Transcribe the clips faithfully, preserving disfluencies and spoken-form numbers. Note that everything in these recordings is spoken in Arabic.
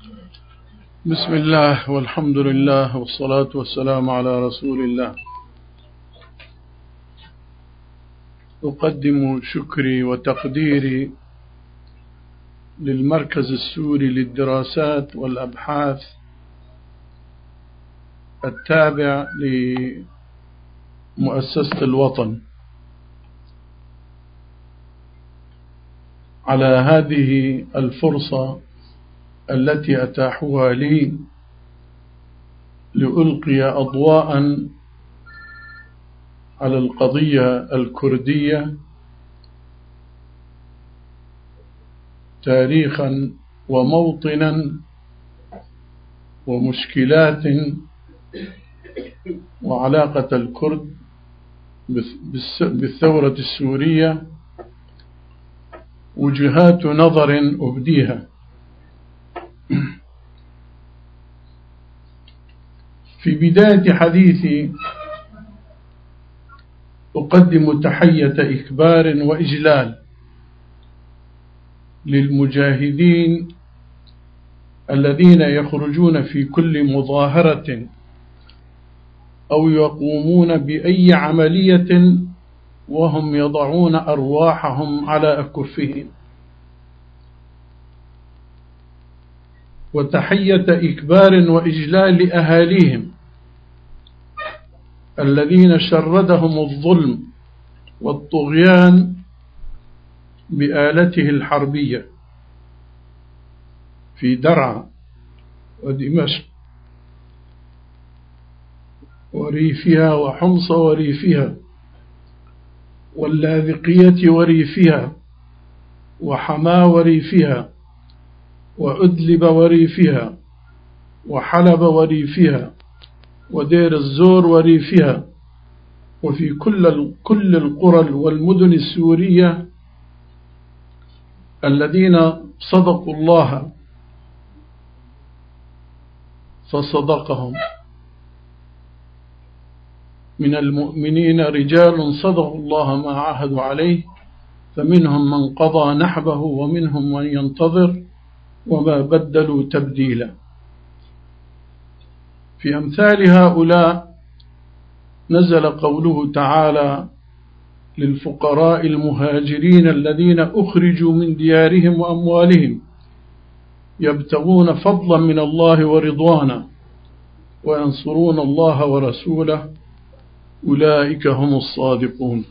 بسم الله والحمد لله والصلاة والسلام على رسول الله. أقدم شكري وتقديري للمركز السوري للدراسات والأبحاث التابع لمؤسسة الوطن على هذه الفرصة التي أتاحوها لي لألقي أضواء على القضية الكردية تاريخا وموطنا ومشكلات وعلاقة الكرد بالثورة السورية، وجهات نظر أبديها. في بداية حديثي أقدم تحية إكبار وإجلال للمجاهدين الذين يخرجون في كل مظاهرة أو يقومون بأي عملية وهم يضعون أرواحهم على أكفهم، وتحية إكبار وإجلال لأهاليهم الذين شردهم الظلم والطغيان بآلته الحربية في درعا ودمشق وريفها وحمص وريفها واللاذقية وريفها وحما وريفها وأدلب وريفها وحلب وريفها ودير الزور وريفها، وفي كل كل القرى والمدن السورية الذين صدقوا الله فصدقهم. من المؤمنين رجال صدقوا الله ما عاهدوا عليه فمنهم من قضى نحبه ومنهم من ينتظر وما بدلوا تبديلا. في أمثال هؤلاء نزل قوله تعالى للفقراء المهاجرين الذين أخرجوا من ديارهم وأموالهم يبتغون فضلا من الله ورضوانا وينصرون الله ورسوله أولئك هم الصادقون.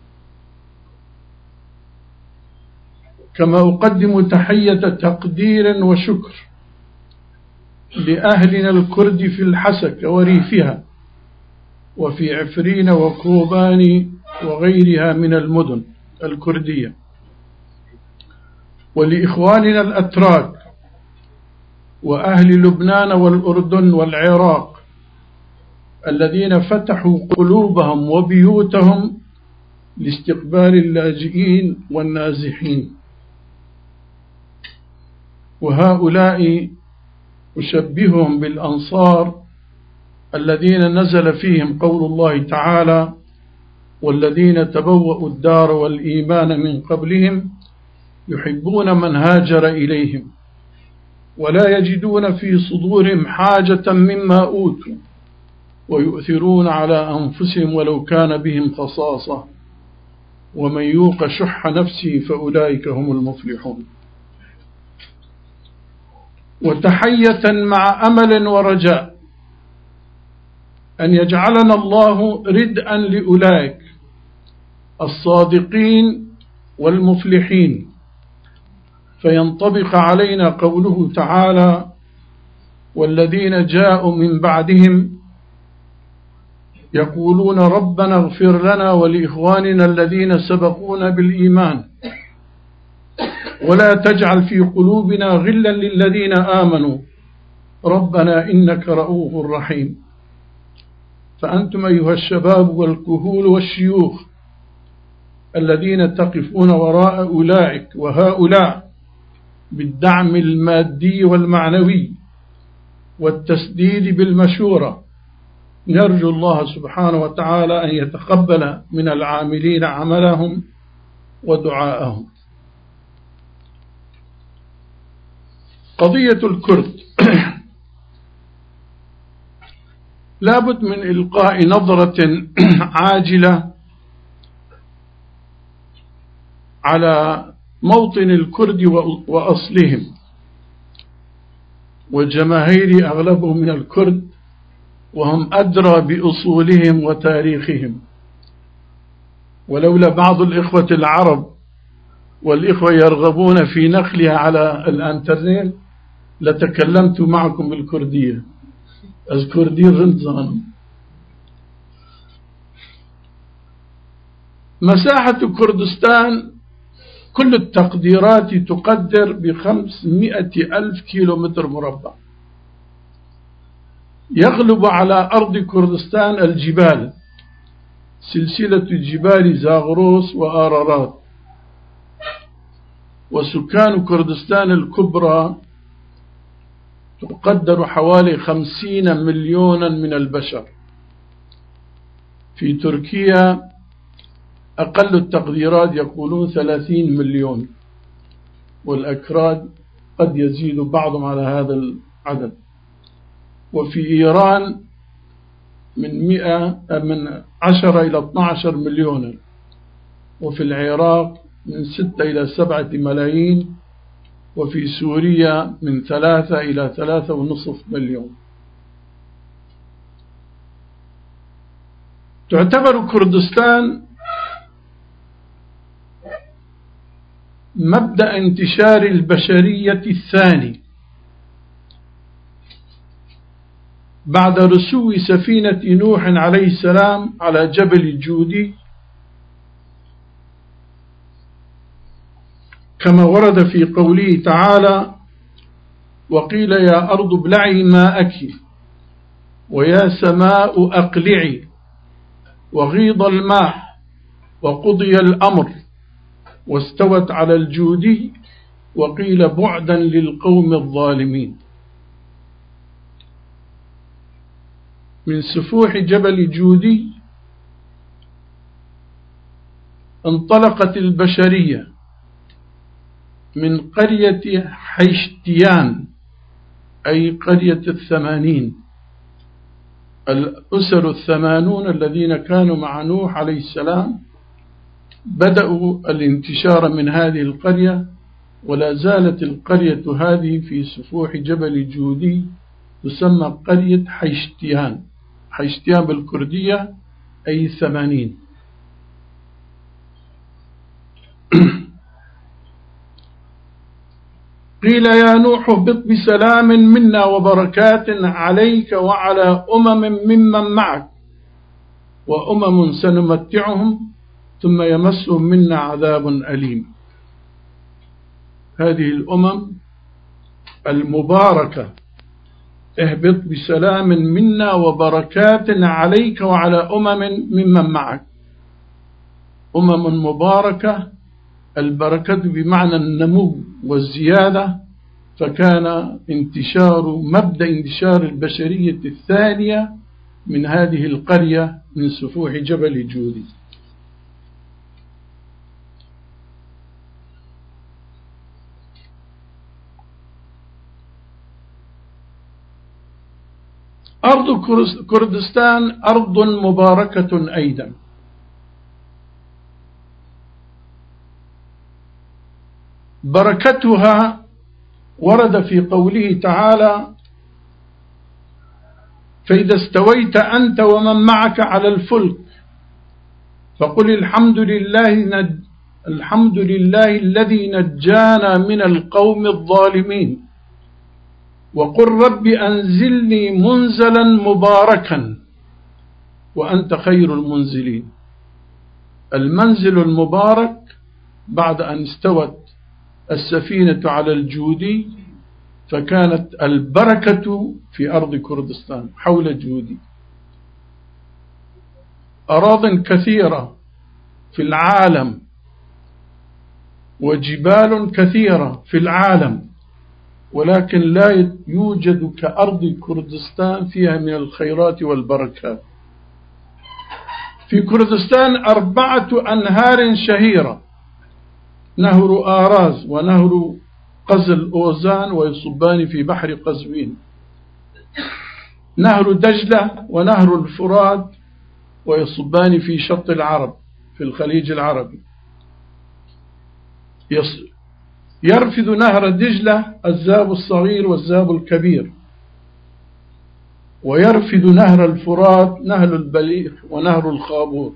كما أقدم تحية تقدير وشكر لأهلنا الكرد في الحسك وريفها وفي عفرين وكوباني وغيرها من المدن الكردية، ولإخواننا الأتراك وأهل لبنان والأردن والعراق الذين فتحوا قلوبهم وبيوتهم لاستقبال اللاجئين والنازحين، وهؤلاء أشبههم بالأنصار الذين نزل فيهم قول الله تعالى والذين تبوأوا الدار والإيمان من قبلهم يحبون من هاجر إليهم ولا يجدون في صدورهم حاجة مما أوتوا ويؤثرون على أنفسهم ولو كان بهم خصاصة ومن يوق شح نفسه فأولئك هم المفلحون. وتحية مع أمل ورجاء أن يجعلنا الله ردءا لأولئك الصادقين والمفلحين، فينطبق علينا قوله تعالى والذين جاءوا من بعدهم يقولون ربنا اغفر لنا ولإخواننا الذين سبقونا بالإيمان ولا تجعل في قلوبنا غلا للذين آمنوا ربنا إنك رؤوف رحيم. فأنتم أيها الشباب والكهول والشيوخ الذين تقفون وراء أولئك وهؤلاء بالدعم المادي والمعنوي والتسديد بالمشورة، نرجو الله سبحانه وتعالى أن يتقبل من العاملين عملهم ودعاءهم. قضية الكرد لابد من إلقاء نظرة عاجلة على موطن الكرد وأصلهم، والجماهير أغلبهم من الكرد، وهم أدرى بأصولهم وتاريخهم. ولولا بعض الإخوة العرب والإخوة يرغبون في نقلها على الانترنت لتكلمت معكم بالكردية. الكردي رمضان. مساحة كردستان كل التقديرات تقدر بخمسمائة ألف كيلو متر مربع. يغلب على أرض كردستان الجبال، سلسلة جبال زاغروس وآرارات. وسكان كردستان الكبرى تقدر حوالي خمسين مليونا من البشر. في تركيا أقل التقديرات يقولون ثلاثين مليون، والأكراد قد يزيد بعضهم على هذا العدد. وفي إيران من مئة من عشرة إلى اثني عشر مليونا، وفي العراق من ستة إلى سبعة ملايين، وفي سوريا من ثلاثة إلى ثلاثة ونصف مليون. تعتبر كردستان مبدأ انتشار البشرية الثاني بعد رسو سفينة نوح عليه السلام على جبل الجودي، كما ورد في قوله تعالى: وقيل يا أرض ابلعي ماءك ويا سماء أقلعي وغيض الماء وقضي الأمر واستوت على الجودي وقيل بعدا للقوم الظالمين. من سفوح جبل جودي انطلقت البشرية من قرية حيشتيان، أي قرية الثمانين، الأسر الثمانون الذين كانوا مع نوح عليه السلام بدأوا الانتشار من هذه القرية، ولا زالت القرية هذه في سفوح جبل جودي تسمى قرية حيشتيان. حيشتيان بالكردية أي ثمانين. قيل يا نوح اهبط بسلام منا وبركات عليك وعلى أمم ممن معك وأمم سنمتعهم ثم يمسهم منا عذاب أليم. هذه الأمم المباركة اهبط بسلام منا وبركات عليك وعلى أمم ممن معك. أمم مباركة، البركة بمعنى النمو والزيادة، فكان انتشار مبدأ انتشار البشرية الثانية من هذه القرية من سفوح جبل جودي. أرض كردستان أرض مباركة أيضا. بركتها ورد في قوله تعالى: فإذا استويت أنت ومن معك على الفلك فقل الحمد لله نج... الحمد لله الذي نجانا من القوم الظالمين وقل رب أنزلني منزلا مباركا وأنت خير المنزلين. المنزل المبارك بعد أن استوت السفينة على الجودي، فكانت البركة في أرض كردستان حول جودي. أراضٍ كثيرة في العالم وجبال كثيرة في العالم، ولكن لا يوجد كأرض كردستان فيها من الخيرات والبركات. في كردستان أربعة أنهار شهيرة: نهر آراز ونهر قزل أوزان ويصبان في بحر قزوين. نهر دجلة ونهر الفرات ويصبان في شط العرب في الخليج العربي. يرفد نهر دجلة الزاب الصغير والزاب الكبير، ويرفد نهر الفرات نهر البليخ ونهر الخابور.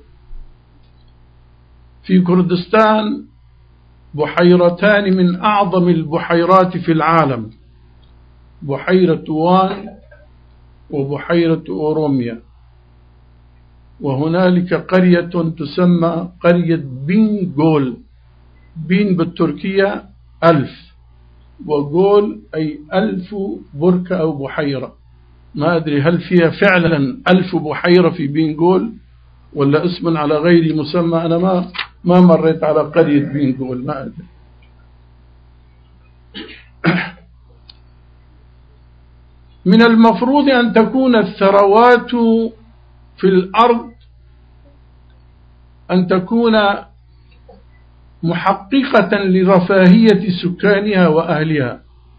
في كردستان بحيرتان من أعظم البحيرات في العالم، بحيرة وان وبحيرة أوروميا. وهنالك قرية تسمى قرية بينغول، بين بالتركية ألف، وغول أي ألف بركة أو بحيرة. ما أدري هل فيها فعلا ألف بحيرة في بينغول ولا اسم على غير مسمى. أنا ما ما مريت على قرية بينغول، ما أدري. من المفروض أن تكون الثروات في الأرض أن تكون محققة لرفاهية سكانها وأهلها،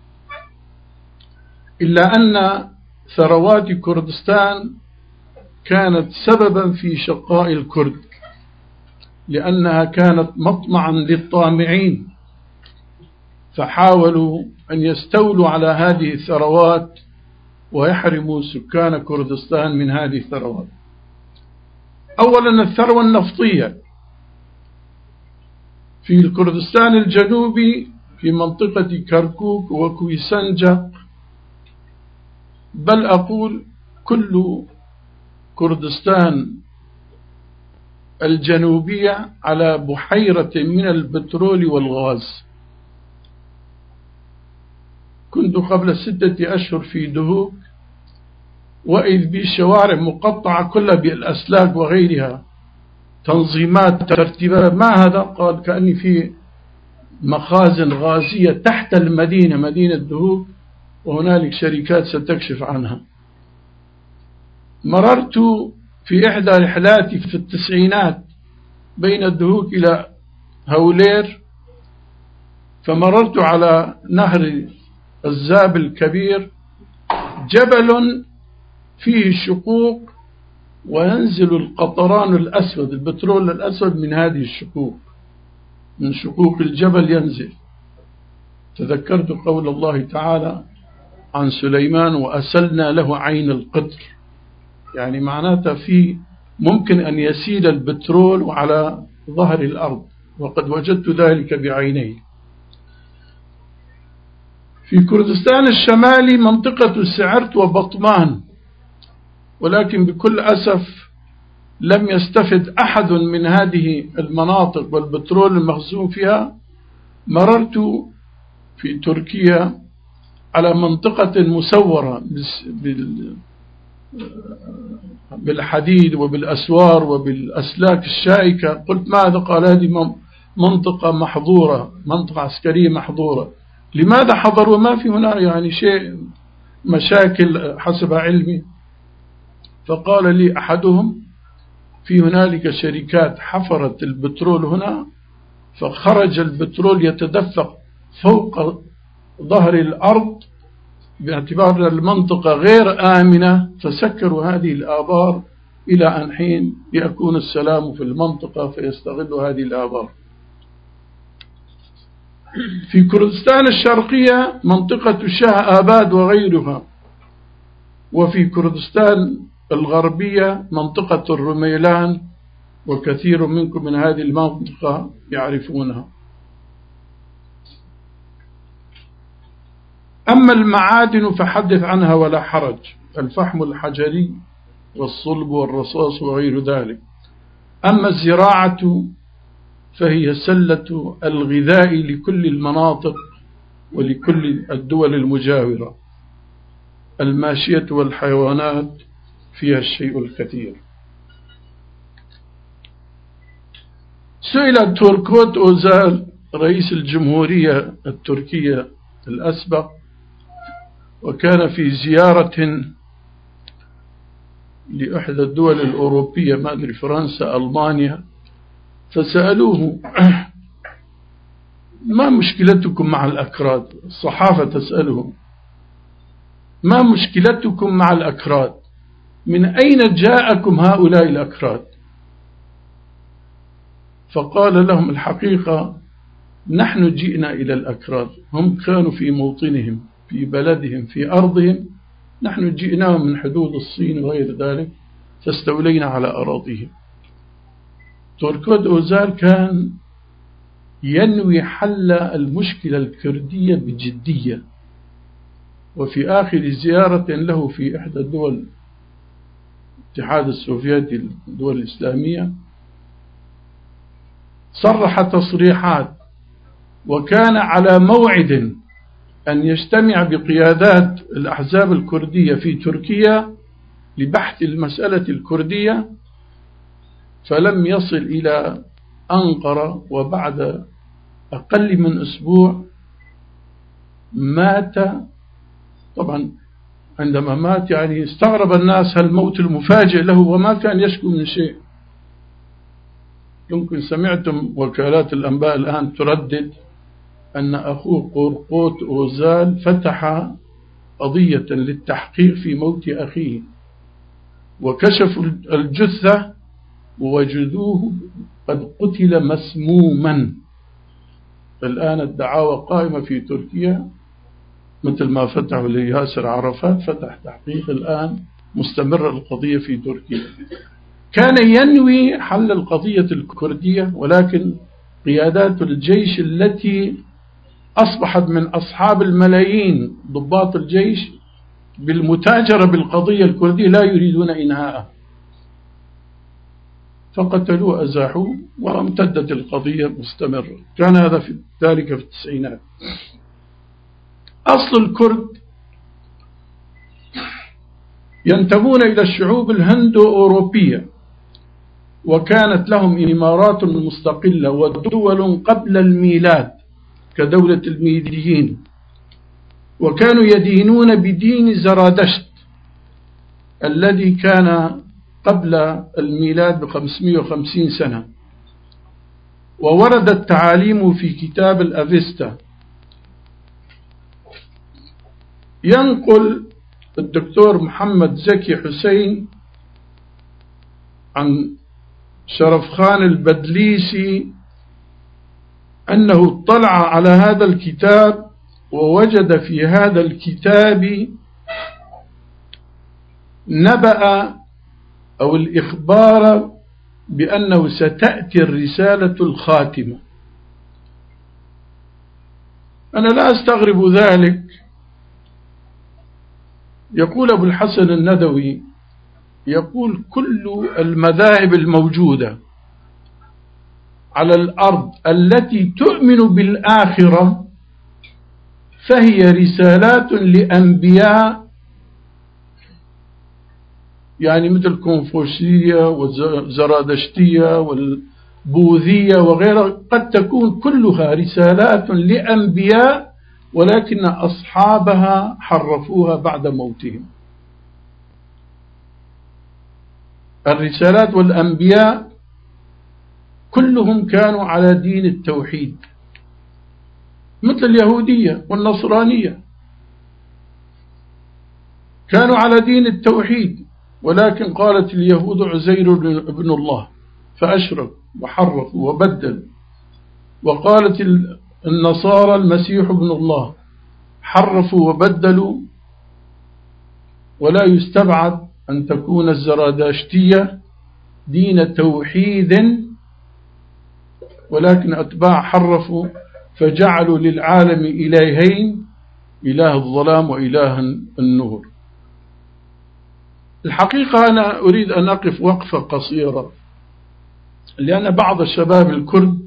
إلا أن ثروات كردستان كانت سببا في شقاء الكرد، لأنها كانت مطمعا للطامعين، فحاولوا أن يستولوا على هذه الثروات ويحرموا سكان كردستان من هذه الثروات. أولا الثروة النفطية في الكردستان الجنوبي في منطقة كركوك وكويسنجا، بل أقول كل كردستان الجنوبية على بحيرة من البترول والغاز. كنت قبل ستة أشهر في دهوك، وإذ بي شوارع مقطعة كلها بالأسلاك وغيرها، تنظيمات ترتيبات. ما هذا؟ قال كأني في مخازن غازية تحت المدينة، مدينة دهوك، وهنالك شركات ستكشف عنها. مررت في إحدى رحلاتي في التسعينات بين دهوك إلى هولير، فمررت على نهر الزاب الكبير، جبل فيه شقوق وينزل القطران الأسود، البترول الأسود من هذه الشقوق، من شقوق الجبل ينزل. تذكرت قول الله تعالى عن سليمان وأسلنا له عين القطر، يعني معناتها في ممكن أن يسيل البترول على ظهر الأرض، وقد وجدت ذلك بعيني. في كردستان الشمالي منطقة سعرت وبطمان، ولكن بكل أسف لم يستفد أحد من هذه المناطق والبترول المخزون فيها. مررت في تركيا على منطقة مسورة بالحديد وبالأسوار وبالأسلاك الشائكة. قلت ماذا؟ قال هذه منطقة محظورة، منطقة عسكرية محظورة. لماذا حضروا؟ ما في هنا يعني شيء مشاكل حسب علمي. فقال لي أحدهم في هنالك شركات حفرت البترول هنا، فخرج البترول يتدفق فوق ظهر الأرض باعتبار المنطقة غير آمنة، فسكروا هذه الآبار إلى أن حين يكون السلام في المنطقة فيستغلوا هذه الآبار. في كردستان الشرقية منطقة شاه آباد وغيرها، وفي كردستان الغربية منطقة الرميلان، وكثير منكم من هذه المنطقة يعرفونها. أما المعادن فحدث عنها ولا حرج، الفحم الحجري والصلب والرصاص وغير ذلك. أما الزراعة فهي سلة الغذاء لكل المناطق ولكل الدول المجاورة، الماشية والحيوانات فيها الشيء الكثير. سئل توركوت أوزال رئيس الجمهورية التركية الأسبق، وكان في زيارة لإحدى الدول الأوروبية، ما أدري فرنسا ألمانيا، فسألوه ما مشكلتكم مع الأكراد؟ الصحافة تسألهم ما مشكلتكم مع الأكراد؟ من أين جاءكم هؤلاء الأكراد؟ فقال لهم الحقيقة نحن جئنا إلى الأكراد، هم كانوا في موطنهم في بلدهم في أرضهم، نحن جئناهم من حدود الصين وغير ذلك فاستولينا على أراضيهم. توركود أوزال كان ينوي حل المشكلة الكردية بجدية، وفي آخر زيارة له في إحدى الدول الاتحاد السوفيتي الدول الإسلامية صرح تصريحات، وكان على موعد أن يجتمع بقيادات الأحزاب الكردية في تركيا لبحث المسألة الكردية، فلم يصل إلى أنقرة، وبعد أقل من أسبوع مات. طبعا عندما مات يعني استغرب الناس، هل موت المفاجئ له وما كان يشكو من شيء. يمكن سمعتم وكالات الأنباء الآن تردد أن أخوه قرقوط أوزال فتح قضية للتحقيق في موت أخيه، وكشفوا الجثة ووجدوه قد قتل مسموما. الآن الدعاوى قائمة في تركيا، مثل ما فتحوا لياسر عرفات فتح تحقيق الآن مستمر القضية في تركيا. كان ينوي حل القضية الكردية، ولكن قيادات الجيش التي أصبحت من أصحاب الملايين ضباط الجيش بالمتاجرة بالقضية الكردية لا يريدون إنهاءها، فقتلوه أزاحوه وامتدت القضية مستمرة. كان هذا في ذلك في التسعينات. أصل الكرد ينتمون إلى الشعوب الهندو أوروبية، وكانت لهم إمارات مستقلة ودول قبل الميلاد كدولة الميديين، وكانوا يدينون بدين زرادشت الذي كان قبل الميلاد بخمسمائة وخمسين سنة. ووردت تعاليمه في كتاب الأفيستا. ينقل الدكتور محمد زكي حسين عن شرف خان البدليسي أنه اطلع على هذا الكتاب ووجد في هذا الكتاب نبأ أو الإخبار بأنه ستأتي الرسالة الخاتمة. أنا لا أستغرب ذلك. يقول أبو الحسن الندوي، يقول كل المذاهب الموجودة على الأرض التي تؤمن بالآخرة فهي رسالات لأنبياء، يعني مثل كونفوشية والزرادشتية والبوذية وغيرها، قد تكون كلها رسالات لأنبياء ولكن أصحابها حرفوها بعد موتهم. الرسالات والأنبياء كلهم كانوا على دين التوحيد، مثل اليهودية والنصرانية كانوا على دين التوحيد، ولكن قالت اليهود عزير ابن الله فأشرك وحرفوا وبدل، وقالت النصارى المسيح ابن الله حرفوا وبدلوا. ولا يستبعد أن تكون الزرادشتية دين توحيد، ولكن أتباع حرفوا فجعلوا للعالم إلهين، إله الظلام وإله النور. الحقيقة أنا أريد أن أقف وقفة قصيرة، لأن بعض الشباب الكرد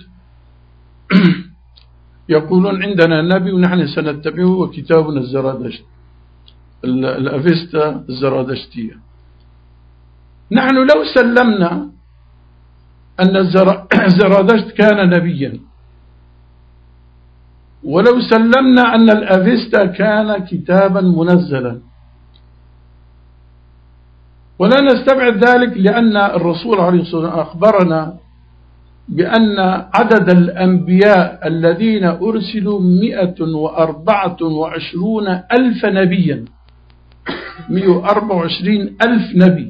يقولون عندنا نبي ونحن سنتبعه وكتابنا الزرادشت الأفيستا الزرادشتية. نحن لو سلمنا أن الزرادشت كان نبيا، ولو سلمنا أن الأفيستا كان كتابا منزلا، ولا نستبعد ذلك، لأن الرسول عليه الصلاة والسلام أخبرنا بأن عدد الأنبياء الذين أرسلوا مئة وأربعة وعشرون ألف نبيا، مئة وأربعة وعشرين ألف نبي.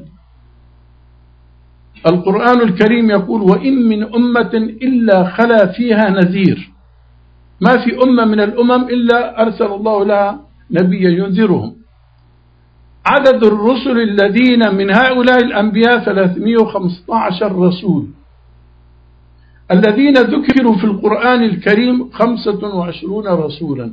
القرآن الكريم يقول: وإن من أمة إلا خلا فيها نذير. ما في أمة من الأمم إلا أرسل الله لها نبيا ينذرهم. عدد الرسل الذين من هؤلاء الأنبياء ثلاثمئة وخمسة عشر رسول. الذين ذكروا في القرآن الكريم خمسة وعشرون رسولا.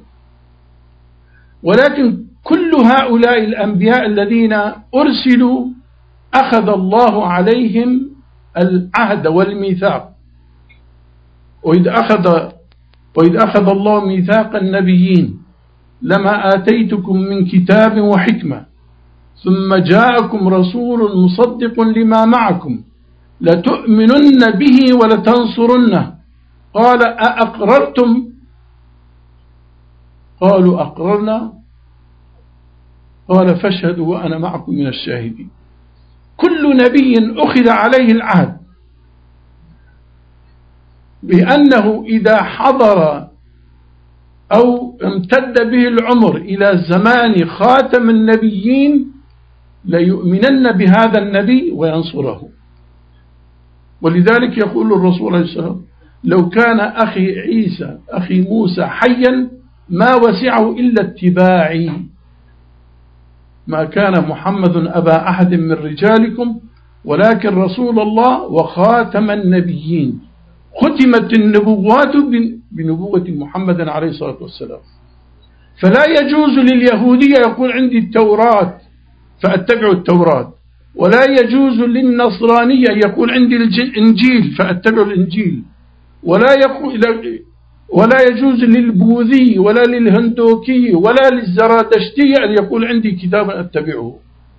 ولكن كل هؤلاء الأنبياء الذين أرسلوا أخذ الله عليهم العهد والميثاق. وإذ أخذ, وإذ أخذ الله ميثاق النبيين لما آتيتكم من كتاب وحكمة ثم جاءكم رسول مصدق لما معكم لتؤمنن به ولتنصرنه قال: أأقررتم؟ قالوا: أقررنا. قال: فاشهدوا وأنا معكم من الشاهدين. كل نبي أخذ عليه العهد بأنه إذا حضر أو امتد به العمر إلى زمان خاتم النبيين ليؤمنن بهذا النبي وينصره. ولذلك يقول الرسول عليه الصلاة والسلام: لو كان أخي عيسى أخي موسى حيا ما وسعه إلا اتباعي. ما كان محمد أبا أحد من رجالكم ولكن رسول الله وخاتم النبيين. ختمت النبوات بنبوة محمد عليه الصلاة والسلام. فلا يجوز لليهودية يقول عندي التوراة فأتبع التوراة، ولا يجوز للنصرانية يقول عندي الإنجيل فأتبع الإنجيل، ولا يقول ولا يجوز للبوذي ولا للهندوكي ولا للزرادشتي أن يقول عندي كتاب أتبعه.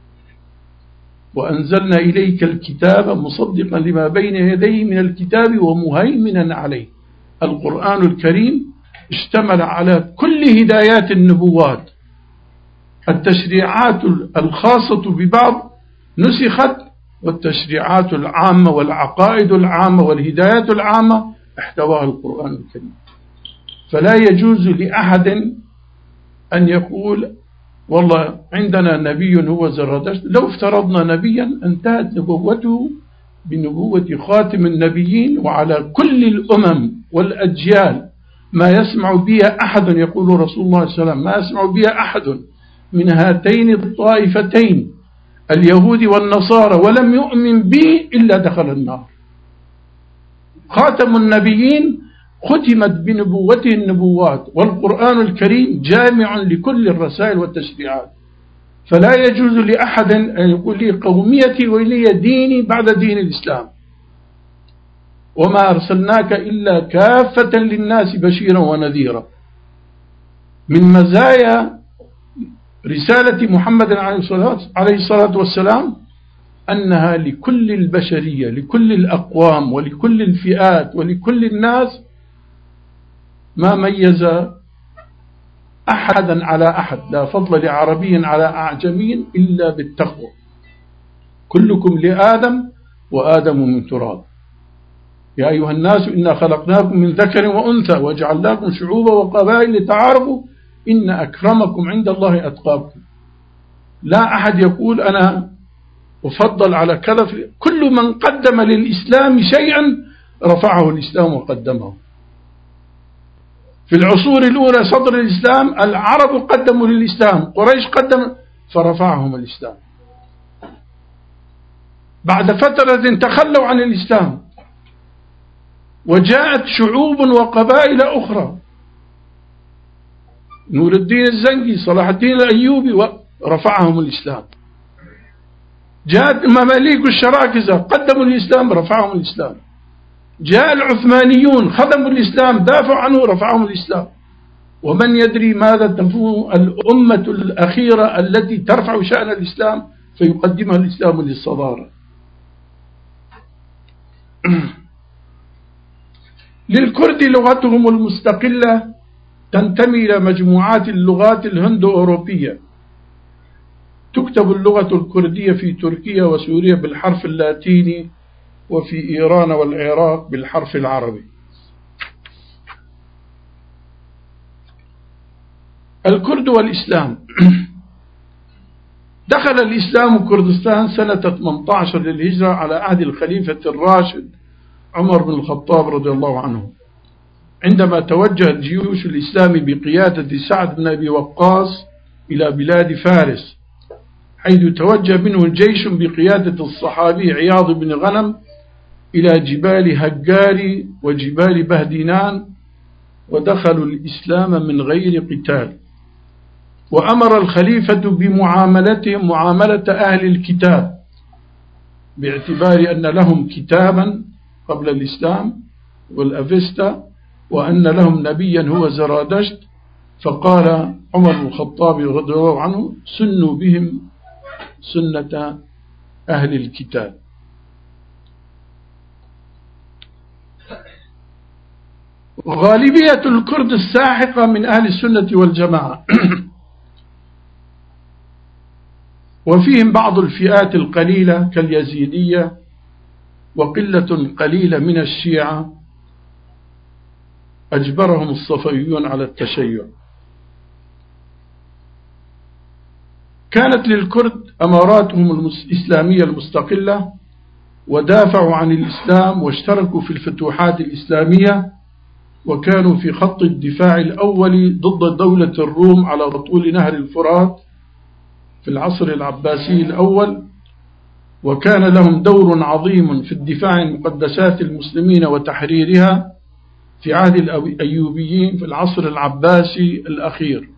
وأنزلنا إليك الكتاب مصدقا لما بين يديه من الكتاب ومهيمنا عليه. القرآن الكريم اشتمل على كل هدايات النبوات. التشريعات الخاصة ببعض نسخت، والتشريعات العامة والعقائد العامة والهدايات العامة احتواها القرآن الكريم. فلا يجوز لأحد أن يقول والله عندنا نبي هو زرادشت. لو افترضنا نبيا انتهت نبوته بنبوة خاتم النبيين، وعلى كل الأمم والأجيال ما يسمع بها أحد، يقول رسول الله صلى الله عليه وسلم: ما يسمع بها أحد من هاتين الطائفتين اليهود والنصارى ولم يؤمن به إلا دخل النار. خاتم النبيين ختمت بنبوته النبوات، والقرآن الكريم جامع لكل الرسائل والتشريعات. فلا يجوز لأحد أن يقول لي قوميتي ولي ديني بعد دين الإسلام. وما أرسلناك إلا كافة للناس بشيرا ونذيرا. من مزايا رسالة محمد عليه الصلاة والسلام أنها لكل البشرية، لكل الأقوام ولكل الفئات ولكل الناس، ما ميز أحدا على أحد. لا فضل لعربي على أعجمي إلا بالتقوى. كلكم لآدم وآدم من تراب. يا أيها الناس إنا خلقناكم من ذكر وأنثى وجعلناكم شعوبا وقبائل لتعارفوا إن أكرمكم عند الله أتقاكم. لا أحد يقول أنا أفضل على كذا. كل من قدم للإسلام شيئا رفعه الإسلام وقدمه. في العصور الأولى صدر الإسلام العرب قدموا للإسلام، قريش قدم فرفعهم الإسلام. بعد فترة تخلوا عن الإسلام وجاءت شعوب وقبائل أخرى، نور الدين الزنجي، صلاح الدين الأيوبي، ورفعهم الإسلام. جاءت المماليك الشراكزة قدموا الإسلام رفعهم الإسلام. جاء العثمانيون خدموا الإسلام دافعوا عنه رفعهم الإسلام. ومن يدري ماذا تفوه الأمة الأخيرة التي ترفع شأن الإسلام فيقدمها الإسلام للصدارة. للكرد لغتهم المستقلة تنتمي إلى مجموعات اللغات الهندو أوروبية. تكتب اللغة الكردية في تركيا وسوريا بالحرف اللاتيني وفي إيران والعراق بالحرف العربي. الكرد والإسلام. دخل الإسلام كردستان سنة ثمانية عشر للهجرة على عهد الخليفة الراشد عمر بن الخطاب رضي الله عنه، عندما توجهت جيوش الإسلام بقيادة سعد بن أبي وقاص إلى بلاد فارس، حيث توجه منه جيش بقيادة الصحابي عياض بن غنم إلى جبال هجاري وجبال بهدينان، ودخلوا الإسلام من غير قتال. وأمر الخليفة بمعاملتهم معاملة أهل الكتاب، باعتبار أن لهم كتابا قبل الإسلام والأفستا، وأن لهم نبيا هو زرادشت. فقال عمر بن الخطاب رضي الله عنه: سنوا بهم سنة أهل الكتاب. غالبية الكرد الساحقة من أهل السنة والجماعة، وفيهم بعض الفئات القليلة كاليزيدية، وقلة قليلة من الشيعة أجبرهم الصفويون على التشيع. كانت للكرد أماراتهم الإسلامية المستقلة، ودافعوا عن الإسلام واشتركوا في الفتوحات الإسلامية، وكانوا في خط الدفاع الأول ضد دولة الروم على طول نهر الفرات في العصر العباسي الأول، وكان لهم دور عظيم في الدفاع عن مقدسات المسلمين وتحريرها في عهد الأيوبيين في العصر العباسي الأخير.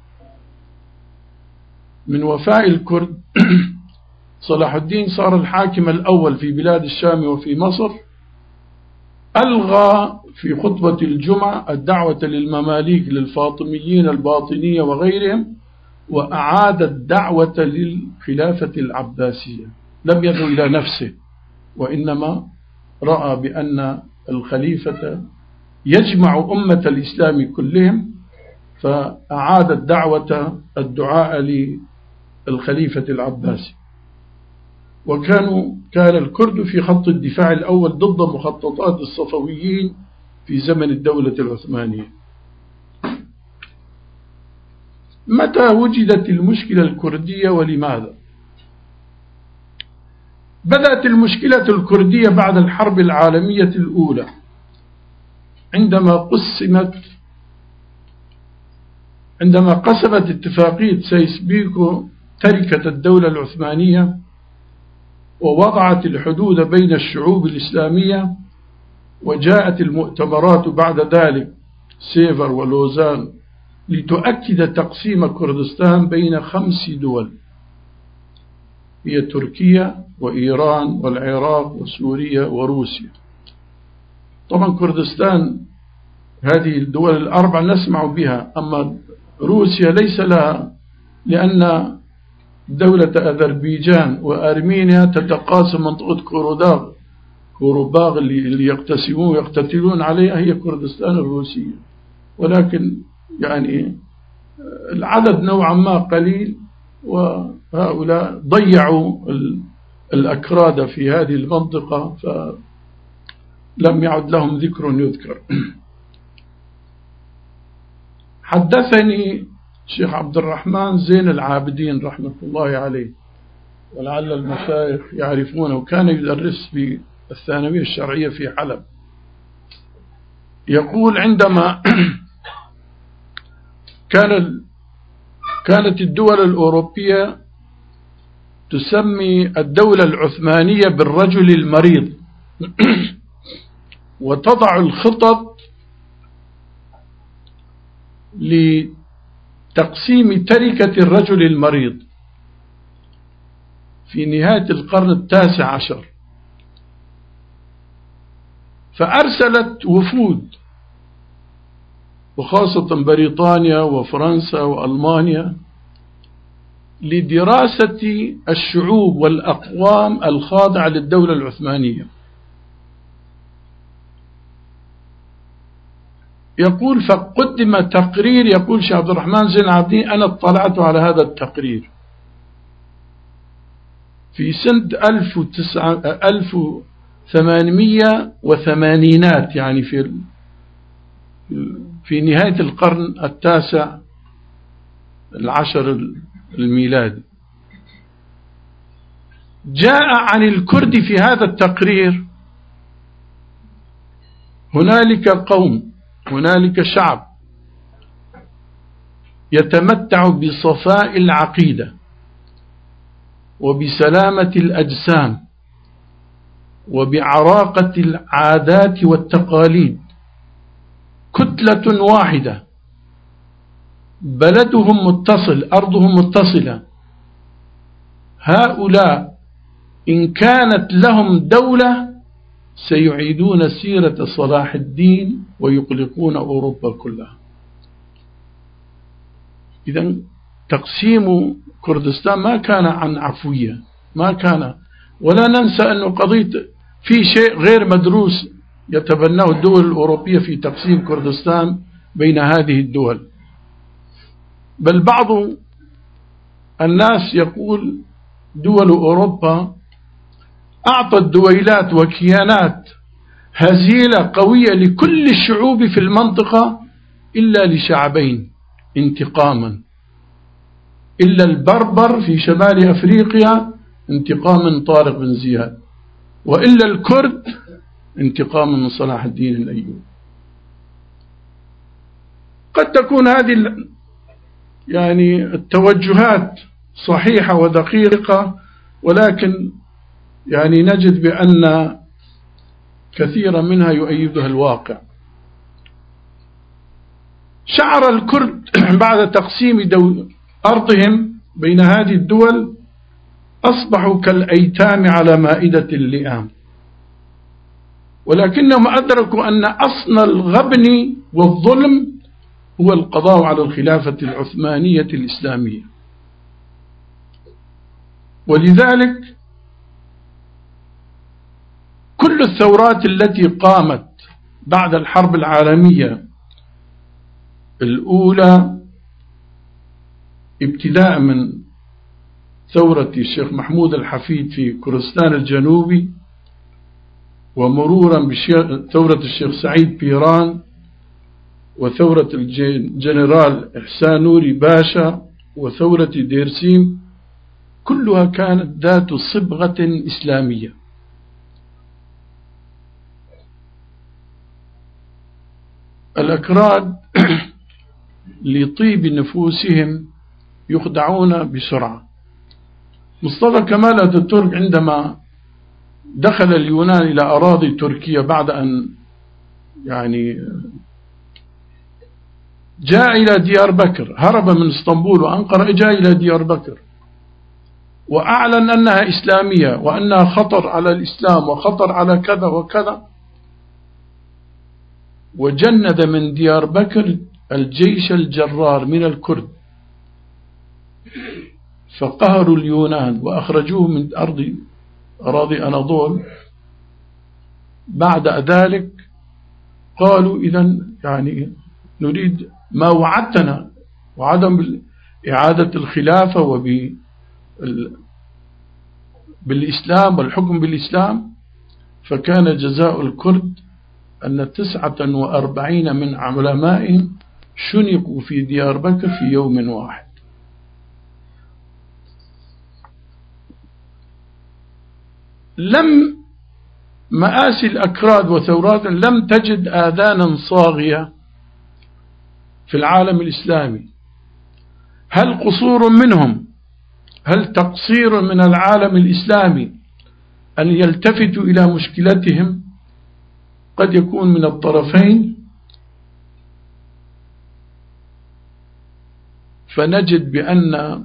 من وفاء الكرد صلاح الدين صار الحاكم الأول في بلاد الشام وفي مصر، ألغى في خطبة الجمعة الدعوة للمماليك للفاطميين الباطنية وغيرهم، وأعاد الدعوة للخلافة العباسية. لم يدعو إلى نفسه، وإنما رأى بأن الخليفة يجمع أمة الإسلام كلهم، فأعاد الدعوة الدعاء للخليفة العباسي. وكانوا كان الكرد في خط الدفاع الأول ضد مخططات الصفويين في زمن الدولة العثمانية. متى وجدت المشكلة الكردية ولماذا؟ بدأت المشكلة الكردية بعد الحرب العالمية الأولى، عندما قسمت عندما قسمت اتفاقية سايس-بيكو تركة الدولة العثمانية، ووضعت الحدود بين الشعوب الإسلامية. وجاءت المؤتمرات بعد ذلك سيفر ولوزان لتؤكد تقسيم كردستان بين خمس دول، هي تركيا وإيران والعراق وسوريا وروسيا. طبعا كردستان هذه الدول الأربع نسمع بها، أما روسيا ليس لها، لأن دولة أذربيجان وأرمينيا تتقاسم منطقة كوروداغ كوروباغ اللي يقتسمون ويقتتلون عليها هي كردستان الروسية، ولكن يعني العدد نوعا ما قليل، وهؤلاء ضيعوا الأكراد في هذه المنطقة فلم يعد لهم ذكر يذكر. حدثني الشيخ عبد الرحمن زين العابدين رحمة الله عليه، ولعل المشايخ يعرفونه، كان يدرس في الثانوية الشرعية في حلب. يقول عندما كان كانت الدول الأوروبية تسمي الدولة العثمانية بالرجل المريض، وتضع الخطط لتقسيم تركة الرجل المريض في نهاية القرن التاسع عشر. فأرسلت وفود، وخاصة بريطانيا وفرنسا وألمانيا، لدراسة الشعوب والأقوام الخاضعة للدولة العثمانية. يقول فقدم تقرير، يقول شيخ عبد الرحمن زين العابدين أنا اطلعت على هذا التقرير في سنة ألف ثمانمئة وثمانينات، يعني في في نهاية القرن التاسع العشر الميلادي. جاء عن الكرد في هذا التقرير: هنالك قوم، هنالك شعب يتمتع بصفاء العقيدة وبسلامة الأجسام وبعراقة العادات والتقاليد، كتلة واحدة، بلدهم متصل، أرضهم متصلة. هؤلاء إن كانت لهم دولة سيعيدون سيرة صلاح الدين ويقلقون أوروبا كلها. إذن تقسيم كردستان ما كان عن عفوية، ما كان. ولا ننسى أن قضية في شيء غير مدروس يتبناه الدول الأوروبية في تقسيم كردستان بين هذه الدول. بل بعض الناس يقول دول أوروبا أعطت دويلات وكيانات هزيلة قوية لكل الشعوب في المنطقة إلا لشعبين انتقاما، إلا البربر في شمال أفريقيا انتقام من طارق بن زياد، وإلا الكرد انتقام من صلاح الدين الأيوبي. قد تكون هذه يعني التوجهات صحيحة ودقيقة، ولكن يعني نجد بأن كثيرا منها يؤيدها الواقع. شعر الكرد بعد تقسيم أرضهم بين هذه الدول أصبحوا كالأيتام على مائدة اللئام، ولكنهم أدركوا أن أصل الغبن والظلم هو القضاء على الخلافة العثمانية الإسلامية. ولذلك كل الثورات التي قامت بعد الحرب العالمية الأولى، ابتداء من ثورة الشيخ محمود الحفيد في كردستان الجنوبي، ومرورا بثورة الشيخ سعيد بيران، وثورة الجنرال إحسان نوري باشا، وثورة ديرسيم، كلها كانت ذات صبغة إسلامية. الأكراد لطيب نفوسهم يخدعون بسرعة. مصطفى كمال أتاتورك عندما دخل اليونان إلى أراضي تركيا بعد أن يعني جاء إلى ديار بكر، هرب من اسطنبول وأنقرة، جاء إلى ديار بكر وأعلن أنها إسلامية وأنها خطر على الإسلام وخطر على كذا وكذا، وجند من ديار بكر الجيش الجرار من الكرد، فقهروا اليونان وأخرجوه من أرض أراضي أناضول. بعد ذلك قالوا إذن يعني نريد ما وعدتنا، وعدم إعادة الخلافة وبالإسلام والحكم بالإسلام. فكان جزاء الكرد أن تسعة وأربعين من علمائهم شنقوا في ديار بكر في يوم واحد. لم مآسي الأكراد وثورات لم تجد آذانا صاغية في العالم الإسلامي. هل قصور منهم، هل تقصير من العالم الإسلامي أن يلتفتوا إلى مشكلتهم؟ قد يكون من الطرفين. فنجد بأن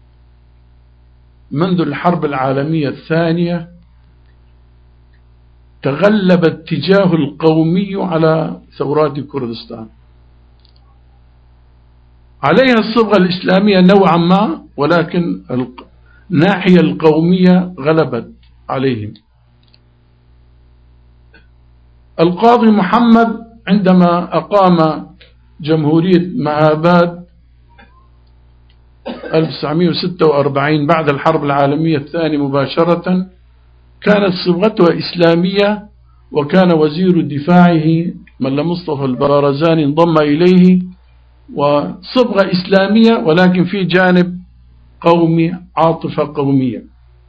منذ الحرب العالمية الثانية تغلب اتجاه القومي على ثورات كردستان، عليها الصبغة الإسلامية نوعا ما، ولكن الناحية القومية غلبت عليهم. القاضي محمد عندما أقام جمهورية مهاباد ألف وتسعمئة وستة وأربعين بعد الحرب العالمية الثانية مباشرة، كانت صبغتها إسلامية، وكان وزير دفاعه ملا مصطفى البرارزاني انضم إليه، وصبغة إسلامية ولكن في جانب قومي، عاطفة قومية.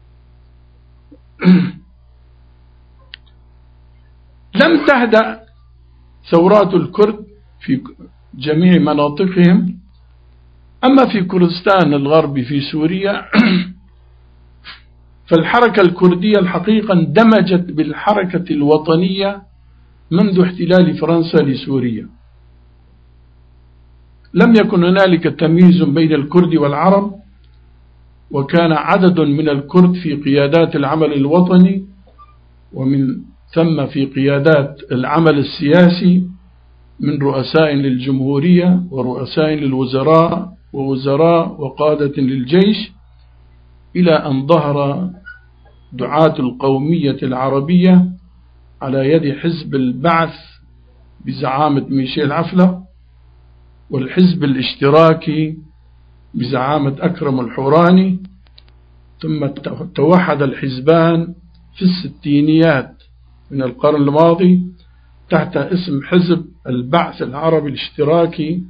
لم تهدأ ثورات الكرد في جميع مناطقهم. أما في كردستان الغربي في سوريا فالحركة الكردية الحقيقة اندمجت بالحركة الوطنية منذ احتلال فرنسا لسوريا. لم يكن هنالك تمييز بين الكرد والعرب، وكان عدد من الكرد في قيادات العمل الوطني، ومن ثم في قيادات العمل السياسي من رؤساء للجمهورية ورؤساء للوزراء ووزراء وقادة للجيش، إلى أن ظهر دعاة القومية العربية على يد حزب البعث بزعامة ميشيل عفلة، والحزب الاشتراكي بزعامة أكرم الحوراني. ثم توحد الحزبان في الستينيات من القرن الماضي تحت اسم حزب البعث العربي الاشتراكي،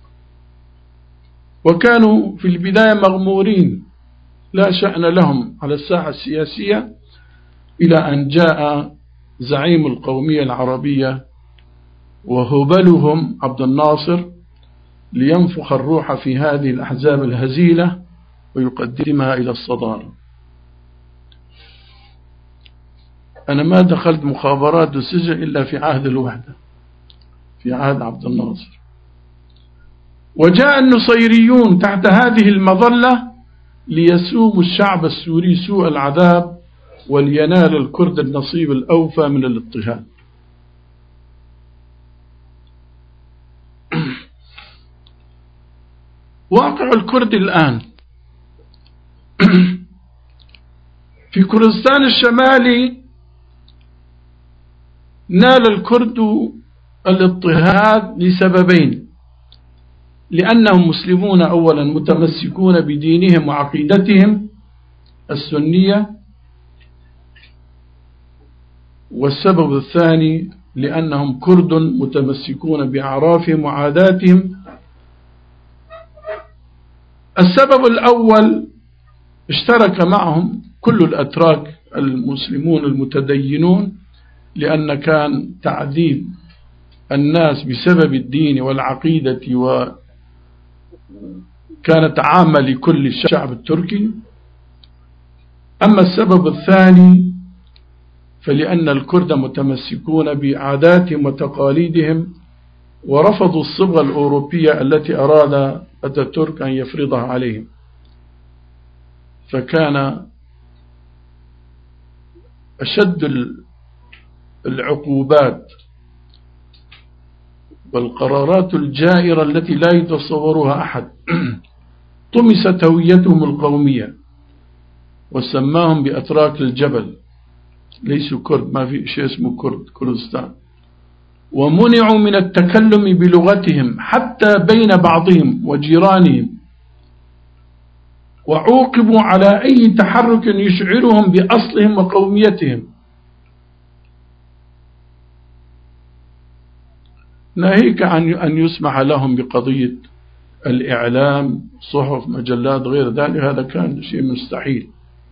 وكانوا في البداية مغمورين لا شأن لهم على الساحة السياسية، إلى أن جاء زعيم القومية العربية وهبلهم عبد الناصر لينفخ الروح في هذه الأحزاب الهزيلة ويقدمها إلى الصدارة. أنا ما دخلت مخابرات السجن إلا في عهد الوحدة، في عهد عبد الناصر. وجاء النصيريون تحت هذه المظلة ليسوموا الشعب السوري سوء العذاب، ولينال الكرد النصيب الأوفى من الاضطهاد. واقع الكرد الآن في كردستان الشمالي، نال الكرد الاضطهاد لسببين: لأنهم مسلمون أولا متمسكون بدينهم وعقيدتهم السنية، والسبب الثاني لأنهم كرد متمسكون بأعرافهم وعاداتهم. السبب الأول اشترك معهم كل الأتراك المسلمون المتدينون، لأن كان تعذيب الناس بسبب الدين والعقيدة وكانت عامة لكل الشعب التركي. أما السبب الثاني فلأن الكرد متمسكون بعاداتهم وتقاليدهم، ورفضوا الصبغة الأوروبية التي أراد أتاتورك أن يفرضها عليهم. فكان أشد العقوبات والقرارات الجائرة التي لا يتصورها أحد طمست هويتهم القومية، وسماهم بأتراك الجبل، ليسوا كرد، ما في شيء اسمه كرد كردستان. ومنعوا من التكلم بلغتهم حتى بين بعضهم وجيرانهم، وعوقبوا على أي تحرك يشعرهم بأصلهم وقوميتهم، ناهيك عن أن يسمح لهم بقضية الإعلام، صحف، مجلات، غير ذلك. هذا كان شيء مستحيل.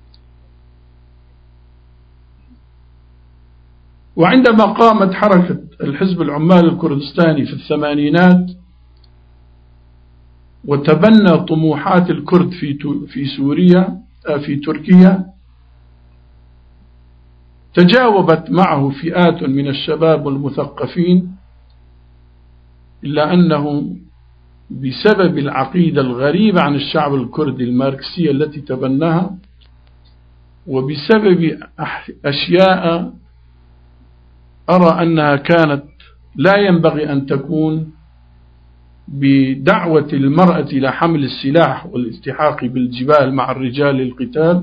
وعندما قامت حركة الحزب العمال الكردستاني في الثمانينات وتبنى طموحات الكرد في في سوريا في تركيا، تجاوبت معه فئات من الشباب والمثقفين، إلا أنه بسبب العقيدة الغريبة عن الشعب الكردي الماركسية التي تبناها، وبسبب أشياء أرى أنها كانت لا ينبغي أن تكون، بدعوة المرأة إلى حمل السلاح والالتحاق بالجبال مع الرجال للقتال،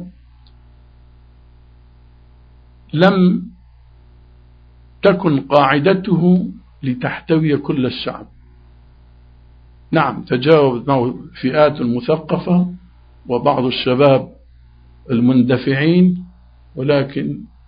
لم تكن قاعدته لتحتوي كل الشعب. نعم، تجاوبت معه فئات مثقفة وبعض الشباب المندفعين، ولكن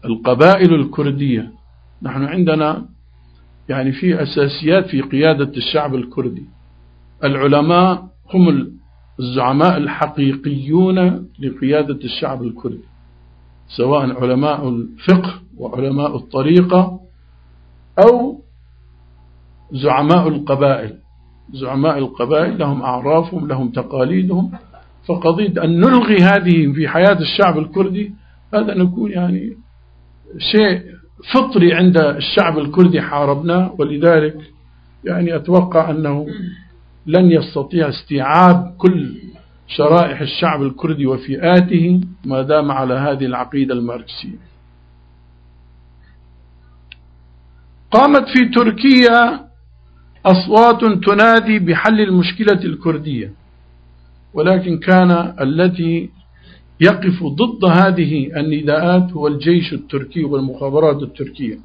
القبائل الكردية. نحن عندنا يعني في أساسيات في قيادة الشعب الكردي. العلماء هم الزعماء الحقيقيون لقيادة الشعب الكردي، سواء علماء الفقه وعلماء الطريقة أو زعماء القبائل. زعماء القبائل لهم أعرافهم، لهم تقاليدهم، فقضية أن نلغي هذه في حياة الشعب الكردي هذا نكون يعني شيء فطري عند الشعب الكردي حاربناه، ولذلك يعني أتوقع أنه لن يستطيع استيعاب كل شرائح الشعب الكردي وفئاته ما دام على هذه العقيدة الماركسية. قامت في تركيا أصوات تنادي بحل المشكلة الكردية، ولكن كان الذي يقف ضد هذه النداءات هو الجيش التركي والمخابرات التركية.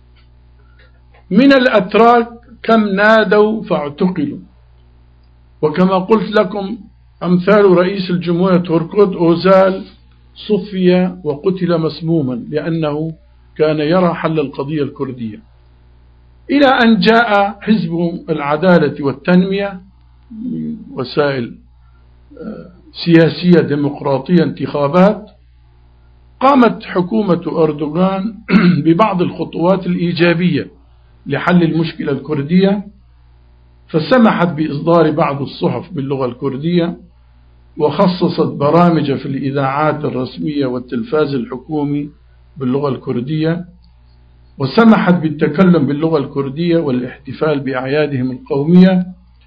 من الأتراك كم نادوا فاعتقلوا، وكما قلت لكم أمثال رئيس الجمهورية توركوت أوزال صفي وقتل مسموما لأنه كان يرى حل القضية الكردية، إلى أن جاء حزب العدالة والتنمية، وسائل سياسية ديمقراطية انتخابات. قامت حكومة أردوغان ببعض الخطوات الإيجابية لحل المشكلة الكردية، فسمحت بإصدار بعض الصحف باللغة الكردية، وخصصت برامج في الإذاعات الرسمية والتلفاز الحكومي باللغة الكردية، وسمحت بالتكلم باللغة الكردية والاحتفال بأعيادهم القومية،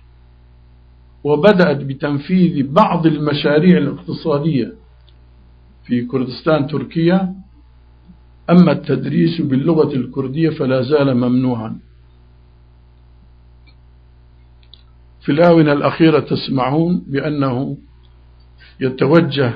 وبدأت بتنفيذ بعض المشاريع الاقتصادية في كردستان تركيا. أما التدريس باللغة الكردية فلا زال ممنوعا. في الآونة الأخيرة تسمعون بأنه يتوجه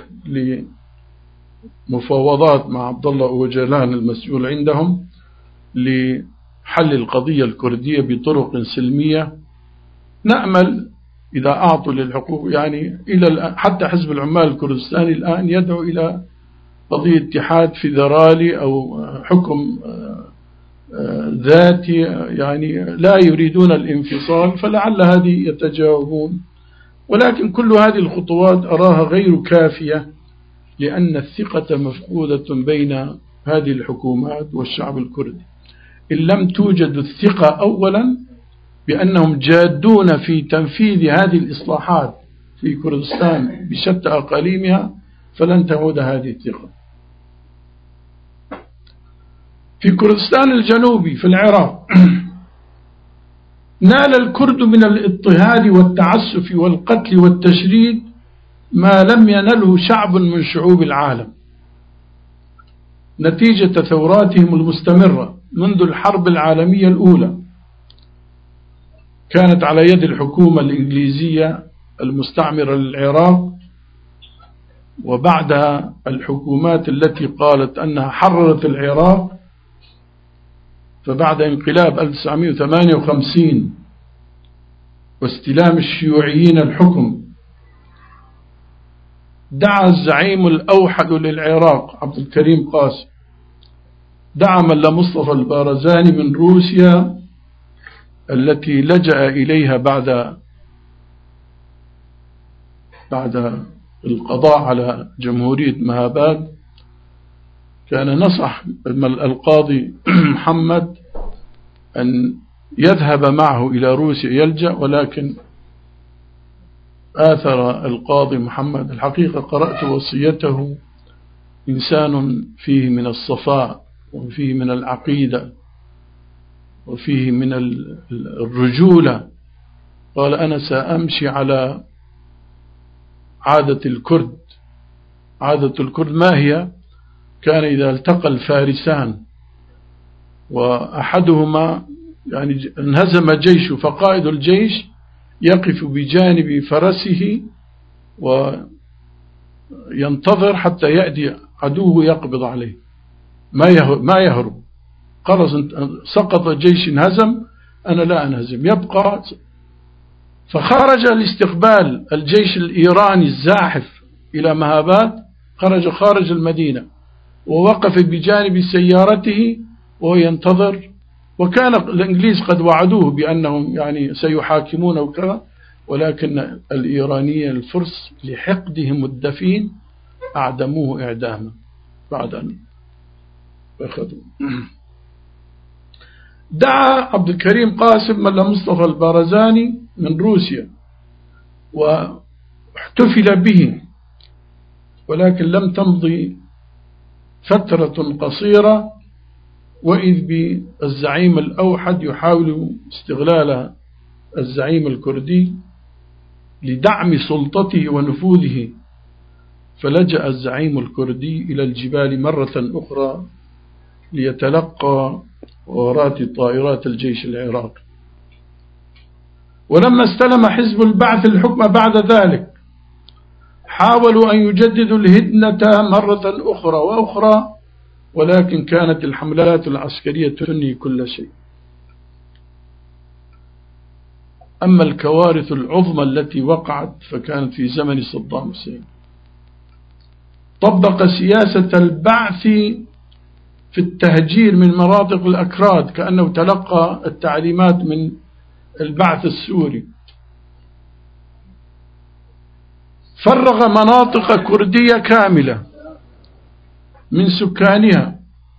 لمفاوضات مع عبد الله أوجلان المسؤول عندهم لحل القضية الكردية بطرق سلمية. نأمل إذا أعطوا للحقوق يعني إلى حتى حزب العمال الكردستاني الآن يدعو إلى قضية اتحاد فيدرالي أو حكم ذاتي، يعني لا يريدون الانفصال، فلعل هذه يتجاوبون. ولكن كل هذه الخطوات أراها غير كافية، لأن الثقة مفقودة بين هذه الحكومات والشعب الكردي. إن لم توجد الثقة أولا بأنهم جادون في تنفيذ هذه الإصلاحات في كردستان بشتى أقاليمها، فلن تعود هذه الثقة. في كردستان الجنوبي في العراق نال الكرد من الاضطهاد والتعسف والقتل والتشريد ما لم ينله شعب من شعوب العالم، نتيجة ثوراتهم المستمرة منذ الحرب العالمية الأولى. كانت على يد الحكومة الإنجليزية المستعمرة للعراق، وبعدها الحكومات التي قالت أنها حررت العراق. فبعد انقلاب ألف وتسعمئة وثمانية وخمسين واستلام الشيوعيين الحكم، دعا الزعيم الأوحد للعراق عبد الكريم قاسم دعما لمصطفى البارزاني من روسيا التي لجأ إليها بعد بعد القضاء على جمهورية مهاباد. كان نصح القاضي محمد أن يذهب معه إلى روسيا يلجأ، ولكن آثر القاضي محمد. الحقيقة قرأت وصيته، إنسان فيه من الصفاء وفيه من العقيدة وفيه من الرجولة. قال: أنا سأمشي على عادة الكرد. عادة الكرد ما هي؟ كان إذا التقى الفارسان وأحدهما يعني انهزم جيشه، فقائد الجيش يقف بجانب فرسه وينتظر حتى يأتي عدوه يقبض عليه، ما يهرب. خلاص سقط الجيش، انهزم، أنا لا أنهزم، يبقى. فخرج لاستقبال الجيش الإيراني الزاحف إلى مهابات، خرج خارج المدينة، ووقف بجانب سيارته وهو ينتظر، وكان الإنجليز قد وعدوه بأنهم يعني سيحاكمونه وكذا، ولكن الإيرانيين الفرس لحقدهم الدفين أعدموه إعداما بعد أن أخذوا. دعا عبد الكريم قاسم ملا مصطفى البارزاني من روسيا واحتفل به، ولكن لم تمضي فترة قصيرة وإذ بالزعيم الأوحد يحاول استغلال الزعيم الكردي لدعم سلطته ونفوذه، فلجأ الزعيم الكردي إلى الجبال مرة أخرى ليتلقى غارات طائرات الجيش العراقي. ولما استلم حزب البعث الحكم بعد ذلك حاولوا أن يجددوا الهدنة مرة أخرى وأخرى، ولكن كانت الحملات العسكرية تنهي كل شيء. أما الكوارث العظمى التي وقعت فكانت في زمن صدام حسين. طبق سياسة البعث في التهجير من مناطق الأكراد كأنه تلقى التعليمات من البعث السوري. فرغ مناطق كردية كاملة من سكانها،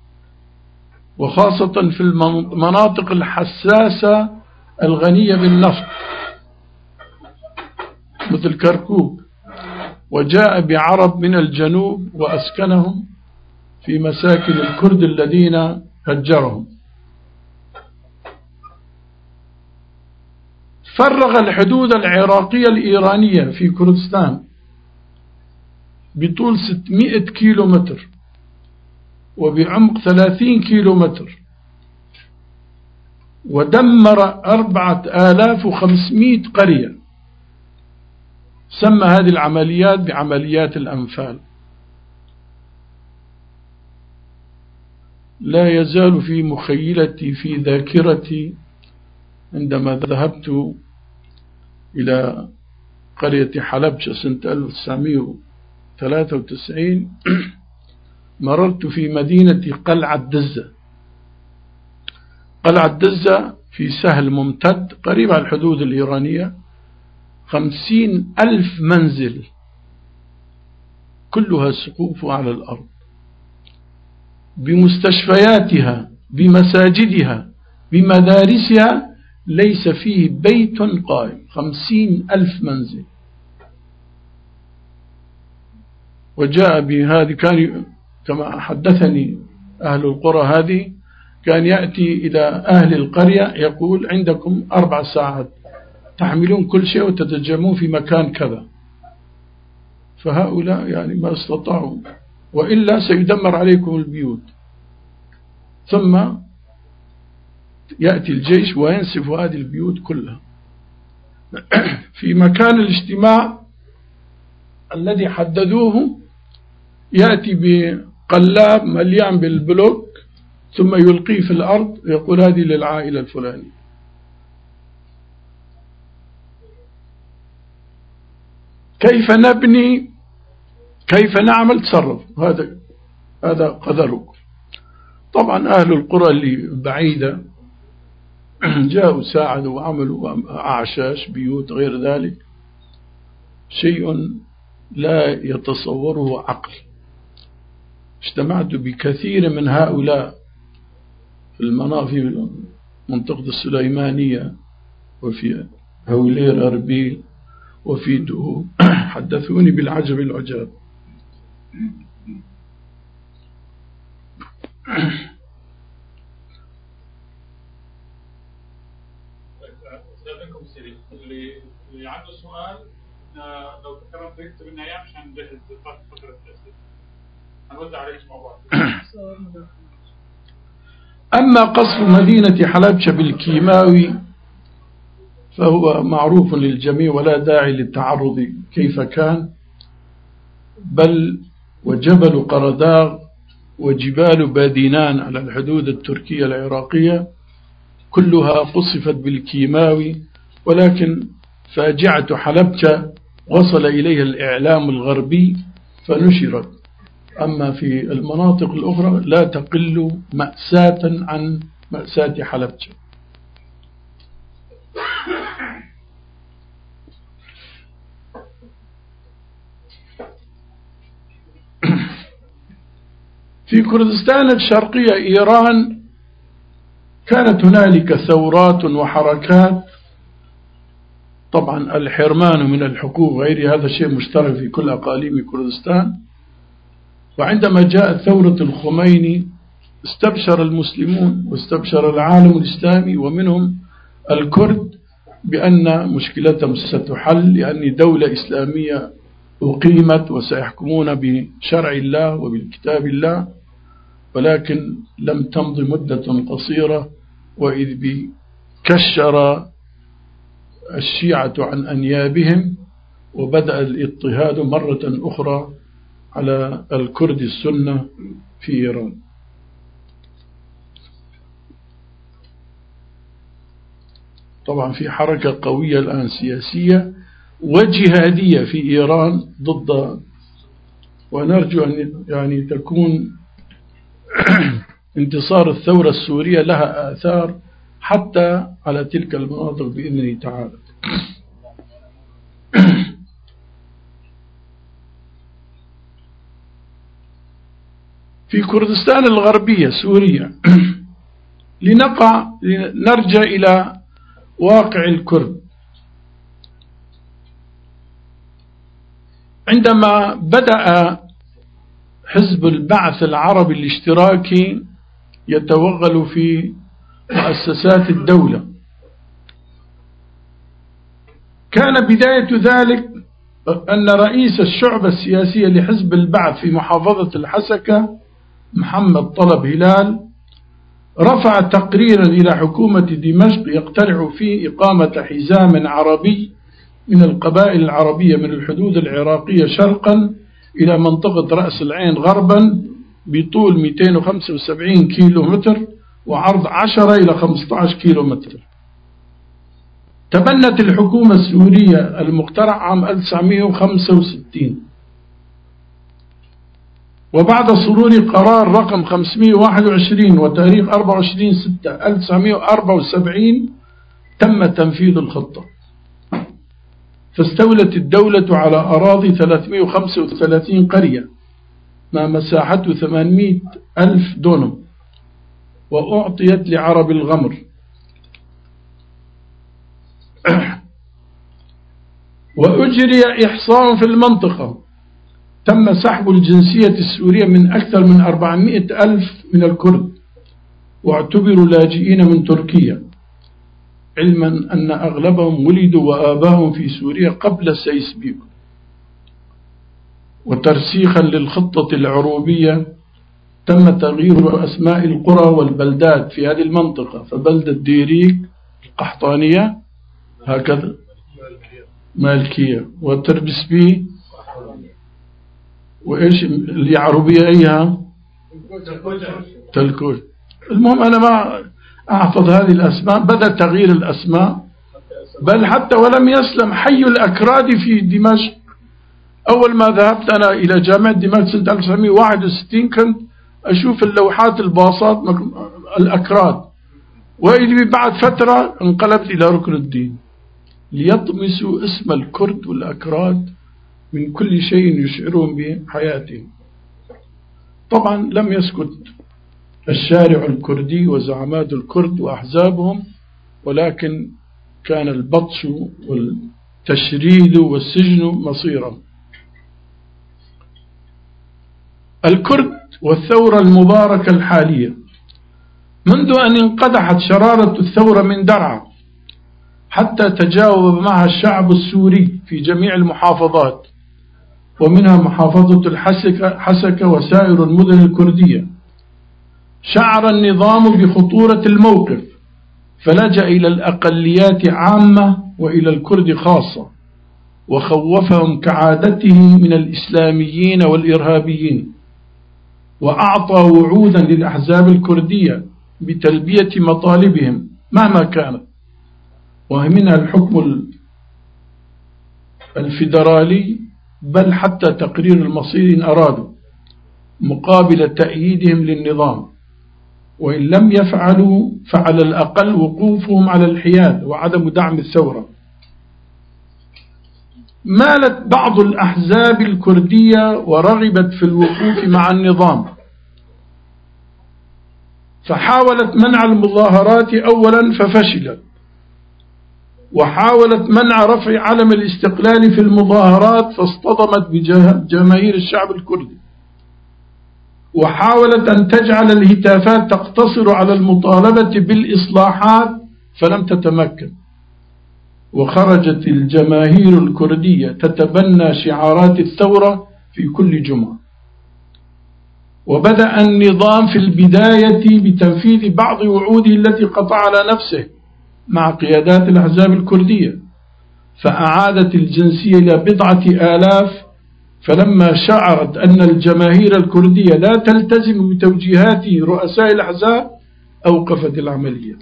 وخاصة في المناطق الحساسة الغنية بالنفط مثل كركوك، وجاء بعرب من الجنوب وأسكنهم في مساكن الكرد الذين هجرهم. فرغ الحدود العراقية الإيرانية في كردستان بطول ستمائة كيلو متر وبعمق ثلاثين كيلو متر، ودمر أربعة آلاف وخمسمائة قرية. سمى هذه العمليات بعمليات الأنفال. لا يزال في مخيلتي في ذاكرتي عندما ذهبت إلى قرية حلبشة سنة ألف وتسعمائة وثلاثة وتسعين مررت في مدينة قلعة دزة. قلعة دزة في سهل ممتد قريب على الحدود الإيرانية، خمسين ألف منزل كلها سقوف على الأرض، بمستشفياتها بمساجدها بمدارسها، ليس فيه بيت قائم. خمسين ألف منزل. وجاء بهذه، كان كما حدثني أهل القرى هذه، كان يأتي إلى أهل القرية يقول عندكم أربع ساعات تحملون كل شيء وتتجمعون في مكان كذا. فهؤلاء يعني ما استطاعوا، وإلا سيدمر عليكم البيوت. ثم يأتي الجيش وينسف هذه البيوت كلها. في مكان الاجتماع الذي حددوه يأتي بقلاب مليان بالبلوك ثم يلقيه في الأرض ويقول هذه للعائلة الفلانية. كيف نبني، كيف نعمل، تصرف، هذا هذا قدركم. طبعا أهل القرى اللي بعيدة جاءوا ساعدوا وعملوا أعشاش بيوت غير ذلك، شيء لا يتصوره عقل. اجتمعت بكثير من هؤلاء في المناطق منطقة السليمانية وفي هولير أربيل وفي دهو، حدثوني بالعجب العجاب. اللي عنده سؤال لو تكرمت يكتب لنا اياه عشان نجهز فترة الأسئلة، هنوزع عليكم مع بعض. أما قصف مدينة حلبشة بالكيماوي فهو معروف للجميع ولا داعي للتعرض كيف كان، بل وجبل قرداغ وجبال بادينان على الحدود التركية العراقية كلها قصفت بالكيماوي. ولكن فاجعة حلبشة وصل إليها الإعلام الغربي فنشرت، أما في المناطق الأخرى لا تقل مأساة عن مأساة حلبجة. في كردستان الشرقية إيران كانت هنالك ثورات وحركات، طبعا الحرمان من الحقوق وغير هذا شيء مشترك في كل أقاليم كردستان. وعندما جاءت ثورة الخميني استبشر المسلمون واستبشر العالم الإسلامي ومنهم الكرد بأن مشكلتهم ستحل، لأن دولة إسلامية أقيمت وسيحكمون بشرع الله وبالكتاب الله. ولكن لم تمض مدة قصيرة وإذ بكشر الشيعة عن أنيابهم وبدأ الاضطهاد مرة أخرى على الكرد السنة في إيران. طبعا في حركة قوية الآن سياسية وجهادية في إيران ضد، ونرجو أن يعني تكون انتصار الثورة السورية لها آثار حتى على تلك المناطق بإذن تعالى. في كردستان الغربية سوريا لنقع نرجع إلى واقع الكرد. عندما بدأ حزب البعث العربي الاشتراكي يتوغل في مؤسسات الدولة، كان بداية ذلك أن رئيس الشعبة السياسية لحزب البعث في محافظة الحسكة محمد طلب هلال رفع تقريرا إلى حكومة دمشق يقترح فيه إقامة حزام عربي من القبائل العربية من الحدود العراقية شرقا إلى منطقة رأس العين غربا بطول مئتين وخمسة وسبعين كيلو متر وعرض عشرة إلى خمسة عشر كيلو متر. تبنت الحكومة السورية المقترح عام ألف وتسعمئة وخمسة وستين، وبعد صدور قرار رقم خمسمئة وواحد وعشرين وتاريخ أربعة وعشرين ستة ألف وتسعمئة وأربعة وسبعين تم تنفيذ الخطة، فاستولت الدولة على أراضي ثلاثمئة وخمسة وثلاثين قرية ما مساحته ثمانمئة ألف دونم، وأعطيت لعرب الغمر. وأجري إحصاء في المنطقة، تم سحب الجنسية السورية من أكثر من أربعمئة ألف من الكرد، واعتبروا لاجئين من تركيا، علما أن أغلبهم ولدوا وآباهم في سوريا قبل سيس بيكو. وترسيخا للخطة العروبية تم تغيير أسماء القرى والبلدات في هذه المنطقة، فبلدة ديريك القحطانية هكذا مالكية، وتربسبي وإيش العروبية أيها تلكوش. المهم أنا ما أحفظ هذه الأسماء، بدأ تغيير الأسماء، بل حتى ولم يسلم حي الأكراد في دمشق. أول ما ذهبت أنا إلى جامعة دمشق سنة ألف وتسعمئة وواحد وستين كنت أشوف اللوحات الباصات الأكراد، وإذ بعد فترة انقلبت إلى ركن الدين ليطمسوا اسم الكرد والأكراد من كل شيء يشعرون بحياتهم. طبعا لم يسكت الشارع الكردي وزعمات الكرد وأحزابهم، ولكن كان البطش والتشريد والسجن مصيرا. الكرد والثورة المباركة الحالية، منذ أن انقدحت شرارة الثورة من درعا حتى تجاوب معها الشعب السوري في جميع المحافظات، ومنها محافظة الحسكة حسكة وسائر المدن الكردية، شعر النظام بخطورة الموقف فلجأ إلى الأقليات عامة وإلى الكرد خاصة، وخوفهم كعادته من الإسلاميين والإرهابيين، وأعطى وعودا للأحزاب الكردية بتلبية مطالبهم مهما كانت، ومنها الحكم الفيدرالي بل حتى تقرير المصير إن أرادوا. مقابل تأييدهم للنظام، وإن لم يفعلوا فعلى الأقل وقوفهم على الحياد وعدم دعم الثورة. مالت بعض الأحزاب الكردية ورغبت في الوقوف مع النظام، فحاولت منع المظاهرات أولا ففشلت، وحاولت منع رفع علم الاستقلال في المظاهرات فاصطدمت بجماهير الشعب الكردي، وحاولت أن تجعل الهتافات تقتصر على المطالبة بالإصلاحات فلم تتمكن، وخرجت الجماهير الكردية تتبنى شعارات الثورة في كل جمعة. وبدأ النظام في البداية بتنفيذ بعض وعوده التي قطع على نفسه مع قيادات الأحزاب الكردية، فأعادت الجنسية إلى بضعة آلاف، فلما شعرت أن الجماهير الكردية لا تلتزم بتوجيهات رؤساء الأحزاب أوقفت العملية.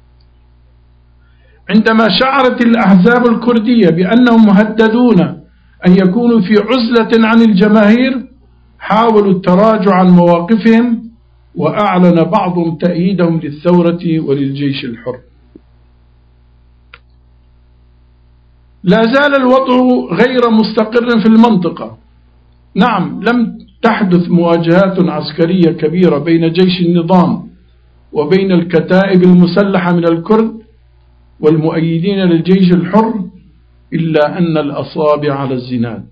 عندما شعرت الأحزاب الكردية بأنهم مهددون أن يكونوا في عزلة عن الجماهير حاولوا التراجع عن مواقفهم، وأعلن بعضهم تأييدهم للثورة وللجيش الحر. لا زال الوضع غير مستقر في المنطقة. نعم، لم تحدث مواجهات عسكرية كبيرة بين جيش النظام وبين الكتائب المسلحة من الكرد والمؤيدين للجيش الحر، إلا أن الأصابع على الزناد.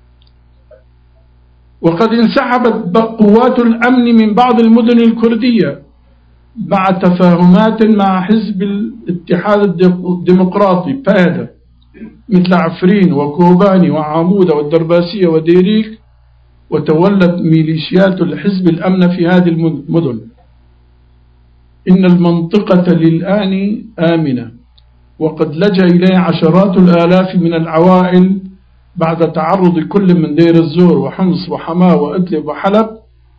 وقد انسحبت قوات الأمن من بعض المدن الكردية مع تفاهمات مع حزب الاتحاد الديمقراطي بادا مثل عفرين وكوباني وعمودة والدرباسية وديريك، وتولت ميليشيات الحزب الأمن في هذه المدن. إن المنطقة للآن آمنة، وقد لجأ إليه عشرات الآلاف من العوائل بعد تعرض كل من دير الزور وحمص وحماة وإدلب وحلب،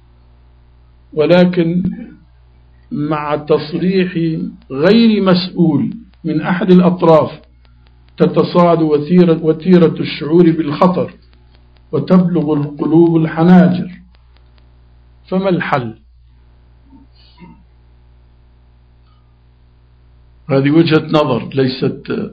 ولكن مع تصريح غير مسؤول من أحد الأطراف تتصاعد وتيرة, وتيرة الشعور بالخطر وتبلغ القلوب الحناجر. فما الحل؟ هذه وجهة نظر ليست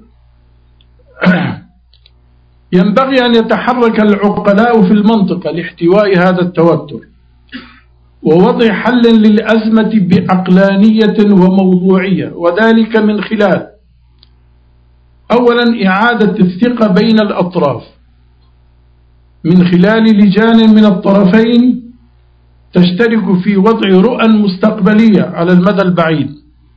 ينبغي أن يتحرك العقلاء في المنطقة لاحتواء هذا التوتر ووضع حل للأزمة بعقلانية وموضوعية، وذلك من خلال أولا إعادة الثقة بين الأطراف من خلال لجان من الطرفين تشترك في وضع رؤى مستقبلية على المدى البعيد.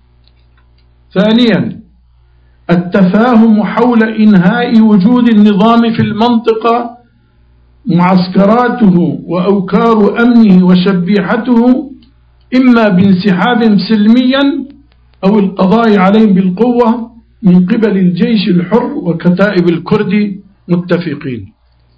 ثانيا التفاهم حول إنهاء وجود النظام في المنطقة، معسكراته وأوكار أمنه وشبيحته، إما بانسحاب سلميا أو القضاء عليهم بالقوة من قبل الجيش الحر وكتائب الكرد متفقين.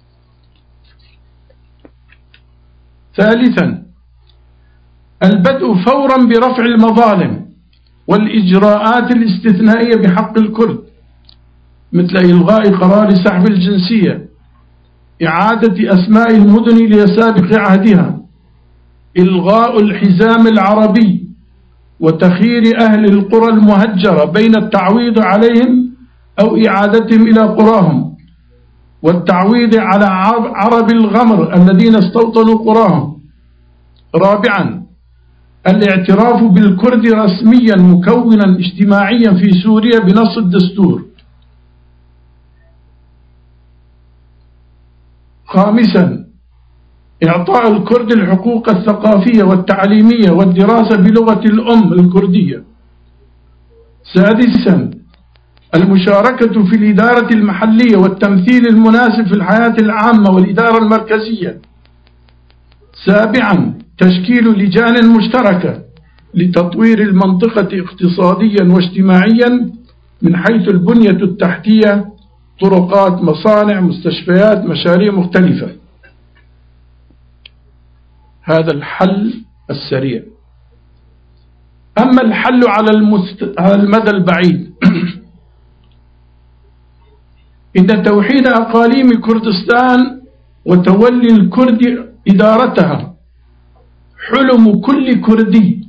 ثالثا البدء فورا برفع المظالم والإجراءات الاستثنائية بحق الكرد، مثل إلغاء قرار سحب الجنسية، إعادة أسماء المدن لسابق عهدها، إلغاء الحزام العربي، وتخيير أهل القرى المهجرة بين التعويض عليهم أو إعادتهم إلى قراهم، والتعويض على عرب الغمر الذين استوطنوا قراهم. رابعا الاعتراف بالكرد رسميا مكونا اجتماعيا في سوريا بنص الدستور. خامسا إعطاء الكرد الحقوق الثقافية والتعليمية والدراسة بلغة الأم الكردية. سادسا المشاركة في الإدارة المحلية والتمثيل المناسب في الحياة العامة والإدارة المركزية. سابعا تشكيل لجان مشتركة لتطوير المنطقة اقتصاديا واجتماعيا من حيث البنية التحتية، طرقات، مصانع، مستشفيات، مشاريع مختلفة. هذا الحل السريع. أما الحل على, المست... على المدى البعيد إن توحيد أقاليم كردستان وتولي الكرد إدارتها حلم كل كردي،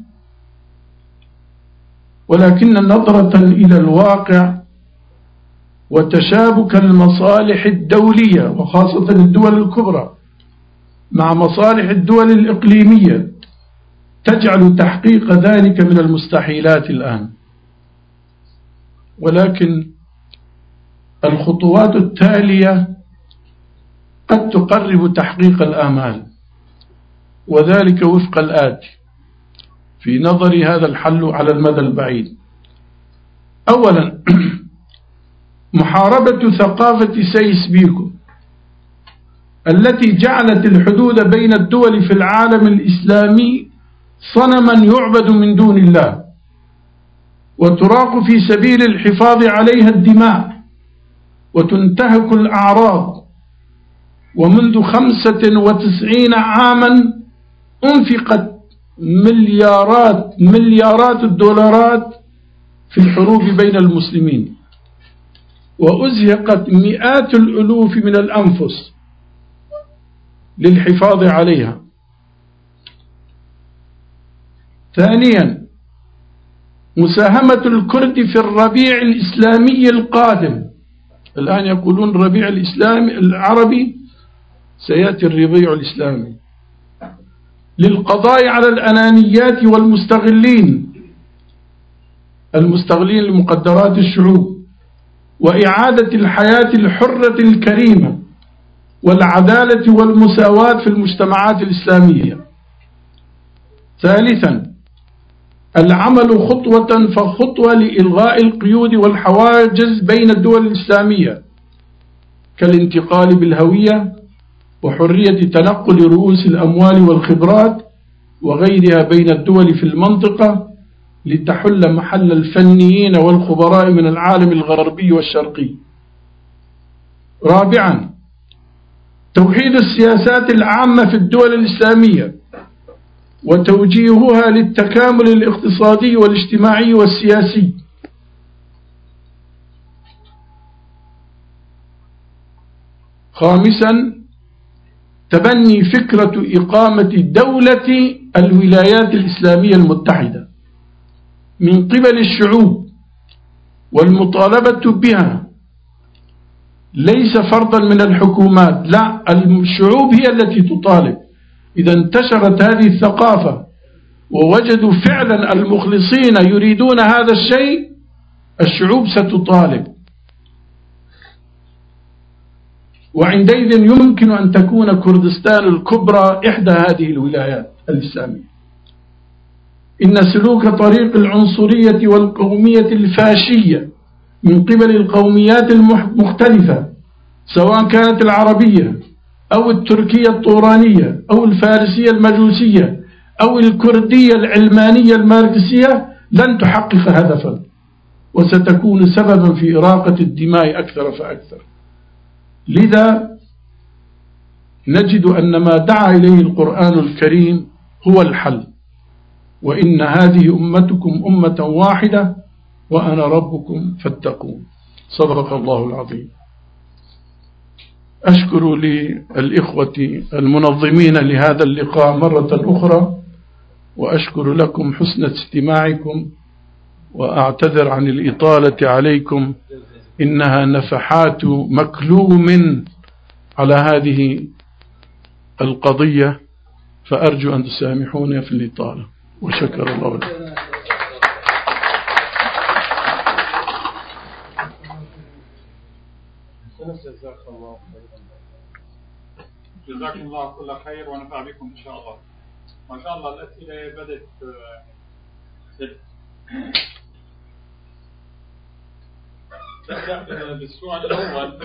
ولكن نظرة إلى الواقع وتشابك المصالح الدولية وخاصة الدول الكبرى مع مصالح الدول الإقليمية تجعل تحقيق ذلك من المستحيلات الآن. ولكن الخطوات التالية قد تقرب تحقيق الآمال، وذلك وفق الآتي في نظري هذا الحل على المدى البعيد. أولا، محاربة ثقافة سيس بيكو التي جعلت الحدود بين الدول في العالم الإسلامي صنما يعبد من دون الله، وتراق في سبيل الحفاظ عليها الدماء وتنتهك الأعراض. ومنذ خمسة وتسعين عاما أنفقت مليارات مليارات الدولارات في الحروب بين المسلمين، وأزهقت مئات الألوف من الأنفس للحفاظ عليها. ثانيا، مساهمة الكرد في الربيع الإسلامي القادم. الآن يقولون الربيع الإسلامي العربي، سيأتي الربيع الإسلامي، للقضاء على الأنانيات والمستغلين المستغلين لمقدرات الشعوب، وإعادة الحياة الحرة الكريمة والعدالة والمساواة في المجتمعات الإسلامية. ثالثا، العمل خطوة فخطوة لإلغاء القيود والحواجز بين الدول الإسلامية كالانتقال بالهوية وحرية تنقل رؤوس الأموال والخبرات وغيرها بين الدول في المنطقة لتحل محل الفنيين والخبراء من العالم الغربي والشرقي. رابعا، توحيد السياسات العامة في الدول الإسلامية وتوجيهها للتكامل الاقتصادي والاجتماعي والسياسي. خامسا، تبني فكرة إقامة دولة الولايات الإسلامية المتحدة من قبل الشعوب والمطالبة بها، ليس فرضا من الحكومات، لا، الشعوب هي التي تطالب. إذا انتشرت هذه الثقافة ووجدوا فعلا المخلصين يريدون هذا الشيء، الشعوب ستطالب، وعندئذ يمكن أن تكون كردستان الكبرى إحدى هذه الولايات الإسلامية. إن سلوك طريق العنصرية والقومية الفاشية من قبل القوميات المختلفة سواء كانت العربية أو التركية الطورانية أو الفارسية المجوسية أو الكردية العلمانية الماركسية لن تحقق هدفا، وستكون سببا في إراقة الدماء أكثر فأكثر. لذا نجد أن ما دعا إليه القرآن الكريم هو الحل، وإن هذه أمتكم أمة واحدة وأنا ربكم فاتقون. صدق الله العظيم. أشكر للإخوة المنظمين لهذا اللقاء مرة أخرى، وأشكر لكم حسن استماعكم، وأعتذر عن الإطالة عليكم، إنها نفحات مكلوم على هذه القضية، فأرجو أن تسامحوني في الإطالة، وشكر الله لكم. جزاكم الله كل خير ونفع بكم إن شاء الله. ما شاء الله الأسئلة بدت نبدأ بالسؤال الأول.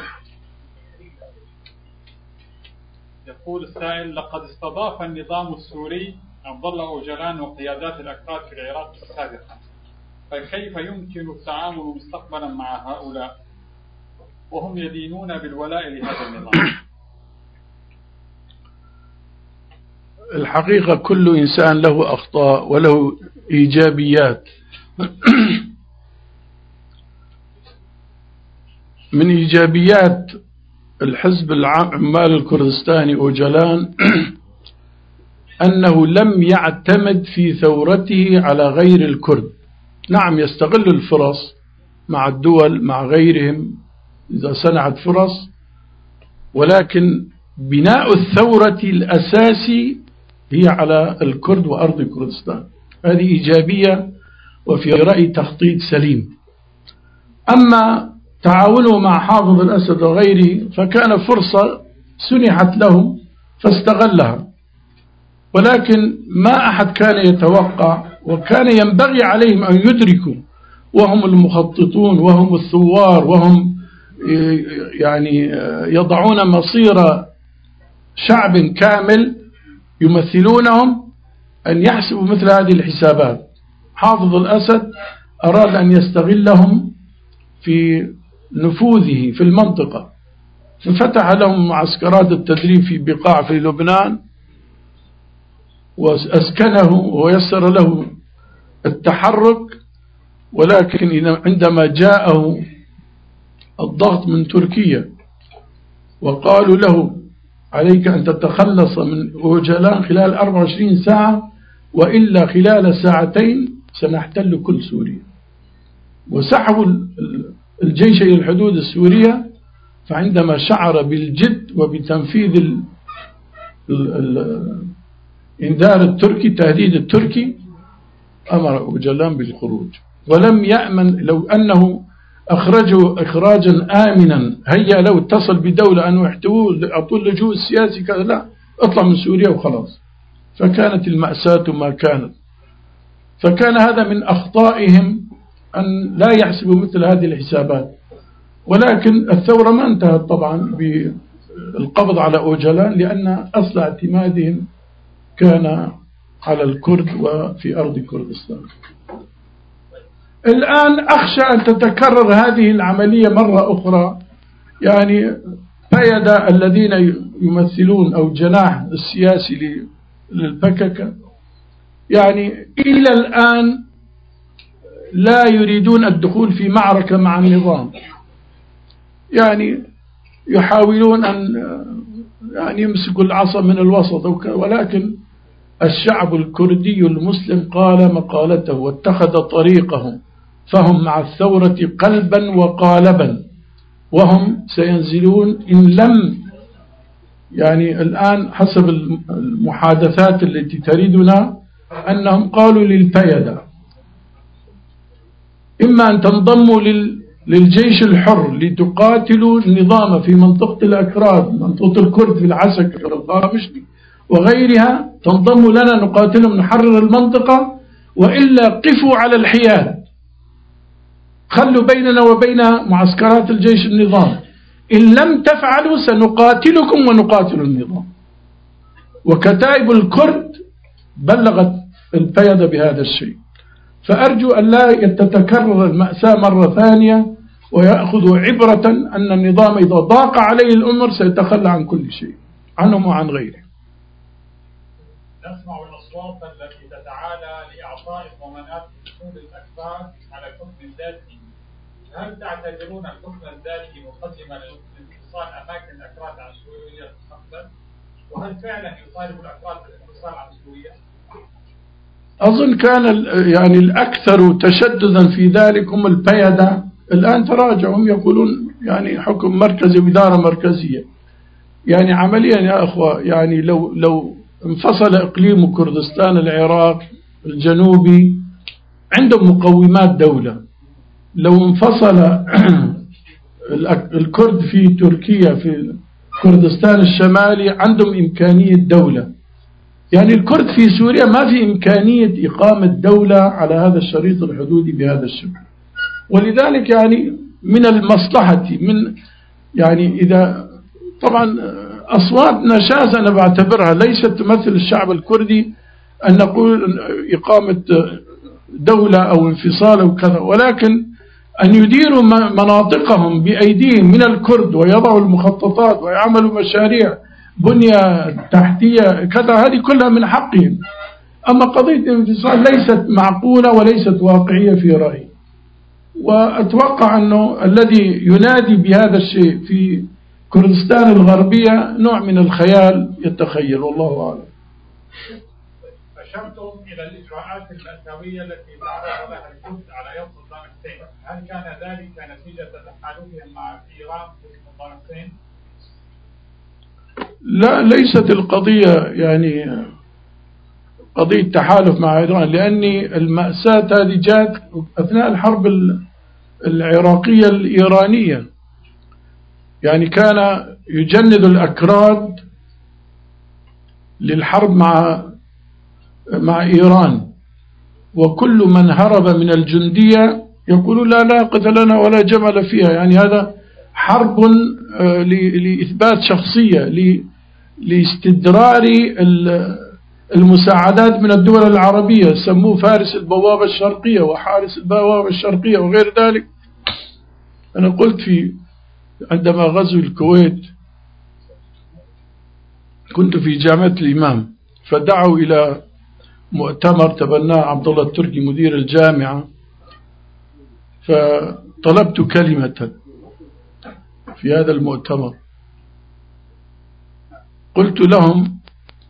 يقول السائل: لقد استضاف النظام السوري عبد الله أوجلان وقيادات الأكراد في العراق سابقا، فكيف يمكن التعامل مستقبلا مع هؤلاء وهم يدينون بالولاء لهذا النظام؟ الحقيقة كل إنسان له أخطاء وله إيجابيات. من إيجابيات الحزب العمال الكردستاني أوجلان أنه لم يعتمد في ثورته على غير الكرد. نعم يستغل الفرص مع الدول مع غيرهم إذا صنعت فرص، ولكن بناء الثورة الأساسي هي على الكرد وأرض كردستان. هذه إيجابية وفي رأي تخطيط سليم. أما تعاونه مع حافظ الأسد وغيره فكان فرصة سنحت له فاستغلها، ولكن ما أحد كان يتوقع، وكان ينبغي عليهم أن يدركوا وهم المخططون وهم الثوار وهم يعني يضعون مصير شعب كامل يمثلونهم، أن يحسبوا مثل هذه الحسابات. حافظ الأسد أراد أن يستغلهم في نفوذه في المنطقة، ففتح لهم معسكرات التدريب في بقاع في لبنان وأسكنه ويسر له التحرك، ولكن عندما جاءه الضغط من تركيا وقالوا له عليك أن تتخلص من أوجلان خلال أربع وعشرين ساعة وإلا خلال ساعتين سنحتل كل سوريا، وسحبوا الجيش إلى الحدود السورية. فعندما شعر بالجد وبتنفيذ الإنذار التركي تهديد التركي أمر أوجلان بالخروج، ولم يأمن. لو أنه أخرجوا إخراجا آمنا هيا لو اتصل بدولة أنه يحتوه أطول اللجوء السياسي كذا، لا اطلع من سوريا وخلاص. فكانت المأساة ما كانت. فكان هذا من أخطائهم أن لا يحسبوا مثل هذه الحسابات. ولكن الثورة ما انتهت طبعا بالقبض على أوجلان، لأن أصل اعتمادهم كان على الكرد وفي أرض كردستان. الآن أخشى أن تتكرر هذه العملية مرة أخرى. يعني فيدا الذين يمثلون أو جناح السياسي للبككة يعني إلى الآن لا يريدون الدخول في معركة مع النظام، يعني يحاولون أن يعني يمسكوا العصا من الوسط، ولكن الشعب الكردي المسلم قال مقالته واتخذ طريقه، فهم مع الثورة قلبا وقالبا، وهم سينزلون إن لم يعني الآن حسب المحادثات التي تريدنا أنهم قالوا للفيدة إما أن تنضموا للجيش الحر لتقاتلوا النظام في منطقة الأكراد، منطقة الكرد في العسكر الغامشلي وغيرها، تنضموا لنا نقاتلهم نحرر المنطقة، وإلا قفوا على الحياد، خلوا بيننا وبين معسكرات الجيش النظام، إن لم تفعلوا سنقاتلكم ونقاتل النظام. وكتائب الكرد بلغت الفيدة بهذا الشيء. فأرجو أن لا تتكرر المأساة مرة ثانية، ويأخذوا عبرة أن النظام إذا ضاق عليه الأمر سيتخلى عن كل شيء عنهم وعن غيره. نسمع الأصوات التي تتعالى لإعطاء ضمانات حصول الأكراد على الحكم الذاتي. هل تعتبرون الحكم الذاتي مقدمة لانفصال أماكن الأكراد عن سوريا مستقبلا؟ وهل فعلا يطالب الأكراد بالانفصال عن سوريا؟ أظن كان يعني الأكثر تشددا في ذلك هم البيدة. الآن تراجعوا، هم يقولون يعني حكم مركزي وإدارة مركزية. يعني عمليا يا أخوة، يعني لو لو انفصل إقليم كردستان العراق الجنوبي عندهم مقومات دولة، لو انفصل الكرد في تركيا في كردستان الشمالي عندهم إمكانية دولة. يعني الكرد في سوريا ما في إمكانية إقامة دولة على هذا الشريط الحدودي بهذا الشكل. ولذلك يعني من المصلحة من يعني إذا طبعا أصوات نشاز أنا بعتبرها ليست تمثل الشعب الكردي أن نقول إقامة دولة أو انفصال أو كذا، ولكن أن يديروا مناطقهم بأيديهم من الكرد ويضعوا المخططات ويعملوا مشاريع بنية تحتية كذا، هذه كلها من حقهم. أما قضية الانفصال ليست معقولة وليست واقعية في رأيي. وأتوقع أنه الذي ينادي بهذا الشيء في كردستان الغربية نوع من الخيال يتخيل، والله أعلم. أشرتم إلى الإجراءات المأساوية التي تعرض لها الكرد على يد صدام حسين، هل كان ذلك نتيجة تحالفهم مع إيران ضد صدام حسين؟ لا، ليست القضية يعني قضية تحالف مع إيران، لأن المأساة هذه جاءت أثناء الحرب العراقية الإيرانية. يعني كان يجند الأكراد للحرب مع مع إيران، وكل من هرب من الجندية يقول لا لا قتلنا ولا جمل فيها. يعني هذا حرب لإثبات شخصية، لاستدرار المساعدات من الدول العربية، سموه فارس البوابة الشرقية وحارس البوابة الشرقية وغير ذلك. أنا قلت في عندما غزو الكويت كنت في جامعة الإمام، فدعوا إلى مؤتمر تبناه عبد الله التركي مدير الجامعة، فطلبت كلمة في هذا المؤتمر، قلت لهم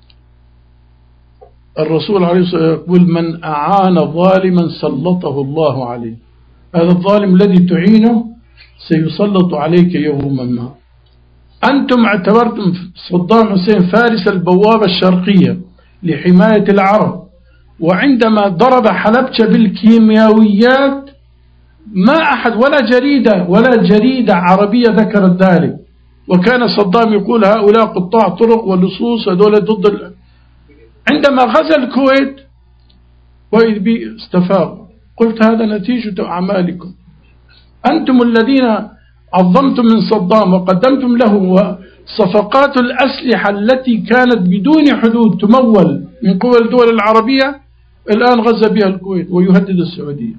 الرسول عليه الصلاة والسلام يقول من أعان ظالما سلطه الله عليه، هذا الظالم الذي تعينه سيسلط عليك يوما ما. أنتم اعتبرتم صدام حسين فارس البوابة الشرقية لحماية العرب، وعندما ضرب حلبشة بالكيميائيات ما أحد ولا جريدة ولا جريدة عربية ذكرت ذلك، وكان صدام يقول هؤلاء قطاع طرق ولصوص هذول ضد ال... عندما غزا الكويت وإذ بي استفاق. قلت هذا نتيجة أعمالكم، أنتم الذين عظمتم من صدام وقدمتم له، وصفقات الأسلحة التي كانت بدون حدود تمول من قبل الدول العربية الآن غزا بها الكويت ويهدد السعودية.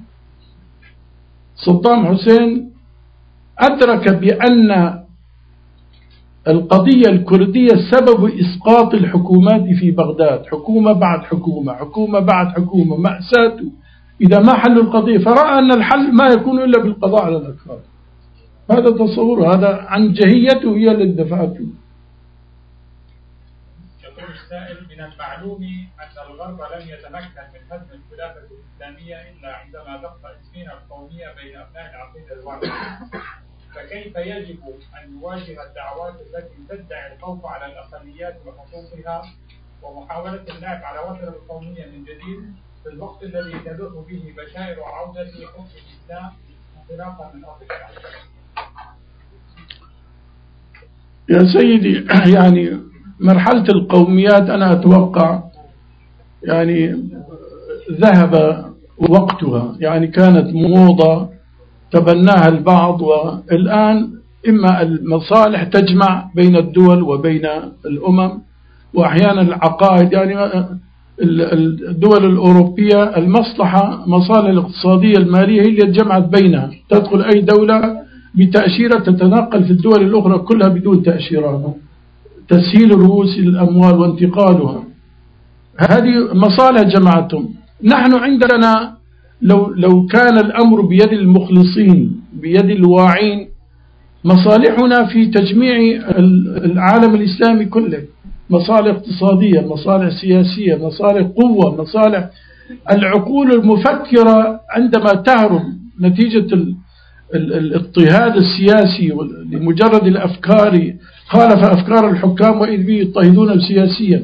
صدام حسين أدرك بأن القضية الكردية سبب إسقاط الحكومات في بغداد، حكومة بعد حكومة حكومة بعد حكومة، مأساته إذا ما حلوا القضية، فرأى أن الحل ما يكون إلا بالقضاء على الأكراد. هذا تصور، هذا عن جهيته هي اللي دفعته. يقول السائل من المعلوم أن الغرب لم يتمكن من هدم الخلافة الإسلامية إلا عندما دق اسمين القومية بين أبناء العقيدة الواحدة، فكيف يجب أن يواجه الدعوات التي تدعي الخوف على الأقليات وحقوقها ومحاولة اللعب على وتر القومية من جديد في الوقت الذي تلوح به بشائر عودة حكم الإسلام انطلاقا من أرض الشعب؟ يا سيدي، يعني مرحلة القوميات أنا أتوقع يعني ذهب وقتها، يعني كانت موضة تبناها البعض، والآن إما المصالح تجمع بين الدول وبين الأمم، وأحيانا العقائد. يعني الدول الأوروبية المصلحة مصالح الاقتصادية المالية هي اللي جمعت بينها، تدخل أي دولة بتأشيرة تتنقل في الدول الأخرى كلها بدون تأشيرات، تسهيل رؤوس الأموال وانتقالها، هذه مصالح جمعتهم. نحن عندنا لو لو كان الأمر بيد المخلصين بيد الواعين، مصالحنا في تجميع العالم الإسلامي كله، مصالح اقتصادية، مصالح سياسية، مصالح قوة، مصالح العقول المفكرة عندما تهرب نتيجة الاضطهاد السياسي لمجرد الأفكار، خالف أفكار الحكام وإذ به يضطهدون سياسيا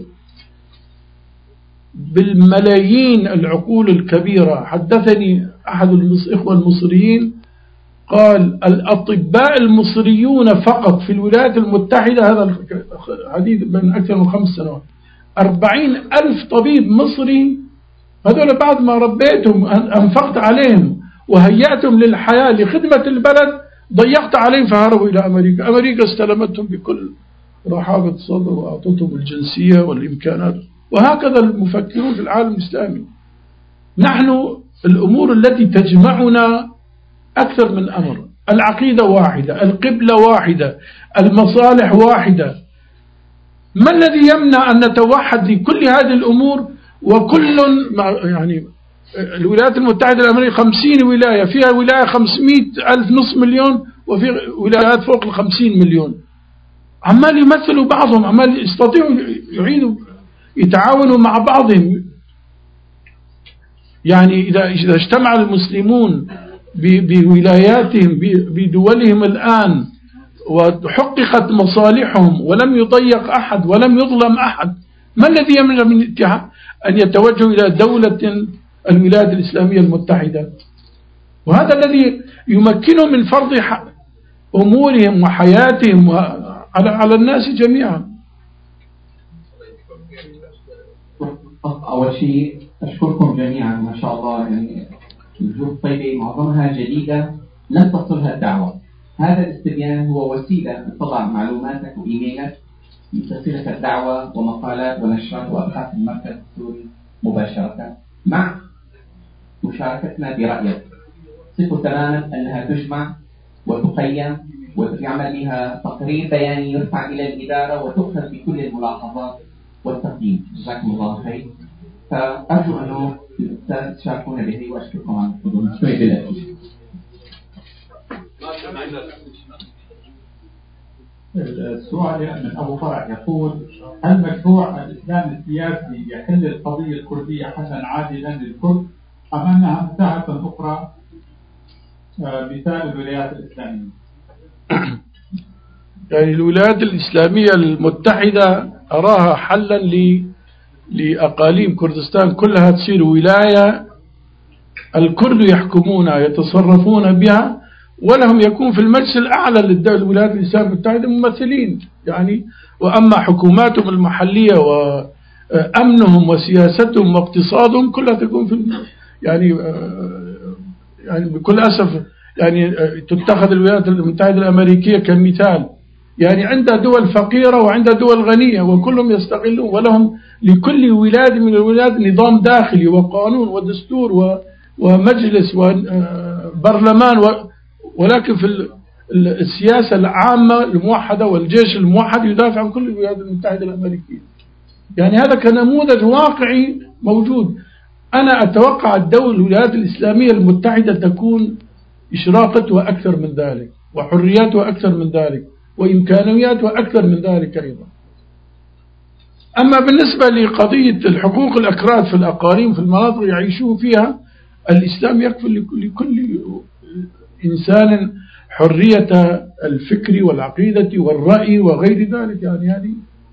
بالملايين العقول الكبيرة. حدثني أحد الإخوة المصريين قال الأطباء المصريون فقط في الولايات المتحدة، هذا حديث من أكثر من خمس سنوات، أربعين ألف طبيب مصري، هذول بعد ما ربيتهم أنفقت عليهم وهيأتهم للحياة لخدمة البلد ضيقت عليهم فهربوا إلى أمريكا. أمريكا استلمتهم بكل رحابة صدر وأعطتهم الجنسية والإمكانات، وهكذا المفكرون في العالم الإسلامي. نحن الأمور التي تجمعنا أكثر من أمر، العقيدة واحدة، القبلة واحدة، المصالح واحدة. ما الذي يمنع أن نتوحد لكل هذه الأمور؟ وكل يعني الولايات المتحدة الأمريكية خمسين ولاية، فيها ولاية خمسمائة ألف نصف مليون، وفي ولايات فوق الخمسين مليون، عمال يمثلوا بعضهم، عمال يستطيعوا يعيدوا. يتعاونوا مع بعضهم. يعني إذا إذا اجتمع المسلمون بولاياتهم بدولهم الآن وحققت مصالحهم ولم يضيق أحد ولم يظلم أحد، ما الذي يمنع من أن يتوجهوا إلى دولة الولايات الإسلامية المتحدة؟ وهذا الذي يمكنهم من فرض أمورهم وحياتهم على على الناس جميعا. أول شيء أشكركم جميعا، ما شاء الله، يعني الجهود الطيبة معظمها جديدة لم تصلها الدعوة. هذا الاستبيان هو وسيلة أن تضع معلوماتك وإيميلك تصلك الدعوة ومقالات ونشرات وأبحاث المركز السوري مباشرة مع مشاركتنا برأيك. ثقوا تماما أنها تجمع وتقيم ويعمل بها تقرير بياني يرفع إلى الإدارة وتؤخذ بكل الملاحظات والتقييم. جزاكم الله خير. فأرجو أنه تشاركونا به وأشكركم على الحضور. السؤال من أبو فرح يقول: هل مشروع الإسلام السياسي يحل القضية الكردية حلا عاجلا للكرد أم أنها مساحة أخرى مثال الولايات الإسلامية؟ يعني الولايات الإسلامية المتحدة أراها حلا لأقاليم كردستان كلها تصير ولاية الكرد يحكمونها يتصرفون بها، ولهم يكون في المجلس الأعلى للولايات الإسلامية المتحدة ممثلين يعني. وأما حكوماتهم المحلية وأمنهم وسياستهم واقتصادهم كلها تكون في يعني يعني بكل أسف يعني تتخذ الولايات المتحدة الأمريكية كمثال. يعني عندها دول فقيرة وعندها دول غنية وكلهم يستغلون، ولهم لكل ولاية من الولايات نظام داخلي وقانون ودستور ومجلس وبرلمان، ولكن في السياسة العامة الموحدة والجيش الموحد يدافع عن كل الولايات المتحدة الأمريكية. يعني هذا كنموذج واقعي موجود. أنا أتوقع الدولة الولايات الإسلامية المتحدة تكون إشراقتها أكثر من ذلك وحرياتها أكثر من ذلك وإمكانياتها أكثر من ذلك أيضا. أما بالنسبة لقضية الحقوق الأكراد في الأقاليم في المناطق يعيشون فيها، الإسلام يكفل لكل إنسان حرية الفكر والعقيدة والرأي وغير ذلك. يعني هذه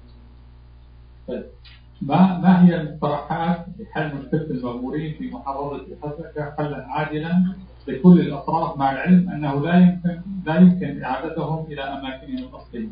ما ما هي المقترحات لحل مشكلة المأمورين في محافظة الحسكة حلا عاجلا لكل الأطراف، مع العلم أنه لا يمكن لا يمكن إعادتهم إلى أماكنهم الأصلية؟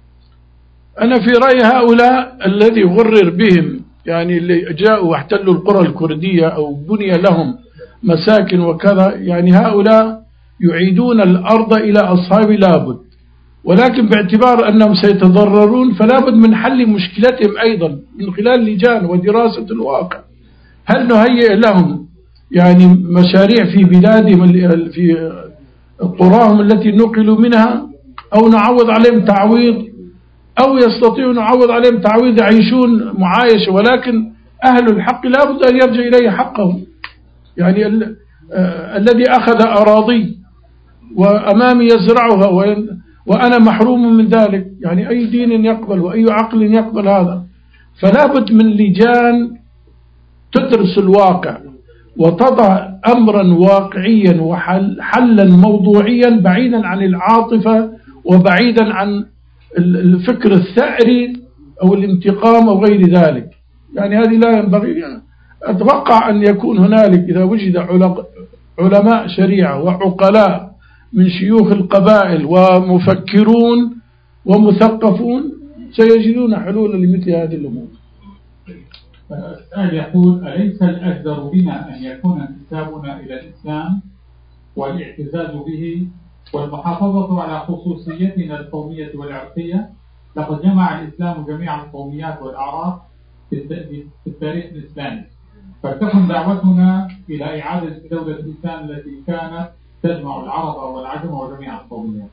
أنا في رأي هؤلاء الذي غرر بهم، يعني اللي جاءوا واحتلوا القرى الكردية أو بني لهم مساكن وكذا، يعني هؤلاء يعيدون الأرض إلى أصحاب لابد، ولكن باعتبار أنهم سيتضررون فلابد من حل مشكلتهم أيضا من خلال لجان ودراسة الواقع. هل نهيئ لهم يعني مشاريع في بلادهم في قراهم التي نقلوا منها، أو نعوض عليهم تعويض، أو يستطيعوا نعوض عليهم تعويض يعيشون معايشة، ولكن أهل الحق لابد أن يرجع إليه حقهم. يعني ال آه الذي أخذ أراضي وأمامي يزرعها وأنا محروم من ذلك، يعني أي دين يقبل وأي عقل يقبل هذا؟ فلابد من لجان تدرس الواقع وتضع أمرا واقعيا وحلا موضوعيا بعيدا عن العاطفة وبعيدا عن الفكر الثأري أو الانتقام أو غير ذلك. يعني هذه لا ينبغي. يعني أتوقع أن يكون هنالك إذا وجد علماء شريعة وعقلاء من شيوخ القبائل ومفكرون ومثقفون سيجدون حلولا لمثل هذه الأمور. السؤال يقول: أليس الأجدر بنا أن يكون انتسابنا إلى الإسلام والاعتزاز به والمحافظة على خصوصيتنا القومية والعرقية؟ لقد جمع الإسلام جميع القوميات والأعراق في التاريخ الإسلامي، فلتكن دعوتنا إلى إعادة دولة الإسلام التي كانت تجمع العرب والعجم وجميع القوميات.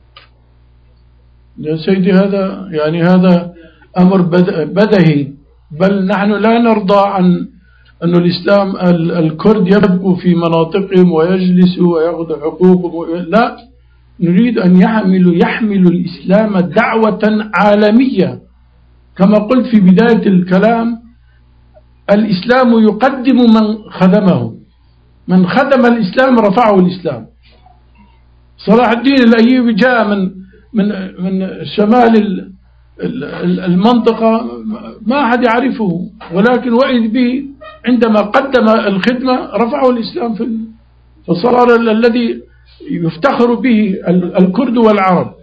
يا سيدي هذا يعني هذا أمر بدهي، بل نحن لا نرضى عن أن الإسلام الكرد يبقوا في مناطقهم ويجلسوا ويأخذوا حقوقهم، لا، نريد أن يحملوا يحملوا الإسلام دعوة عالمية. كما قلت في بداية الكلام، الإسلام يقدم من خدمه، من خدم الإسلام رفعه الإسلام. صلاح الدين الأيوبي جاء من من من شمال المنطقة ما أحد يعرفه، ولكن وإذ به عندما قدم الخدمة رفعه الإسلام في فصار الذي يفتخر به الكرد والعرب.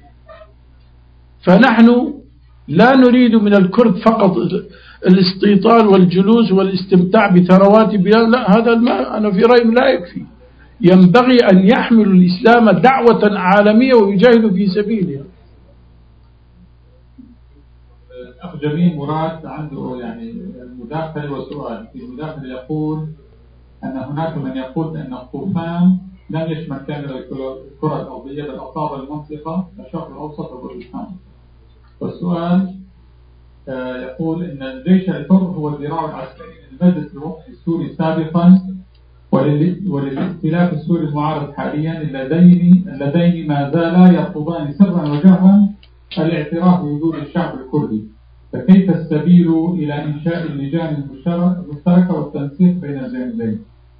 فنحن لا نريد من الكرد فقط الاستيطان والجلوس والاستمتاع بثروات بلاد، لا، هذا ما أنا في رأيي لا يكفي. ينبغي أن يحملوا الإسلام دعوة عالمية ويجاهدوا في سبيلها. أخ جميل مراد عنده يعني مداخلة وسؤال. في المداخلة يقول أن هناك من يقول أن الطوفان لم يشمل كامل الكرة الأرضية بل أصاب المنطقة الشرق الأوسط وبلوشستان. والسؤال يقول أن الجيش الحر هو الذراع العسكري للمجلس الوقفي السوري سابقا وللائتلاف السوري المعارض حاليا، اللذين اللذين ما زالا يرفضان سرا وجهرا الاعتراف بوجود الشعب الكردي، فكيف السبيل إلى إنشاء اللجان المشتركة والتنسيق بين الجانبين؟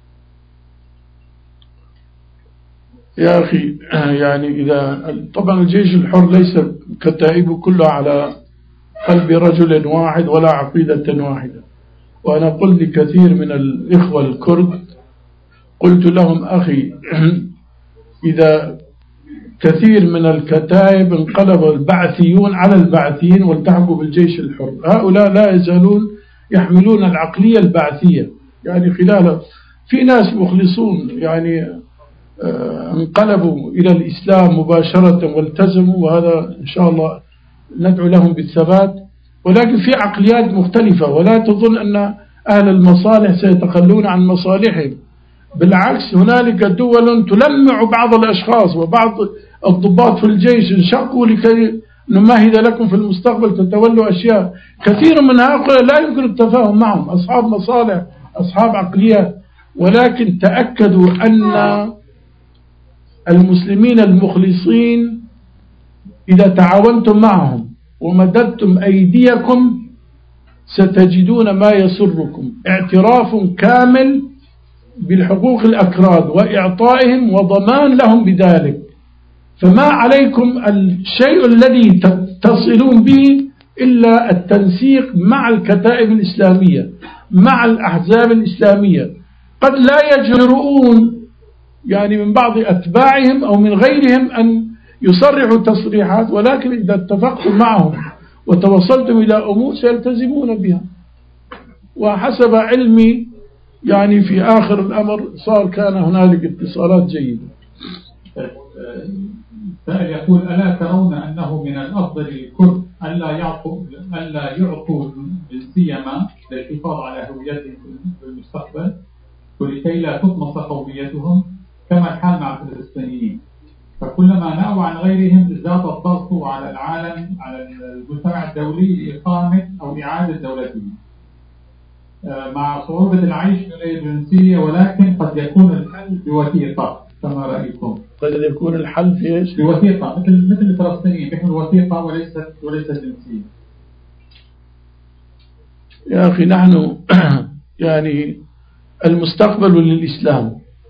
يا أخي يعني إذا طبعا الجيش الحر ليس كتائبه كلها على قلب رجل واحد ولا عقيدة واحدة. وأنا قلت لكثير من الإخوة الكرد، قلت لهم أخي إذا كثير من الكتائب انقلب البعثيون على البعثيين والتحقوا بالجيش الحر، هؤلاء لا يزالون يحملون العقلية البعثية. يعني خلال في ناس مخلصون يعني انقلبوا إلى الإسلام مباشرة والتزموا، وهذا إن شاء الله ندعو لهم بالثبات، ولكن في عقليات مختلفة. ولا تظن أن أهل المصالح سيتخلون عن مصالحهم، بالعكس هنالك دول تلمع بعض الأشخاص وبعض الضباط في الجيش انشقوا لكي نمهد لكم في المستقبل تتولوا أشياء. كثير من هؤلاء لا يمكن التفاهم معهم، أصحاب مصالح أصحاب عقليات. ولكن تأكدوا أن المسلمين المخلصين إذا تعاونتم معهم ومددتم أيديكم ستجدون ما يسركم، اعتراف كامل بالحقوق الأكراد وإعطائهم وضمان لهم بذلك. فما عليكم الشيء الذي تصلون به إلا التنسيق مع الكتائب الإسلامية مع الأحزاب الإسلامية. قد لا يجرؤون يعني من بعض أتباعهم أو من غيرهم أن يصرحوا تصريحات، ولكن إذا اتفقتم معهم وتوصلتم إلى أمور سيلتزمون بها. وحسب علمي يعني في آخر الأمر صار كان هنالك اتصالات جيدة. سائل يقول ألا ترون أنه من الأفضل للكرد ألا يعطوا ألا يعطوا جنسية ما للحفاظ على هويتهم في المستقبل ولكي لا تطمس قوميتهم كما الحال مع الفلسطينيين، فكلما نأوا عن غيرهم ازداد الضغط على العالم على المجتمع الدولي لإقامة أو إعادة دولتهم مع صعوبة العيش من غير جنسية، ولكن قد يكون الحل بوثيقة. كما رأيكم؟ قد يكون الحل في ايش؟ بوثيقة، مثل مثل الفلسطينيين بيحملوا وثيقة وليست وليست جنسية. يا أخي نحن يعني المستقبل للإسلام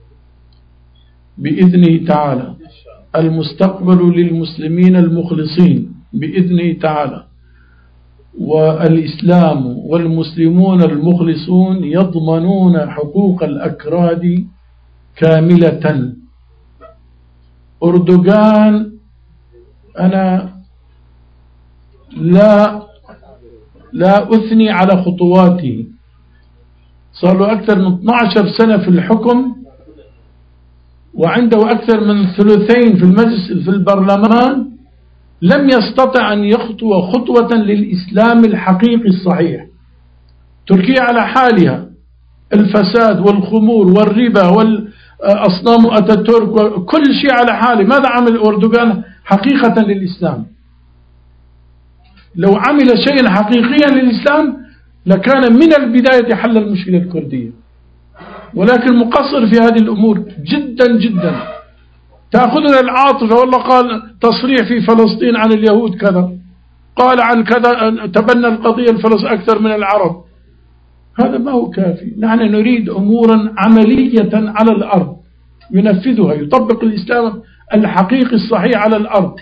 بإذنه تعالى، المستقبل للمسلمين المخلصين بإذنه تعالى، والإسلام والمسلمون المخلصون يضمنون حقوق الأكراد كاملة. أردوغان أنا لا لا أثني على خطواته، صار له أكثر من اثنتي عشرة سنة في الحكم وعنده أكثر من ثلثين في المجلس في البرلمان، لم يستطع أن يخطو خطوة للإسلام الحقيقي الصحيح. تركيا على حالها، الفساد والخمور والربا والأصنام أتاتورك وكل شيء على حاله. ماذا عمل أردوغان حقيقة للإسلام؟ لو عمل شيئا حقيقيا للإسلام لكان من البداية حل المشكلة الكردية، ولكن مقصر في هذه الأمور جدا جدا. تأخذنا العاطفة، والله قال تصريح في فلسطين عن اليهود كذا، قال عن كذا تبنى القضية الفلسطينية أكثر من العرب. هذا ما هو كافي. نحن نريد أمورا عملية على الأرض ينفذها، يطبق الإسلام الحقيقي الصحيح على الأرض.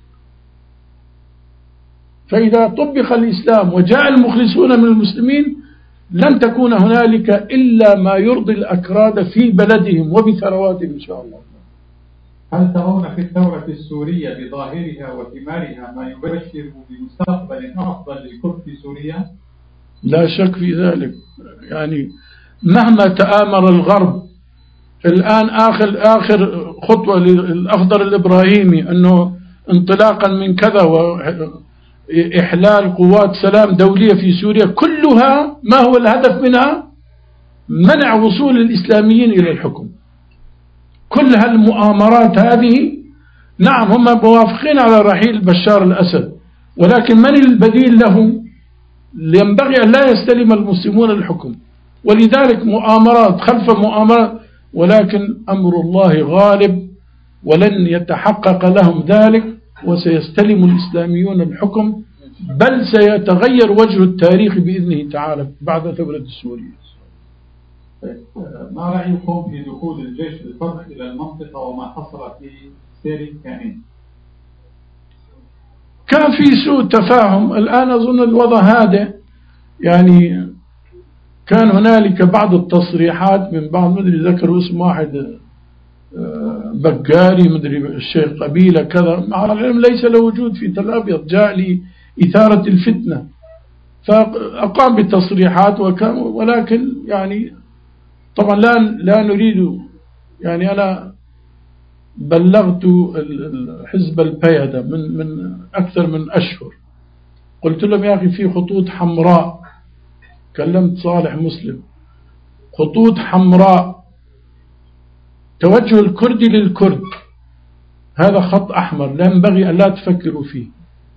فإذا طبق الإسلام وجاء المخلصون من المسلمين لن تكون هنالك إلا ما يرضي الأكراد في بلدهم وبثرواتهم إن شاء الله. هل ترون في الثورة السورية بظاهرها وثمارها ما يبشر بمستقبل أفضل للكرد في سوريا؟ لا شك في ذلك. يعني مهما تآمر الغرب الآن، آخر آخر خطوة للأخضر الإبراهيمي أنه انطلاقا من كذا وإحلال قوات سلام دولية في سوريا، كلها ما هو الهدف منها؟ منع وصول الإسلاميين إلى الحكم. كل هالمؤامرات هذه، نعم هم موافقين على رحيل بشار الأسد، ولكن من البديل له؟ ينبغي أن لا يستلم المسلمون الحكم، ولذلك مؤامرات خلف مؤامرات، ولكن أمر الله غالب ولن يتحقق لهم ذلك، وسيستلم الإسلاميون الحكم، بل سيتغير وجه التاريخ بإذنه تعالى بعد ثورة السورية. ما رأيكم في دخول الجيش الحر إلى المنطقة وما حصل في سير كانين؟ كان في سوء تفاهم، الآن أظن الوضع هادئ. يعني كان هنالك بعض التصريحات من بعض، مدري ذكروا اسم واحد بقاري، مدري الشيخ قبيلة كذا، مع العلم ليس له وجود في تل أبيض، جاء لإثارة الفتنة فأقام بالتصريحات، ولكن يعني طبعا لا لا نريد، يعني أنا بلغت حزب البيادة من من أكثر من أشهر، قلت لهم يا أخي في خطوط حمراء، كلمت صالح مسلم، خطوط حمراء، توجه الكردي للكرد هذا خط أحمر لا ينبغي أن لا تفكروا فيه.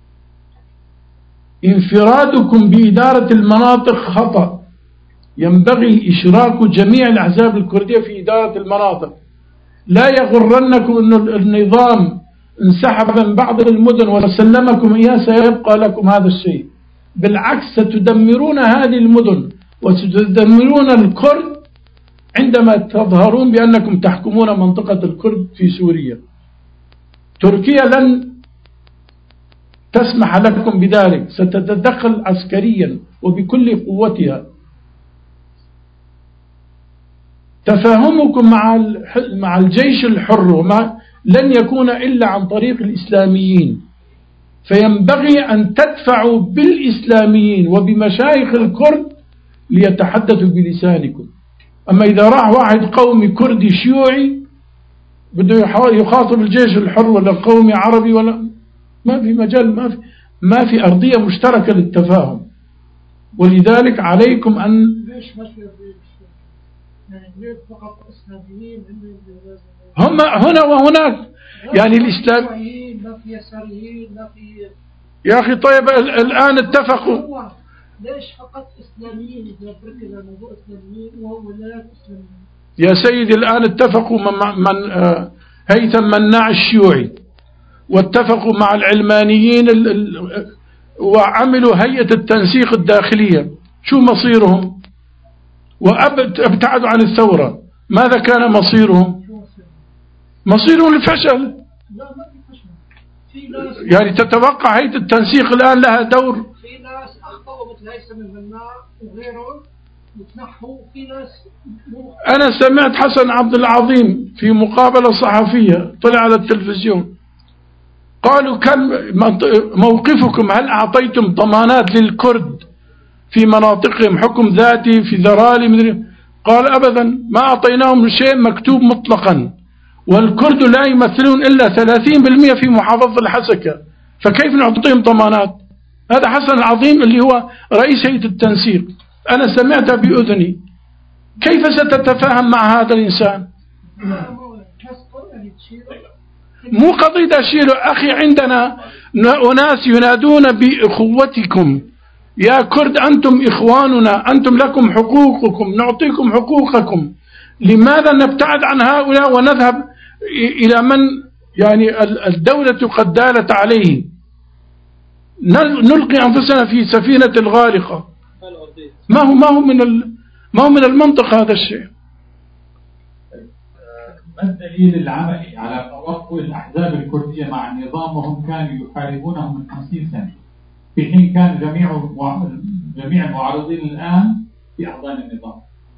انفرادكم بإدارة المناطق خطأ، ينبغي إشراك جميع الأحزاب الكردية في إدارة المناطق. لا يغرنكم أن النظام انسحب من بعض المدن وسلمكم إياه سيبقى لكم هذا الشيء، بالعكس ستدمرون هذه المدن وستدمرون الكرد عندما تظهرون بأنكم تحكمون منطقة الكرد في سوريا. تركيا لن تسمح لكم بذلك، ستتدخل عسكريا وبكل قوتها. تفاهمكم مع مع الجيش الحر وما لن يكون إلا عن طريق الإسلاميين، فينبغي أن تدفعوا بالإسلاميين وبمشايخ الكرد ليتحدثوا بلسانكم. أما إذا راح واحد قومي كردي شيوعي بده يخاطب الجيش الحر ولا قومي عربي، ولا ما في مجال، ما في ما في أرضية مشتركة للتفاهم. ولذلك عليكم أن هم هنا وهناك، يعني الإسلام يا أخي. طيب الآن اتفقوا، ليش فقط إسلاميين؟ إذا بركز موضوع إسلاميين وهو لا إسلاميين يا سيدي. الآن اتفقوا من, من هيثم مناع الشيوعي، واتفقوا مع العلمانيين ال ال وعملوا هيئة التنسيق الداخلية. شو مصيرهم؟ وابتعدوا عن الثورة. ماذا كان مصيرهم؟ مصيرهم الفشل. لا ما في فشل. في ناس يعني تتوقع هيئة التنسيق الآن لها دور؟ في ناس أخطأوا مثل هيثم المناع وغيره يتنحوا. في ناس أنا سمعت حسن عبد العظيم في مقابلة صحفية طلع على التلفزيون، قالوا كم موقفكم؟ هل أعطيتم ضمانات للكرد في مناطقهم حكم ذاتي في ذرالي؟ قال أبدا، ما أعطيناهم شيء مكتوب مطلقا، والكرد لا يمثلون إلا ثلاثين بالمئة في محافظة الحسكة، فكيف نعطيهم ضمانات؟ هذا حسن العظيم اللي هو رئيس هيئة التنسيق، أنا سمعت بأذني. كيف ستتفاهم مع هذا الإنسان؟ مو قضية أشيله أخي، عندنا أناس ينادون بإخوتكم يا كرد، أنتم إخواننا، أنتم لكم حقوقكم، نعطيكم حقوقكم. لماذا نبتعد عن هؤلاء ونذهب إلى من يعني الدولة قد دالت عليه؟ نلقي أنفسنا في سفينة الغارقة. ما هو ما هو من ال ما هو من المنطق هذا الشيء. ما الدليل العملي على توقف الأحزاب الكردية مع النظام وهم كانوا يحاربونه من خمسين سنة في حين كان جميع جميع المعارضين الآن في أحضان النظام؟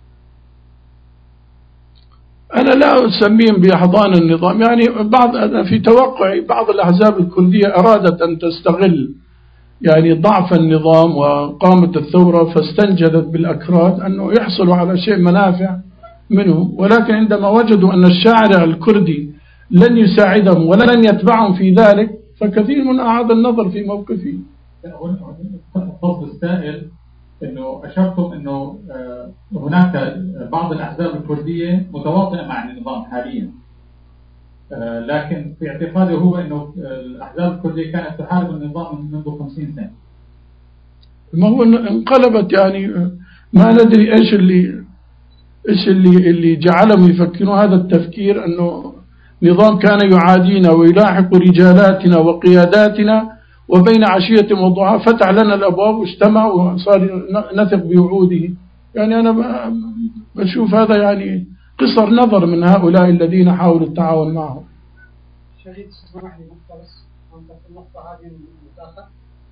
أنا لا أسميهم بأحضان النظام، يعني بعض في توقعي بعض الأحزاب الكردية أرادت أن تستغل يعني ضعف النظام وقامت الثورة فاستنجدت بالأكراد أنه يحصلوا على شيء منافع منه، ولكن عندما وجدوا أن الشارع الكردي لن يساعدهم ولن يتبعهم في ذلك فكثير من أعاد النظر في موقفه. فضل السائل أنه أشرتم أنه هناك بعض الأحزاب الكردية متواطئة مع النظام حاليا، لكن في اعتقاده هو أنه الأحزاب الكردية كانت تحارب النظام منذ خمسين سنة. ما هو انقلبت، يعني ما ندري إيش اللي إيش اللي اللي جعلهم يفكروا هذا التفكير، أنه نظام كان يعادينا ويلاحق رجالاتنا وقياداتنا وبين عشية وضحاها فتح لنا الأبواب واجتمع وصار نثق بوعوده. يعني أنا بشوف هذا يعني قصر نظر من هؤلاء الذين حاولوا التعاون معهم. شهيد اسمح لي نقطة بس عند النقطة هذه المتاخر.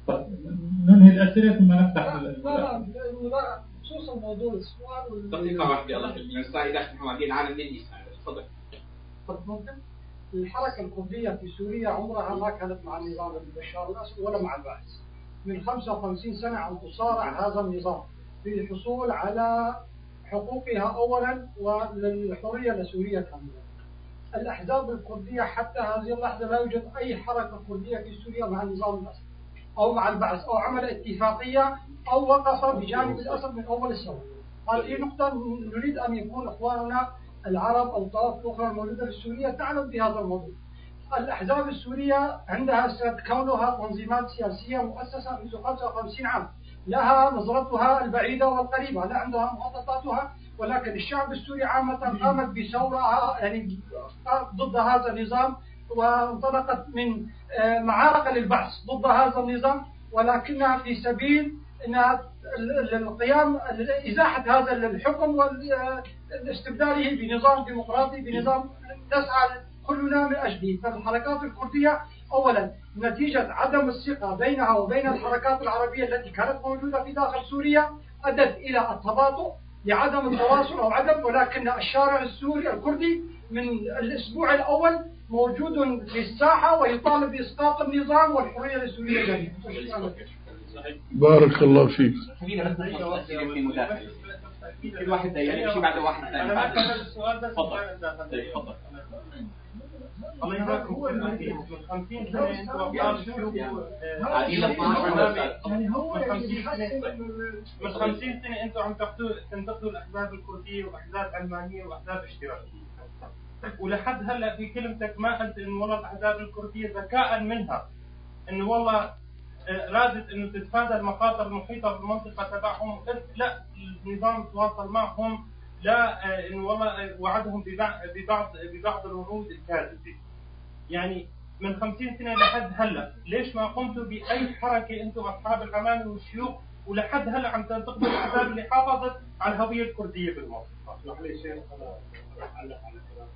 ننهي الأسئلة ثم نفتح. لا لا لا خصوصا موضوع السؤال. دقيقة واحدة الله يخليك. السائل احنا واقفين على منين يسأل. تفضل. ممكن. الحركة الكردية في سوريا عمرها ما كانت مع النظام بشار الأسد ولا مع البعث. من خمسة وخمسين سنة عم تصارع هذا النظام للحصول على حقوقها أولا وللحرية لسوريا كاملة. الأحزاب الكردية حتى هذه اللحظة لا يوجد أي حركة كردية في سوريا مع النظام الأسد أو مع البعث أو عمل اتفاقية أو وقف بجانب الأسد من أول الثورة. هذه نقطة نريد أن يكون إخواننا العرب أو الطوائف الأخرى الموجودة في سوريا تعلم بهذا الموضوع. الأحزاب السورية عندها كونها تنظيمات سياسية مؤسسة منذ خمسة وخمسين عام، لها نظرتها البعيدة والقريبة، لا عندها مخططاتها، ولكن الشعب السوري عامة قامت بثورة يعني ضد هذا النظام وانطلقت من معارك للبعث ضد هذا النظام، ولكنها في سبيل انها القيام ازاحه هذا الحكم واستبداله بنظام ديمقراطي بنظام نسعى كلنا من اجله. فالحركات الكرديه اولا نتيجه عدم الثقه بينها وبين الحركات العربيه التي كانت موجوده في داخل سوريا ادت الى التباطؤ لعدم التواصل او عدم، ولكن الشارع السوري الكردي من الاسبوع الاول موجود في الساحه ويطالب باسقاط النظام والحريه السوريه جميعا. بارك الله فيك. خلينا بس نخلص الأسئلة في مداخلة. كل واحد يعني شيء بعد واحد ثاني. أنا ما أكمل السؤال بس. تفضل. تفضل. الله يبارك فيك. من خمسين سنة أنتم أبطال الشعوب. من خمسين سنة أنتم عم تنتقدوا الأحزاب الكردية وأحزاب علمانية وأحزاب اشتراكية. ولحد هلا في كلمتك ما قلت إنه والله الأحزاب الكردية ذكاء منها إنه والله رادت انه تتفادى المخاطر المحيطه بالمنطقه تبعهم، لا النظام تواصل معهم، لا انه والله وعدهم ببعض ببعض الوعود الكاذبه. يعني من خمسين سنه لحد هلا ليش ما قمتوا باي حركه انتم اصحاب العمامه والشيوخ ولحد هلا عم تنتقدوا الاحزاب اللي حافظت على الهويه الكرديه بالمنطقه؟ اسمح لي شيخ انا اعلق على كلام.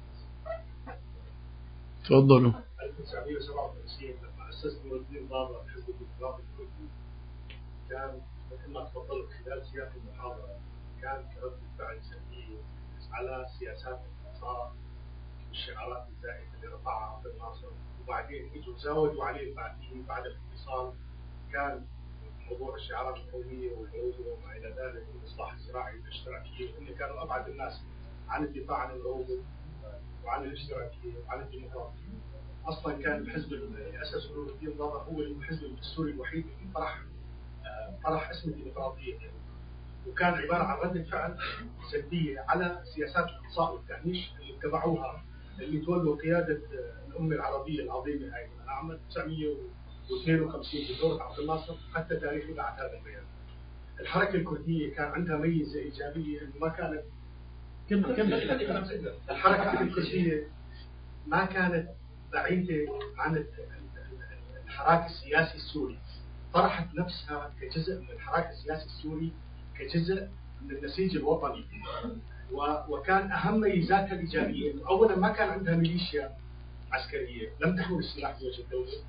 تفضلوا. ألف وتسعمئة وسبعة وخمسين لما أسست نور الدين بابا حزب الديمقراطي الكردي كان مثل ما تفضلت خلال سياق المحاضرة كان كرد فعل سلبي على سياسات الاقتصاد والشعارات الزائدة اللي رفعها عبد الناصر، وبعدين اجوا زودوا عليه البعثيين بعد الانفصال. كان موضوع الشعارات القومية والعروض وما إلى ذلك والإصلاح الزراعي والاشتراكية اللي كانوا أبعد الناس عن الدفاع عن العروض وعن الاشتراكية وعن الديمقراطية. أصلا كان الحزب اللي أسسه نور الدين بابا هو الحزب الدستوري الوحيد اللي طرح طرح اسم الديمقراطية، وكان عبارة عن ردة فعل سلبية على سياسات الاقتصاء والتهميش اللي اتبعوها اللي تولوا قيادة الأمة العربية العظيمة هاي من عام ألف وتسعمئة واثنين وخمسين بدورة عبد الناصر حتى تاريخ بعد هذا البيان. الحركة الكردية كان عندها ميزة إيجابية إنه ما كانت كم كم الحركة الكردية ما كانت بعيدة عن الحراك السياسي السوري، طرحت نفسها كجزء من الحراك السياسي السوري، كجزء من النسيج الوطني، وكان أهم ميزاتها الإيجابية أولا ما كان عندها ميليشيا عسكرية، لم تحمل السلاح في وجه الدولة.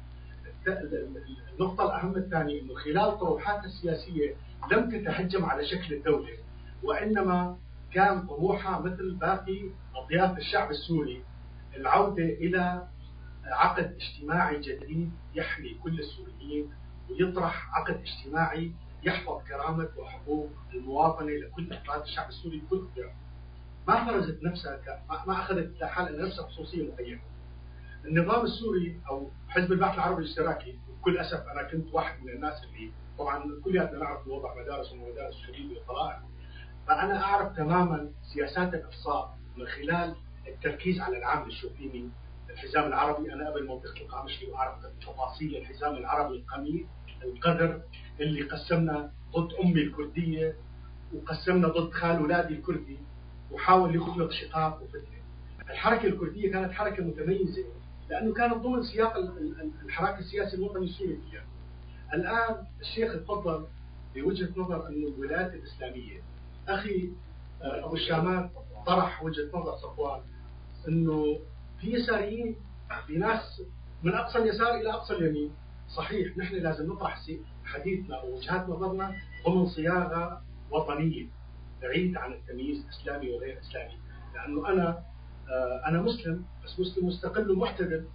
النقطة الأهم الثانية أنه خلال طروحاتها السياسية لم تتهجم على شكل الدولة، وإنما كان طموحها مثل باقي أطياف الشعب السوري العودة إلى عقد اجتماعي جديد يحمي كل السوريين، ويطرح عقد اجتماعي يحفظ كرامة وحقوق المواطنة لكل أفراد الشعب السوري بكل فئة. ما فرزت نفسها ك... ما أخذت لحال نفسها خصوصية معينة. النظام السوري أو حزب البعث العربي الاشتراكي، بكل أسف أنا كنت واحد من الناس اللي طبعا كلنا نعرف وضع مدارس ومدارس الشديد والطلائع، فأنا أعرف تماما سياسات الإفصاء من خلال التركيز على العامل الشوفيني، الحزام العربي. أنا قبل منطقة القامشلي وأعرف تفاصيل الحزام العربي القميء القذر اللي قسمنا ضد أمي الكردية وقسمنا ضد خال ولادي الكردي، وحاول يخلق شقاق وفتنة. الحركة الكردية كانت حركة متميزة لأنه كانت ضمن سياق الحراك السياسي الوطني السوري فيها. الآن الشيخ تفضل بوجهة نظر أنه الولايات الإسلامية، أخي أبو الشامات طرح وجهة نظر صفوان أنه في يساريين، في ناس من أقصى اليسار إلى أقصى اليمين. صحيح، نحن لازم نطرح حديثنا ووجهات نظرنا ضمن صياغة وطنية بعيد عن التمييز إسلامي وغير إسلامي، لأنه أنا أنا مسلم، بس مسلم مستقل ومعتدل.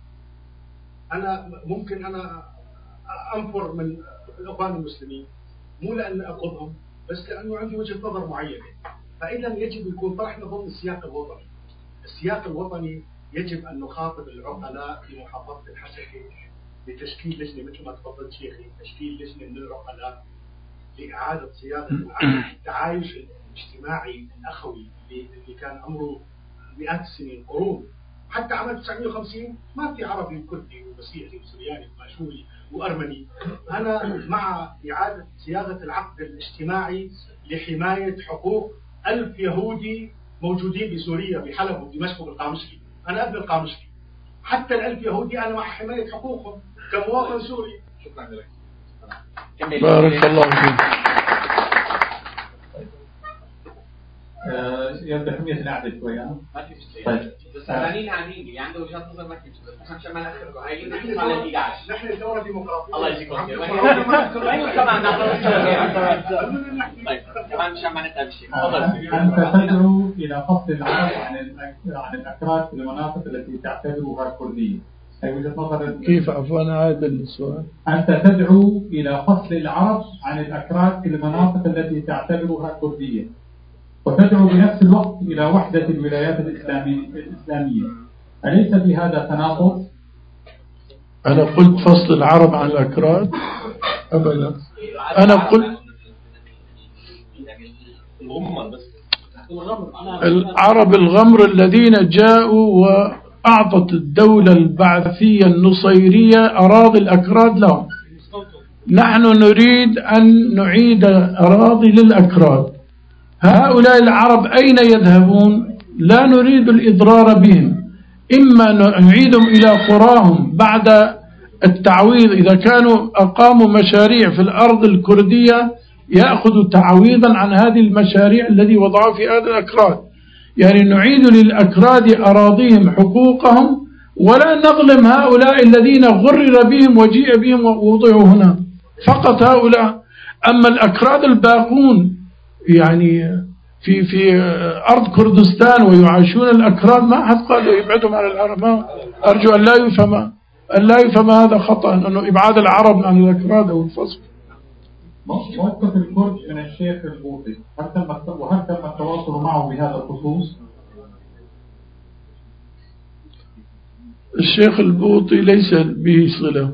أنا ممكن أنا أنفر من الإخوان المسلمين مو لأن أبغضهم، بس لأنه عندي وجهة نظر معينة. فإذا يجب يكون طرحنا ضمن السياق الوطني. السياق الوطني يجب أن نخاطب العقلاء في محافظة الحسكة بتشكيل لجنة مثل ما تفضلت شيخي، تشكيل لجنة من العقلاء لإعادة صياغة التعايش الاجتماعي الأخوي اللي كان عمره مئات السنين قرون. حتى عام تسعمئة وخمسين ما في عربي وكردي ومسيحي وسرياني وماشوري وأرمني. أنا مع إعادة صياغة العقد الاجتماعي لحماية حقوق ألف يهودي موجودين بسوريا بحلب ودمشق والقامشلي. أنا ابن القامشلي، حتى الألف يهودي أنا مع حماية حقوقهم كمواطن سوري. شكرا لك. بارك الله فيك. يبدأ حمية القعدة شوي. ما في مشكلة. طيب. بس الثانيين عاملين اللي عنده وجهة نظر ما في مشكلة. نحن عشان ما نأخركم هاي نحن على الإحدى عشر. نحن دولة ديمقراطية. الله يجزيكم خير. كمان ناخذ. طيب كمان مشان ما نتعب الشيء. أنت تدعو إلى فصل العرب عن عن الأكراد في المناطق التي تعتبرها كردية. هي وجهة نظر. كيف عفوا هذا السؤال؟ أنت تدعو إلى فصل العرب عن الأكراد في المناطق التي تعتبرها كردية، وتدعو بنفس الوقت إلى وحدة الولايات الإسلامية. أليس في هذا تناقض؟ أنا قلت فصل العرب عن الأكراد؟ أبدا. أنا قلت العرب الغمر الذين جاءوا وأعطت الدولة البعثية النصيرية أراضي الأكراد لهم. نحن نريد أن نعيد أراضي للأكراد. هؤلاء العرب أين يذهبون؟ لا نريد الإضرار بهم، إما نعيدهم إلى قراهم بعد التعويض. إذا كانوا أقاموا مشاريع في الأرض الكردية يأخذوا تعويضا عن هذه المشاريع الذي وضعوا في هذا الأكراد. يعني نعيد للأكراد أراضيهم حقوقهم، ولا نظلم هؤلاء الذين غرر بهم وجيء بهم ووضعوا هنا، فقط هؤلاء. أما الأكراد الباقون يعني في في أرض كردستان ويعيشون الأكراد، ما حد قال يبعدهم عن العرب. أرجو أن لا يفهم أن لا يفهم هذا خطأ، أنه إبعاد العرب عن الأكراد أو الفصل. موقف الكرد من الشيخ البوطي، هل تم وهل تم التواصل معه بهذا الخصوص؟ الشيخ البوطي ليس به صلة.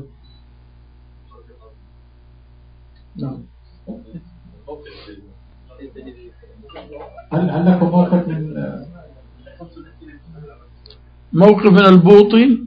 نعم. هل هل لكم موقف من موقف من البوطي؟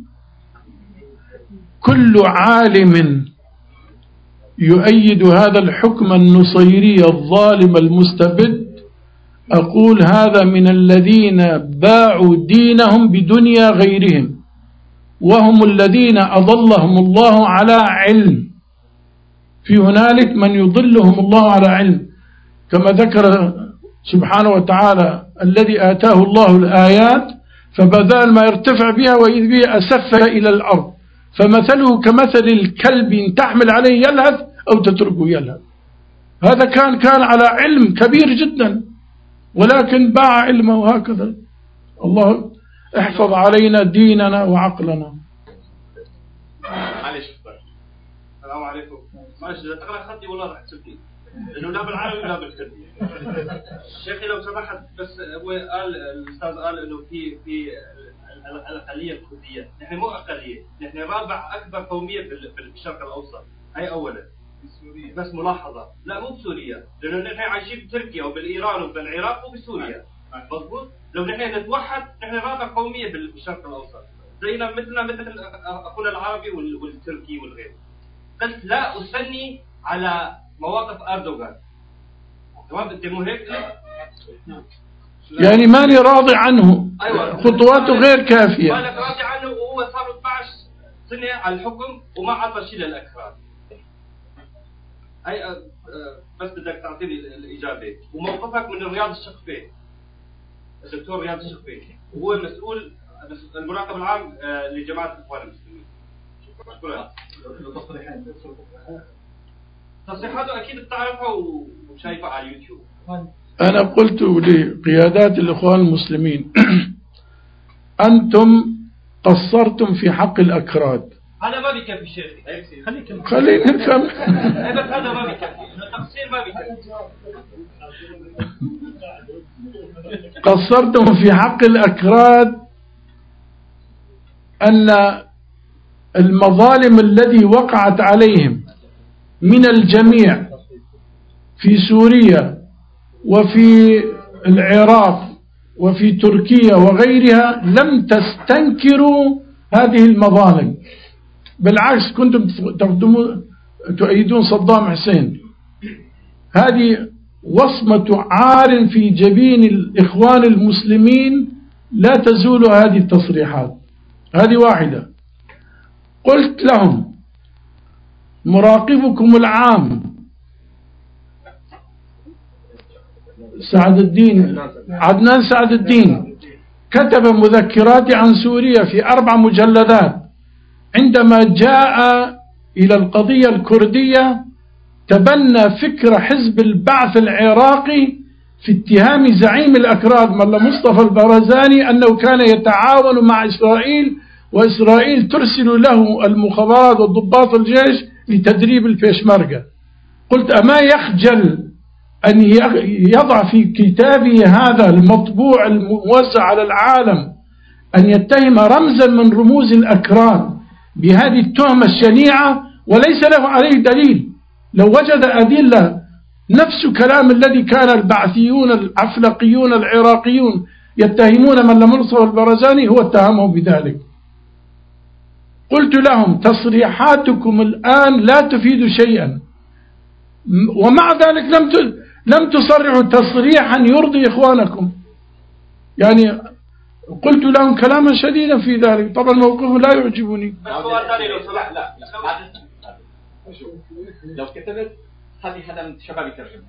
كل عالم يؤيد هذا الحكم النصيري الظالم المستبد أقول هذا من الذين باعوا دينهم بدنيا غيرهم، وهم الذين أضلهم الله على علم. في هنالك من يضلهم الله على علم، كما ذكر سبحانه وتعالى الذي آتاه الله الآيات فبدل ما يرتفع بها وإذ بها أسفل إلى الأرض، فمثله كمثل الكلب إن تحمل عليه يلهث أو تتركه يلهث. هذا كان كان على علم كبير جدا، ولكن باع علمه هكذا. الله احفظ علينا ديننا وعقلنا. معلش السلام عليكم. معلش إذا تقرأ خطي والله راح تسكت، لأنه لا بالعربي ولا بالكردي. شيخي لو سمحت، بس هو قال الأستاذ قال إنه في في الأقلية الكردية، نحن مو أقلية، نحن رابع أكبر قومية في الشرق الأوسط، هاي أولا. بس ملاحظة، لا مو بسوريا، لأنه نحن عايشين بتركيا وبالإيران وبالعراق وبسوريا، مضبوط؟ لو نحن نتوحد نحن رابع قومية بالشرق الأوسط، زينا مثلنا مثل أخونا العربي والتركي والغير. بس لا أثني على مواقف أردوغان، تمام؟ أنت مو هيك؟ يعني ماني راضي عنه. أيوة. خطواته غير كافية. مالك راضي عنه وهو صار اثنعش سنة على الحكم وما عطى شيء للأكراد. هي بس بدك تعطيني الإجابة. وموقفك من رياض الشقفي، الدكتور رياض الشقفي، وهو المسؤول المراقب العام لجماعة الإخوان المسلمين. شكرا. تصريحاته أكيد بتعرفها وشايفها على اليوتيوب. أنا قلت لقيادات الإخوان المسلمين أنتم قصرتم في حق الأكراد. هذا ما بيكفي شيخي، خليك خلينا نكمل. بس هذا ما بيكفي، التقصير ما بيكفي. قصرتم في حق الأكراد أن المظالم التي وقعت عليهم من الجميع في سوريا وفي العراق وفي تركيا وغيرها لم تستنكروا هذه المظالم، بالعكس كنتم تؤيدون صدام حسين. هذه وصمة عار في جبين الإخوان المسلمين لا تزول هذه التصريحات. هذه واحدة. قلت لهم مراقبكم العام سعد الدين عدنان سعد الدين كتب مذكرات عن سوريا في أربع مجلدات. عندما جاء إلى القضية الكردية تبنى فكر حزب البعث العراقي في اتهام زعيم الأكراد ملا مصطفى البرزاني أنه كان يتعاون مع إسرائيل، وإسرائيل ترسل له المخابرات وضباط الجيش لتدريب البيشمركة. قلت أما يخجل أن يضع في كتابه هذا المطبوع الموزع على العالم أن يتهم رمزا من رموز الأكراد بهذه التهمة الشنيعة وليس له عليه دليل؟ لو وجد أدلة نفس كلام الذي كان البعثيون العفلقيون العراقيون يتهمون من لم يرصه البرزاني هو اتهمه بذلك. قلت لهم تصريحاتكم الآن لا تفيد شيئا، ومع ذلك لم لم تصرحوا تصريحا يرضي إخوانكم. يعني قلت لهم كلاما شديدا في ذلك، طبعا موقفه لا يعجبني. لا لا لو كتبت خلي حدا من الشباب يترجم.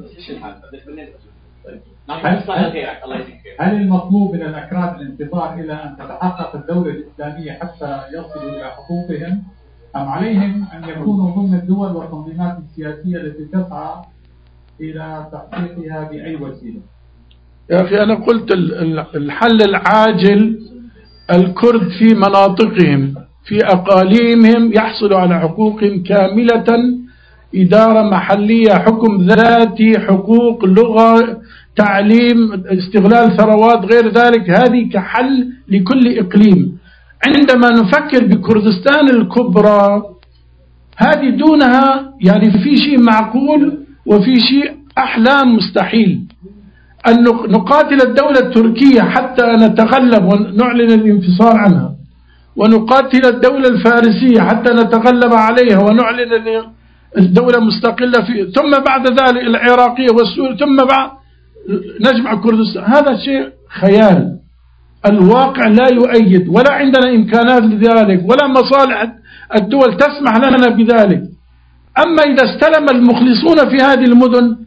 هل المطلوب من الأكراد الانتظار إلى أن تتحقق الدولة الإسلامية حتى يصلوا إلى حقوقهم، أم عليهم أن يكونوا ضمن الدول والتنظيمات السياسية التي تسعى إلى تحقيقها بأي وسيلة؟ يا أخي أنا قلت الحل العاجل الكرد في مناطقهم في أقاليمهم يحصلوا على حقوقهم كاملة، إدارة محلية، حكم ذاتي، حقوق، لغة، تعليم، استغلال ثروات، غير ذلك. هذه كحل لكل إقليم. عندما نفكر بكردستان الكبرى هذه دونها يعني في شيء معقول وفي شيء أحلام مستحيل. أن نقاتل الدولة التركية حتى نتغلب ونعلن الانفصال عنها، ونقاتل الدولة الفارسية حتى نتغلب عليها ونعلن الدولة مستقلة في، ثم بعد ذلك العراقية والسورية، ثم بعد نجمع كردستان. هذا شيء خيال. الواقع لا يؤيد، ولا عندنا إمكانات لذلك، ولا مصالح الدول تسمح لنا بذلك. أما إذا استلم المخلصون في هذه المدن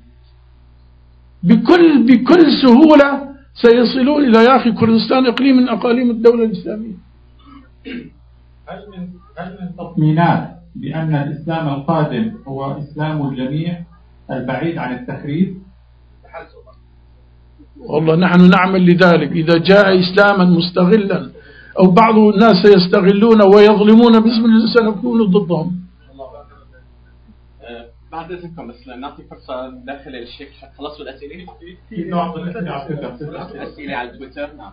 بكل بكل سهولة سيصلون إلى يا أخي كردستان إقليم من أقاليم الدولة الإسلامية. هل من هل من تطمينات بأن الإسلام القادم هو إسلام الجميع البعيد عن التخريب؟ والله نحن نعمل لذلك. إذا جاء إسلاما مستغلا أو بعض الناس سيستغلون ويظلمون باسم الله سنكون ضدهم. بعد إذنكم بس نعطي فرصة داخل الشيخ. خلصوا الأسئلة؟ في نوع من الأسئلة على تويتر. نعم.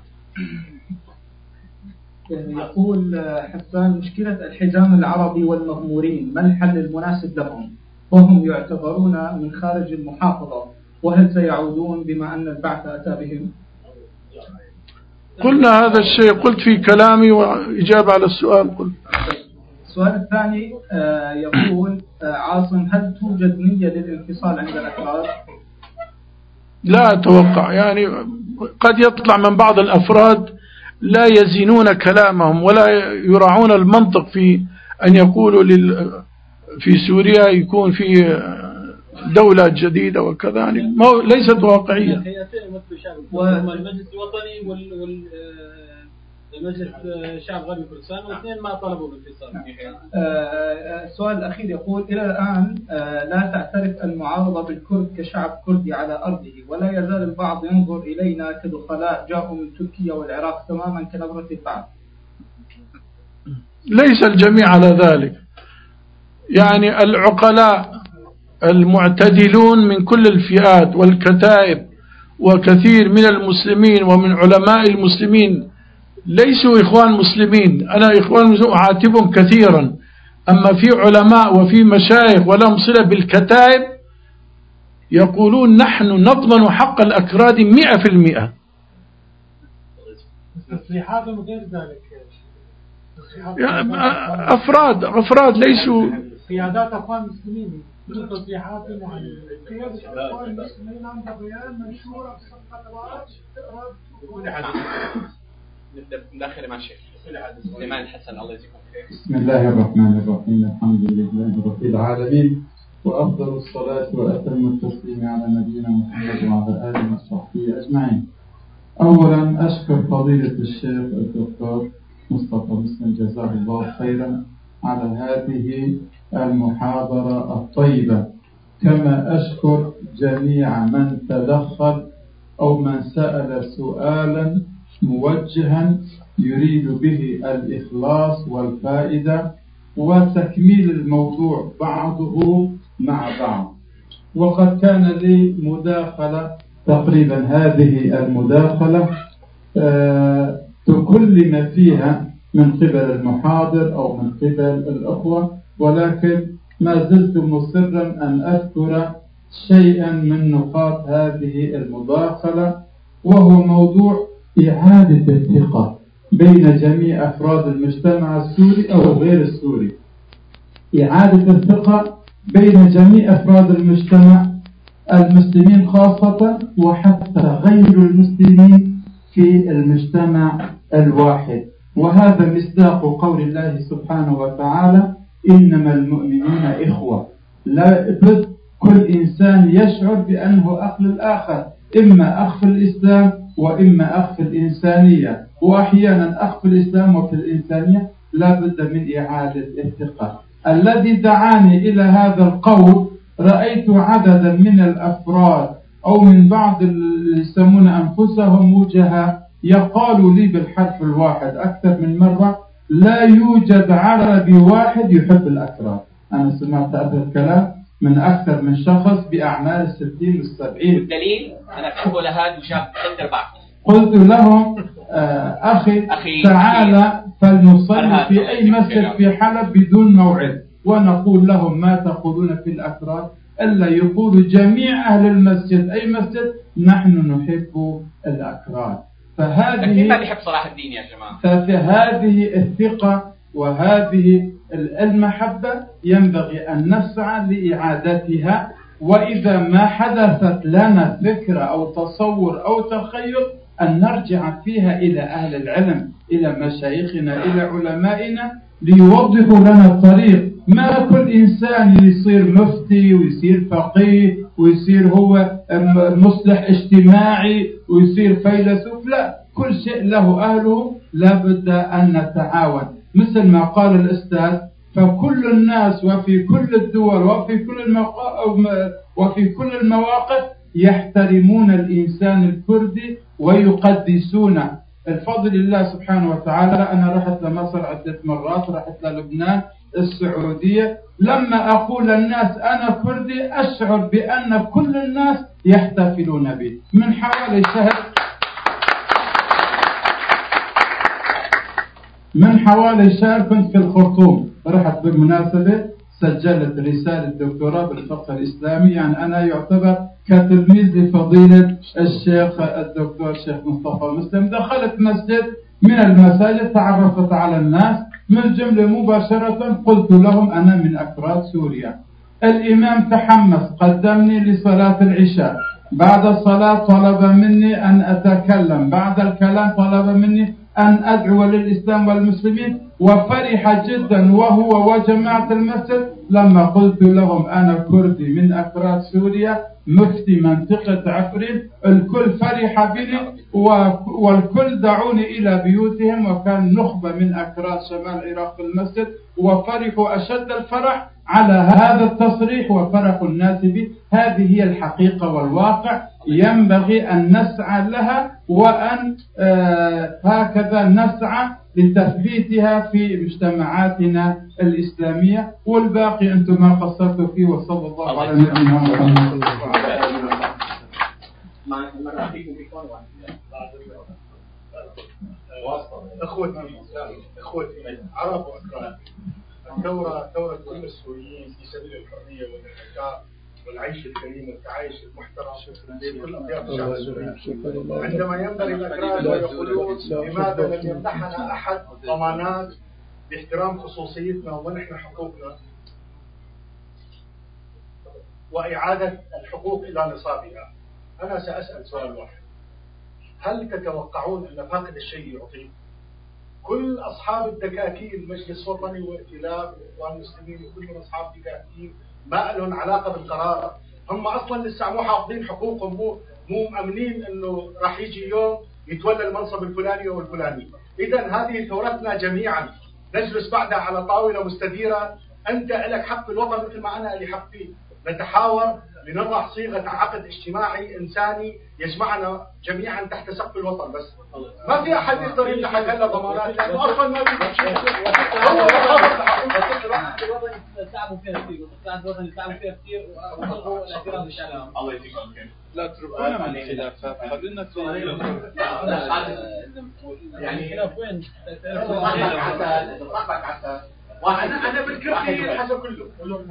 يقول حسان: مشكلة الحزام العربي والمغمورين ما الحل المناسب لهم؟ وهم يعتبرون من خارج المحافظة، وهل سيعودون بما أن البعث أتى بهم؟ قلنا هذا الشيء، قلت في كلامي وإجابة على السؤال. قلت السؤال الثاني يقول عاصم: هل توجد نية للانفصال عند الأكراد؟ لا أتوقع، يعني قد يطلع من بعض الأفراد لا يزينون كلامهم ولا يراعون المنطق في أن يقولوا لل في سوريا يكون في دولة جديدة وكذا، يعني ليست واقعية. المجلس الوطني والمجلس شعب غربي كردستان والاثنين ما طلبوا بالانفصال. السؤال الأخير يقول: إلى الآن لا تعترف المعارضة بالكرد كشعب كردي على أرضه، ولا يزال البعض ينظر إلينا كدخلاء جاءوا من تركيا والعراق تماما كنظرة البعض. ليس الجميع على ذلك، يعني العقلاء المعتدلون من كل الفئات والكتائب وكثير من المسلمين ومن علماء المسلمين ليسوا إخوان مسلمين. أنا إخوان مسلمين أعاتبهم كثيرا، أما في علماء وفي مشايخ ولهم صلة بالكتائب يقولون نحن نضمن حق الأكراد مئة في المئة. تصريحاتهم غير ذلك، أفراد أفراد ليسوا قيادات أخوان المسلمين تصريحاتهم عن قيادة أخوان المسلمين عند بيان منشورة في صفحة نبدأ داخل مع الشيخ سليمان الحسن. الله يجزيكم خير. بسم الله الرحمن الرحيم. الحمد لله رب العالمين، وأفضل الصلاة وأتم التسليم على نبينا محمد وعلى آله وصحبه أجمعين. أولا أشكر فضيلة الشيخ الدكتور مصطفى مسلم جزاه الله خيرا على هذه المحاضرة الطيبة، كما أشكر جميع من تدخل أو من سأل سؤالا موجها يريد به الإخلاص والفائدة وتكميل الموضوع بعضه مع بعض. وقد كان لي مداخلة تقريبا هذه المداخلة آه تكلم فيها من قبل المحاضر أو من قبل الأخوة، ولكن ما زلت مصرا أن أذكر شيئا من نقاط هذه المداخلة، وهو موضوع إعادة الثقة بين جميع أفراد المجتمع السوري أو غير السوري. إعادة الثقة بين جميع أفراد المجتمع المسلمين خاصة وحتى غير المسلمين في المجتمع الواحد، وهذا مصداق قول الله سبحانه وتعالى: إنما المؤمنون إخوة. لا بد كل إنسان يشعر بأنه أخ للآخر، إما أخ في الإسلام وإما أخ في الإنسانية، وأحيانا أخ في الإسلام وفي الإنسانية. لا بد من إعادة الثقة. الذي دعاني إلى هذا القول رأيت عددا من الأفراد أو من بعض اللي يسمون أنفسهم وجهاء يقالوا لي بالحرف الواحد أكثر من مرة: لا يوجد عربي واحد يحب الأكراد. أنا سمعت هذا الكلام من أكثر من شخص بأعمال الستين والسبعين. والدليل أنا بحبه لهذا وشاب تقدر بعض. قلت لهم آه أخي, أخي تعالى فلنصلي في أي مسجد في حلب بدون موعد، ونقول لهم ما تقولون في الأكراد، إلا يقول جميع أهل المسجد أي مسجد نحن نحب الأكراد. فهذه ما بيحب صلاح الدين يا جماعة. فهذه الثقة وهذه المحبة ينبغي أن نسعى لإعادتها، وإذا ما حدثت لنا فكرة أو تصور أو تخيل أن نرجع فيها إلى أهل العلم، إلى مشايخنا، إلى علمائنا ليوضحوا لنا الطريق ما كل إنسان يصير مفتي ويصير فقيه ويصير هو مصلح اجتماعي ويصير فيلسوف، لا، كل شيء له أهله، لابد أن نتعاون. مثل ما قال الأستاذ، فكل الناس وفي كل الدول وفي كل المواقف وفي كل المواقف يحترمون الإنسان الكردي ويقدسونه. الفضل لله سبحانه وتعالى. أنا رحت لمصر عدة مرات، رحت للبنان، السعودية، لما أقول الناس أنا كردي أشعر بأن كل الناس يحتفلون بي. من حوالي شهر من حوالي شهر كنت في الخرطوم، رحت بالمناسبة سجلت رسالة دكتوراه بالفقه الإسلامي، يعني أنا يعتبر كتلميذ لفضيلة الشيخ الدكتور الشيخ مصطفى مسلم. دخلت مسجد من المساجد، تعرفت على الناس، من الجملة مباشرة قلت لهم أنا من أكراد سوريا. الإمام تحمس، قدمني لصلاة العشاء، بعد الصلاة طلب مني أن أتكلم، بعد الكلام طلب مني أن أدعو للإسلام والمسلمين، وفرح جدا وهو وجماعة المسجد لما قلت لهم أنا كردي من أكراد سوريا مفتي منطقة عفرين. الكل فرح بني والكل دعوني إلى بيوتهم، وكان نخبة من أكراد شمال العراق في المسجد، وفرحوا أشد الفرح على هذا التصريح وفرحوا الناس به. هذه هي الحقيقة والواقع، ينبغي أن نسعى لها، وأن آه هكذا نسعى لتثبيتها في مجتمعاتنا الإسلامية. والباقي أنتم ما قصرتوا فيه، وصلى الله على نبينا محمد. اخوتي اخوتي عرب واكراد، الثوره ثوره كل السوريين في سبيل الحريه والانعكاس والعيش الكريم والتعايش المحترم لكل اطياف الشعب السوري. عندما ينبغي الاكراد ويقولون لماذا لم يمنحنا احد ضمانات باحترام خصوصيتنا ومنحنا حقوقنا واعاده الحقوق الى نصابها، انا ساسال سؤال واحد: هل تتوقعون أن فاقد الشيء يعطيه؟ كل أصحاب الدكاكين، مجلس وطني وائتلاف والإخوان المسلمين وكلهم أصحاب دكاكين ما لهم علاقة بالقرار، هم أصلا لسه مو حافظين حقوقهم، مو مو مأمنين أنه راح يجي يوم يتولى المنصب الفلاني أو الفلاني. إذا هذه ثورتنا جميعا، نجلس بعدها على طاولة مستديرة، أنت لك حق في الوطن مثل ما أنا لي حق فيه، نتحاور لنضع صيغة عقد اجتماعي إنساني يجمعنا جميعا تحت سقف الوطن. بس ما في أحد يقدر يمنح هلا ضمانات، لأنه أصلا ما في شيء. هو الواحد الوطن يتعبوا فيها كثير، والقطاعات الوطن يتعبوا فيها كثير، وهو الاعتراف بالشعب. الله يجزيكم خير. لا تركونا من الخلافات، خلينا في يعني الخلاف وين؟ صاحبك عسى واحد أنا بالكرسي حسب كله.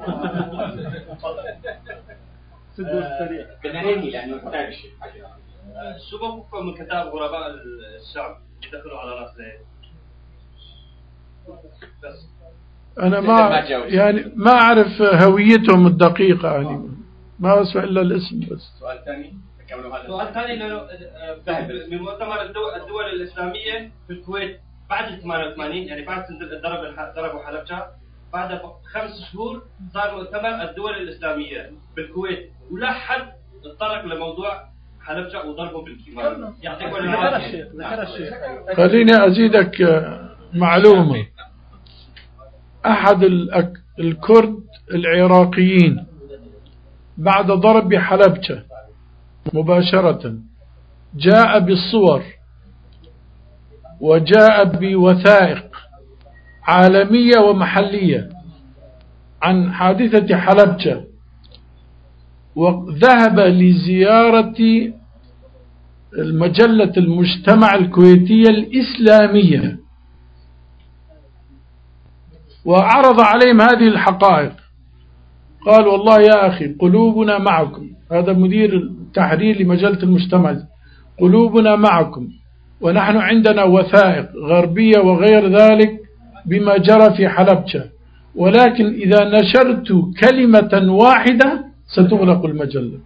سدوا السريع. بالنهاية لأنه محتاج شيء. شو موقفكم من كتاب غرباء الشعب يدخلوا على راس العين؟ بس أنا ما يعني ما أعرف هويتهم الدقيقة، يعني ما أسمع إلا الاسم بس. سؤال ثاني. سؤال ثاني إنه من مؤتمر الدول الإسلامية في الكويت بعد ال ثمانية وثمانين، يعني بعد ضرب ضربوا حلبجة، بعد خمس شهور صار مؤتمر الدول الإسلامية بالكويت، ولا حد تطرق لموضوع حلبجة وضربه بالكيمان. يعطيكم العافية. خليني أزيدك معلومة. أحد الكرد العراقيين بعد ضرب حلبجة مباشرة جاء بالصور وجاء بوثائق عالمية ومحلية عن حادثة حلبجة، وذهب لزيارة المجلة المجتمع الكويتية الإسلامية وعرض عليهم هذه الحقائق. قال والله يا أخي قلوبنا معكم، هذا مدير التحرير لمجلة المجتمع، قلوبنا معكم، ونحن عندنا وثائق غربية وغير ذلك بما جرى في حلبجة، ولكن إذا نشرت كلمة واحدة ستغلق المجلة.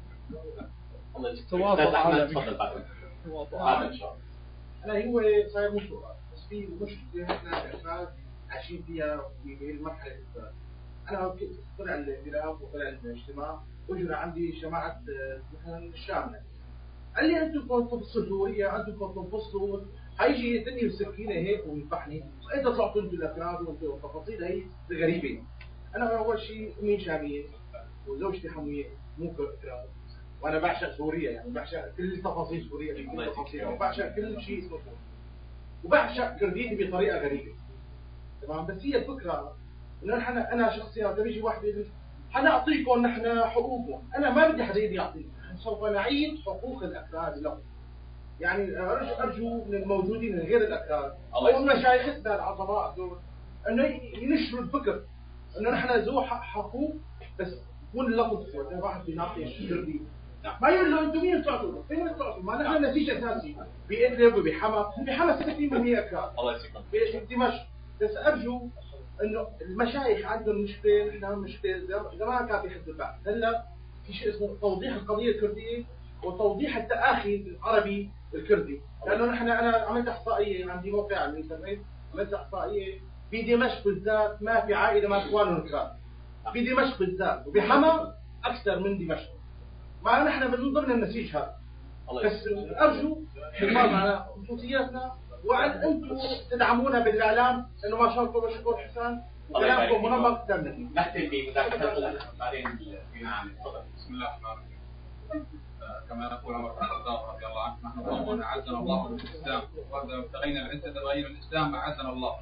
تواصل عالمي. لا هو صاير مشروع بس في مشكلة احنا كأفراد عايشين فيها في المرحله الثالثه. انا طلع الائتلاف وطلع الاجتماع واجوا عندي جماعه مثلا الشام، قال لي انتم كنتوا سوريا، انتم كنتوا تنفصلوا، هيجي يدني السكينه هيك وينطحني، انت طلعتوا انتم الاكراد وانتم التفاصيل هي غريبه. انا اول شيء امي شاميه وزوجتي حمويه مو اكراد، وانا بعشق سوريا، يعني بعشق كل تفاصيل سوريا في كل تفاصيلها، وبعشق كل شيء اسمه سوريا، وبعشق كرديتي بطريقه غريبه. تمام، بس هي الفكره انه نحن انا شخصيا لما يجي واحد يقول حنعطيكم نحن حقوقكم، انا ما بدي حدا يعطيني، سوف نعيد حقوق الاكراد لهم. يعني ارجو ارجو من الموجودين من غير الاكراد او مشايخنا العظماء دول انه ينشروا الفكر انه نحن ذو حقوق، بس يكون اللفظ يعني واحد بيناقش كردي ما يقول له انتم مين تعطوا؟ فين تعطوا؟ ما نحن نسيج اساسي بادلب وبحما، بحما ستين بالمئة اكراد. الله يسلمك. بدمشق. بس ارجو انه المشايخ عندهم مشكله، نحن مشكله زمان كان في حزب البعث، هلا في شيء اسمه توضيح القضيه الكرديه وتوضيح التآخي العربي الكردي، لانه نحن انا عملت احصائيه عندي موقع على الانترنت، عملت احصائيه في دمشق بالذات ما في عائله ما اخوانهم كراد. في دمشق بالذات وبحما اكثر من دمشق. ما نحن من ضمن النسيج هذا. بس ارجو الحفاظ على خصوصياتنا، وان انتم تدعمونا بالاعلام، لانه ما شاء الله بشكر حسان كلامكم منمق تمنى. نختم بمداخله الاخ بعدين نعم تفضل. بسم الله الرحمن الرحيم. كما يقول عمر بن الخطاب رضي الله عنه، نحن قوم اعزنا الله بالاسلام واذا ابتغينا العزه بغير الاسلام اعزنا الله.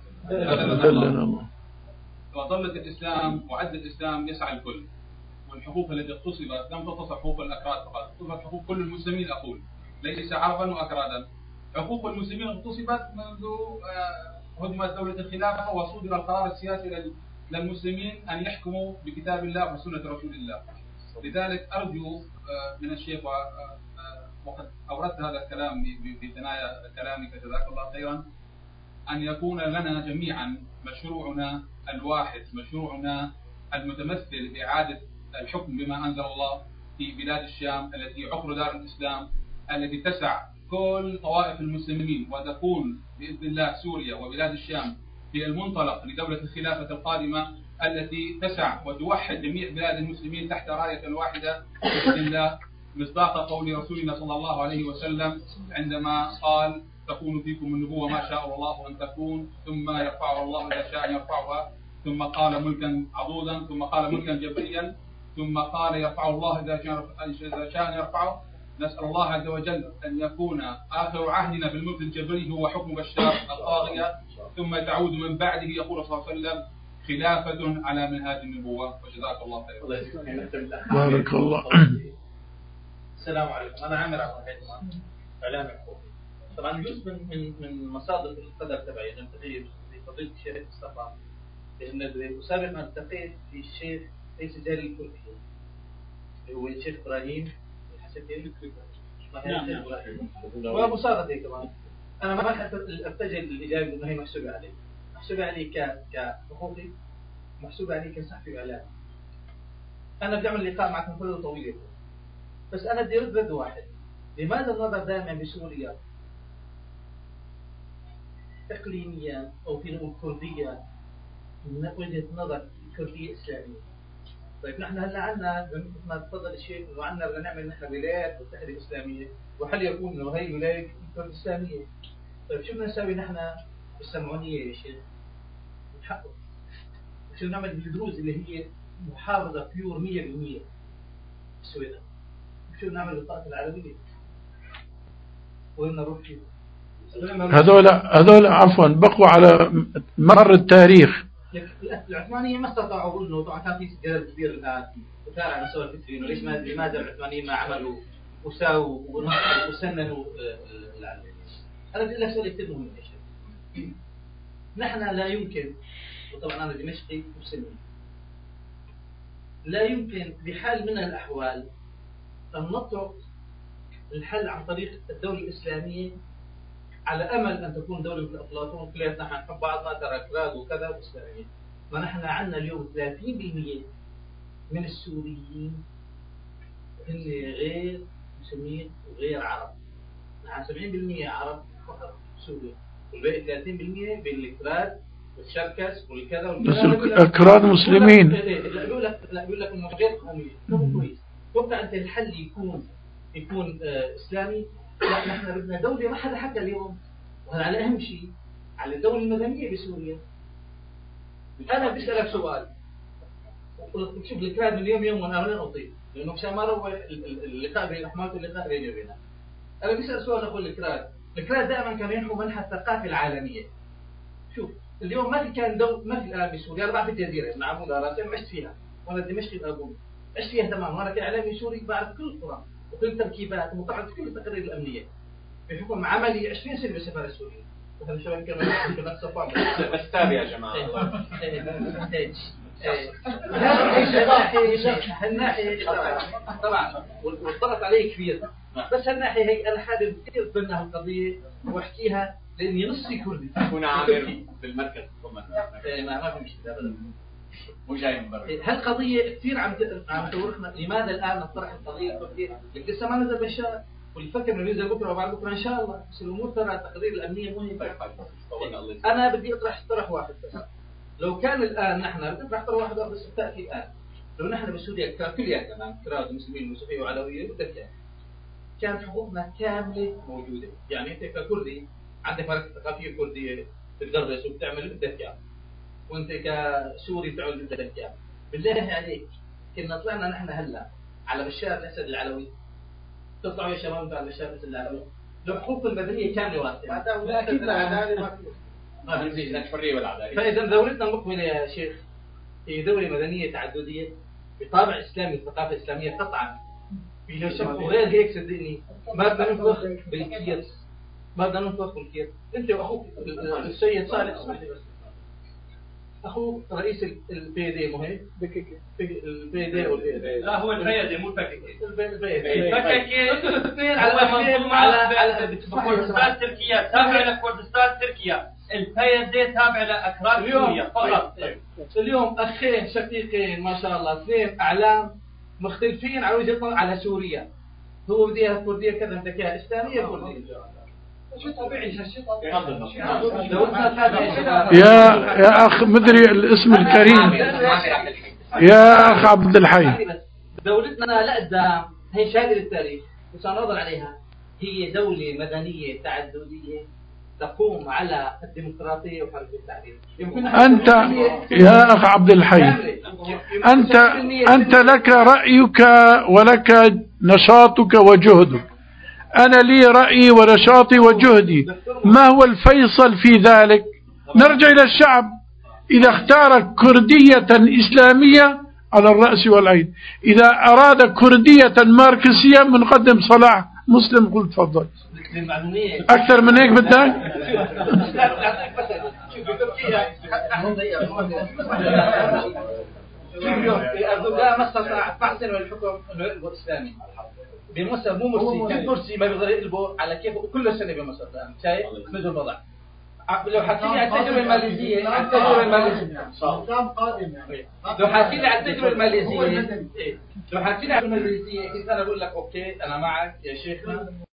وظلت الاسلام وعز الاسلام يسعى الكل، والحقوق التي اغتصبت لم تقتصر حقوق الاكراد فقط، اغتصبت حقوق كل المسلمين، اقول ليس عربا واكرادا. حقوق المسلمين اغتصبت منذ هدمت دوله الخلافه وصدر القرار السياسي للمسلمين ان يحكموا بكتاب الله وسنه رسول الله. لذلك ارجو من الشيخ، وقد اوردت هذا الكلام في ثنايا كلامك جزاك الله خيرا، ان يكون لنا جميعا مشروعنا الواحد، مشروعنا المتمثل باعاده الحكم بما انزل الله في بلاد الشام التي عقر دار الاسلام، التي تسع كل طوائف المسلمين، وتكون باذن الله سوريا وبلاد الشام هي المنطلق لدوله الخلافه القادمه التي تسع وتوحد جميع بلاد المسلمين تحت رايه واحده باذن الله، مصداق قول رسولنا صلى الله عليه وسلم عندما قال: تكون فيكم النبوه ما شاء الله ان تكون، ثم يرفعها الله اذا شاء يرفعها، ثم قال ملكا عضوضا، ثم قال ملكا جبريا، ثم قال يرفعه الله اذا شاء يرفعه. نسال الله عز وجل ان يكون اخر عهدنا بالملك الجبري هو حكم بشار الطاغيه، ثم تعود من بعده يقول صلى الله عليه وسلم خلافه على منهاج النبوه. وجزاك الله خيرا. بارك الله. السلام عليكم، انا عامر عبد الحليم، اعلامي حقوقي. طبعا جزء من من من مصادر القدر تبعي نلتقي بفضيله الشيخ مصطفى، لان وسابقا التقيت في الشيخ ليس جاري التركي اللي هو الشيخ ابراهيم الحسكي وابو صادق كمان. انا ما اتجه للاجابه انه هي محسوبه علي، محسوبه علي ك كحقوقي، محسوبه علي كصحفي واعلامي. انا بدي اعمل لقاء معكم فتره طويله، بس انا بدي ارد رد واحد. لماذا النظر دائما بسوريا اقليميا او في نقول كرديا من وجهه نظر كرديه اسلاميه؟ طيب نحن هلا عندنا مثل ما تفضل الشيخ انه عندنا بدنا نعمل نحن ولايات متحده اسلاميه، وهل يكون انه هي ولايه كرد اسلاميه؟ طيب شو بدنا نسوي نحن بالسمعونيه يا شيخ؟ نحقق شو نعمل بالدروز اللي هي محافظه بيور مية بالمية بالسويدان؟ شو نعمل بالطائفه العربيه؟ وين نروح فيه؟ هذول هذول عفوا بقوا على مر التاريخ. العثمانيين ما استطاعوا انه طبعا كان في جدل كبير الان وثار على مستوى الفكري انه ليش لماذا العثمانيين ما عملوا وساووا وسننوا العلمانيين. انا بدي لك سؤال كثير مهم يا شيخ. نحن لا يمكن، وطبعا انا دمشقي مسلم، لا يمكن بحال من الاحوال ان نطرق الحل عن طريق الدوله الاسلاميه على امل ان تكون دوله مثل افلاطون كلياتنا حنحب بعضنا ترى كراد وكذا واسلاميين. ما نحن عندنا اليوم ثلاثين بالمئة من السوريين هن غير مسلمين وغير عرب. نحن سبعين بالمئة عرب فقط سوريا، والباقي ثلاثين بالمئة بين الكراد والشركس والكذا بس الأكراد مسلمين. لا يقول لك لا يقول لك إنه غير قانوني. مو كويس. توقع أنت الحل يكون يكون آه إسلامي؟ لا نحن بدنا دولة ما حدا حكى اليوم، وهذا على أهم شيء على الدولة المدنية بسوريا. أنا بسألك سؤال، شوف الكراد من اليوم يوم وأنا ولا أطيب، لأنه مشان ما روح اللقاء بين أحمد واللقاء بيني وبينها. أنا بسأل سؤال أقول الكراد، الكراد دائما كانوا ينحوا منحى الثقافة العالمية. شوف اليوم ما في كان دو ما في الآن بسوريا، أنا بعرف الجزيرة من عمود راسي عشت فيها، وأنا دمشقي الأبوي عشت فيها تمام، وأنا كإعلامي سوري بعرف كل القرى وكل التركيبات وطبعا كل التقارير الأمنية. بحكم عملي عشرين سنة بالسفارة السورية. مثلا شباب كانوا في نفس الصفحة. بس تابع يا جماعة. هالناحية طبعا والضغط عليه كبير، بس هالناحية هي أنا حابب كثير ضمن هالقضية وأحكيها لأني نصي كردي. هنا عامر بالمركز طبعا. ما ما في مشكلة أبدا. مو جاي من برا. هالقضية كثير عم عم تورخنا، لماذا الآن نطرح القضية الكردية؟ لسه ما نزل بشار والفكر انه ينزل بكره وبعد بكره ان شاء الله، بس الامور ترى التقارير الامنيه مو هيك. انا بدي اطرح طرح واحد بس. لو كان الان نحن بدي اطرح طرح واحد بس تاتي الان، لو نحن بسوريا كلياتنا تمام كراد مسلمين وصوفيه وعلويه بدك يعني كان حقوقنا كامله موجوده، يعني انت ككردي عندك مراكز ثقافيه كرديه بتدرس وبتعمل اللي بدك اياه، وانت كسوري بتعمل اللي بدك اياه. بالله عليك كنا طلعنا نحن هلا على بشار الاسد العلوي، تطلعوا يا شباب على بشار الاسد العلوي لو حقوق المدنيه كامله واسعه. اكيد العداله ما ما في الحريه والعداله. فاذا دولتنا المقبله يا شيخ هي دوله مدنيه تعدديه بطابع اسلامي وثقافه اسلاميه قطعا بلا شك، وغير هيك صدقني ما بدنا ننفخ بالكير، ما بدنا ننفخ بالكير. انت واخوك السيد صالح اخوه رئيس البي دي مو هيك؟ البي دي والبي دي لا هو البي دي مو البككي. البي دي البككي الاثنين على منظومه على كردستان تركيا، تابع لكردستان تركيا. البي دي تابع لاكراد سوريا فقط. اليوم اخين شقيقين ما شاء الله اثنين اعلام مختلفين على وجهه نظر على سوريا، هو بدي اياها كرديه كذا انت كذا اسلاميه كرديه. شيء طبيعي شيء طبيعي. يا يا اخ مدري الاسم الكريم يا اخ عبد الحي. دولتنا لقدام هي شاهدة للتاريخ وسنظر عليها، هي دولة مدنية تعددية تقوم على الديمقراطية وحرية التعبير. أنت يا أخ عبد الحي أنت أنت لك رأيك ولك نشاطك وجهدك، أنا لي رأيي ونشاطي وجهدي. ما هو الفيصل في ذلك؟ نرجع إلى الشعب، إذا اختار كردية إسلامية على الرأس والعين، إذا أراد كردية ماركسية بنقدم صلاح مسلم. قلت تفضل. أكثر من هيك بدك؟ أردوغان ما استطاع تحسن الحكم الإسلامي بمصر، مو مرسي كرسي ما بيقدر يقلبه على كيفه كل سنة بمصر. شايف مثل الوضع. لو حكي لي عن التجربة الماليزية عن التجربة الماليزية لو حكي لي عن التجربة الماليزية لو حكي لي عن الماليزية كنت أنا أقول لك أوكي أنا معك يا شيخنا.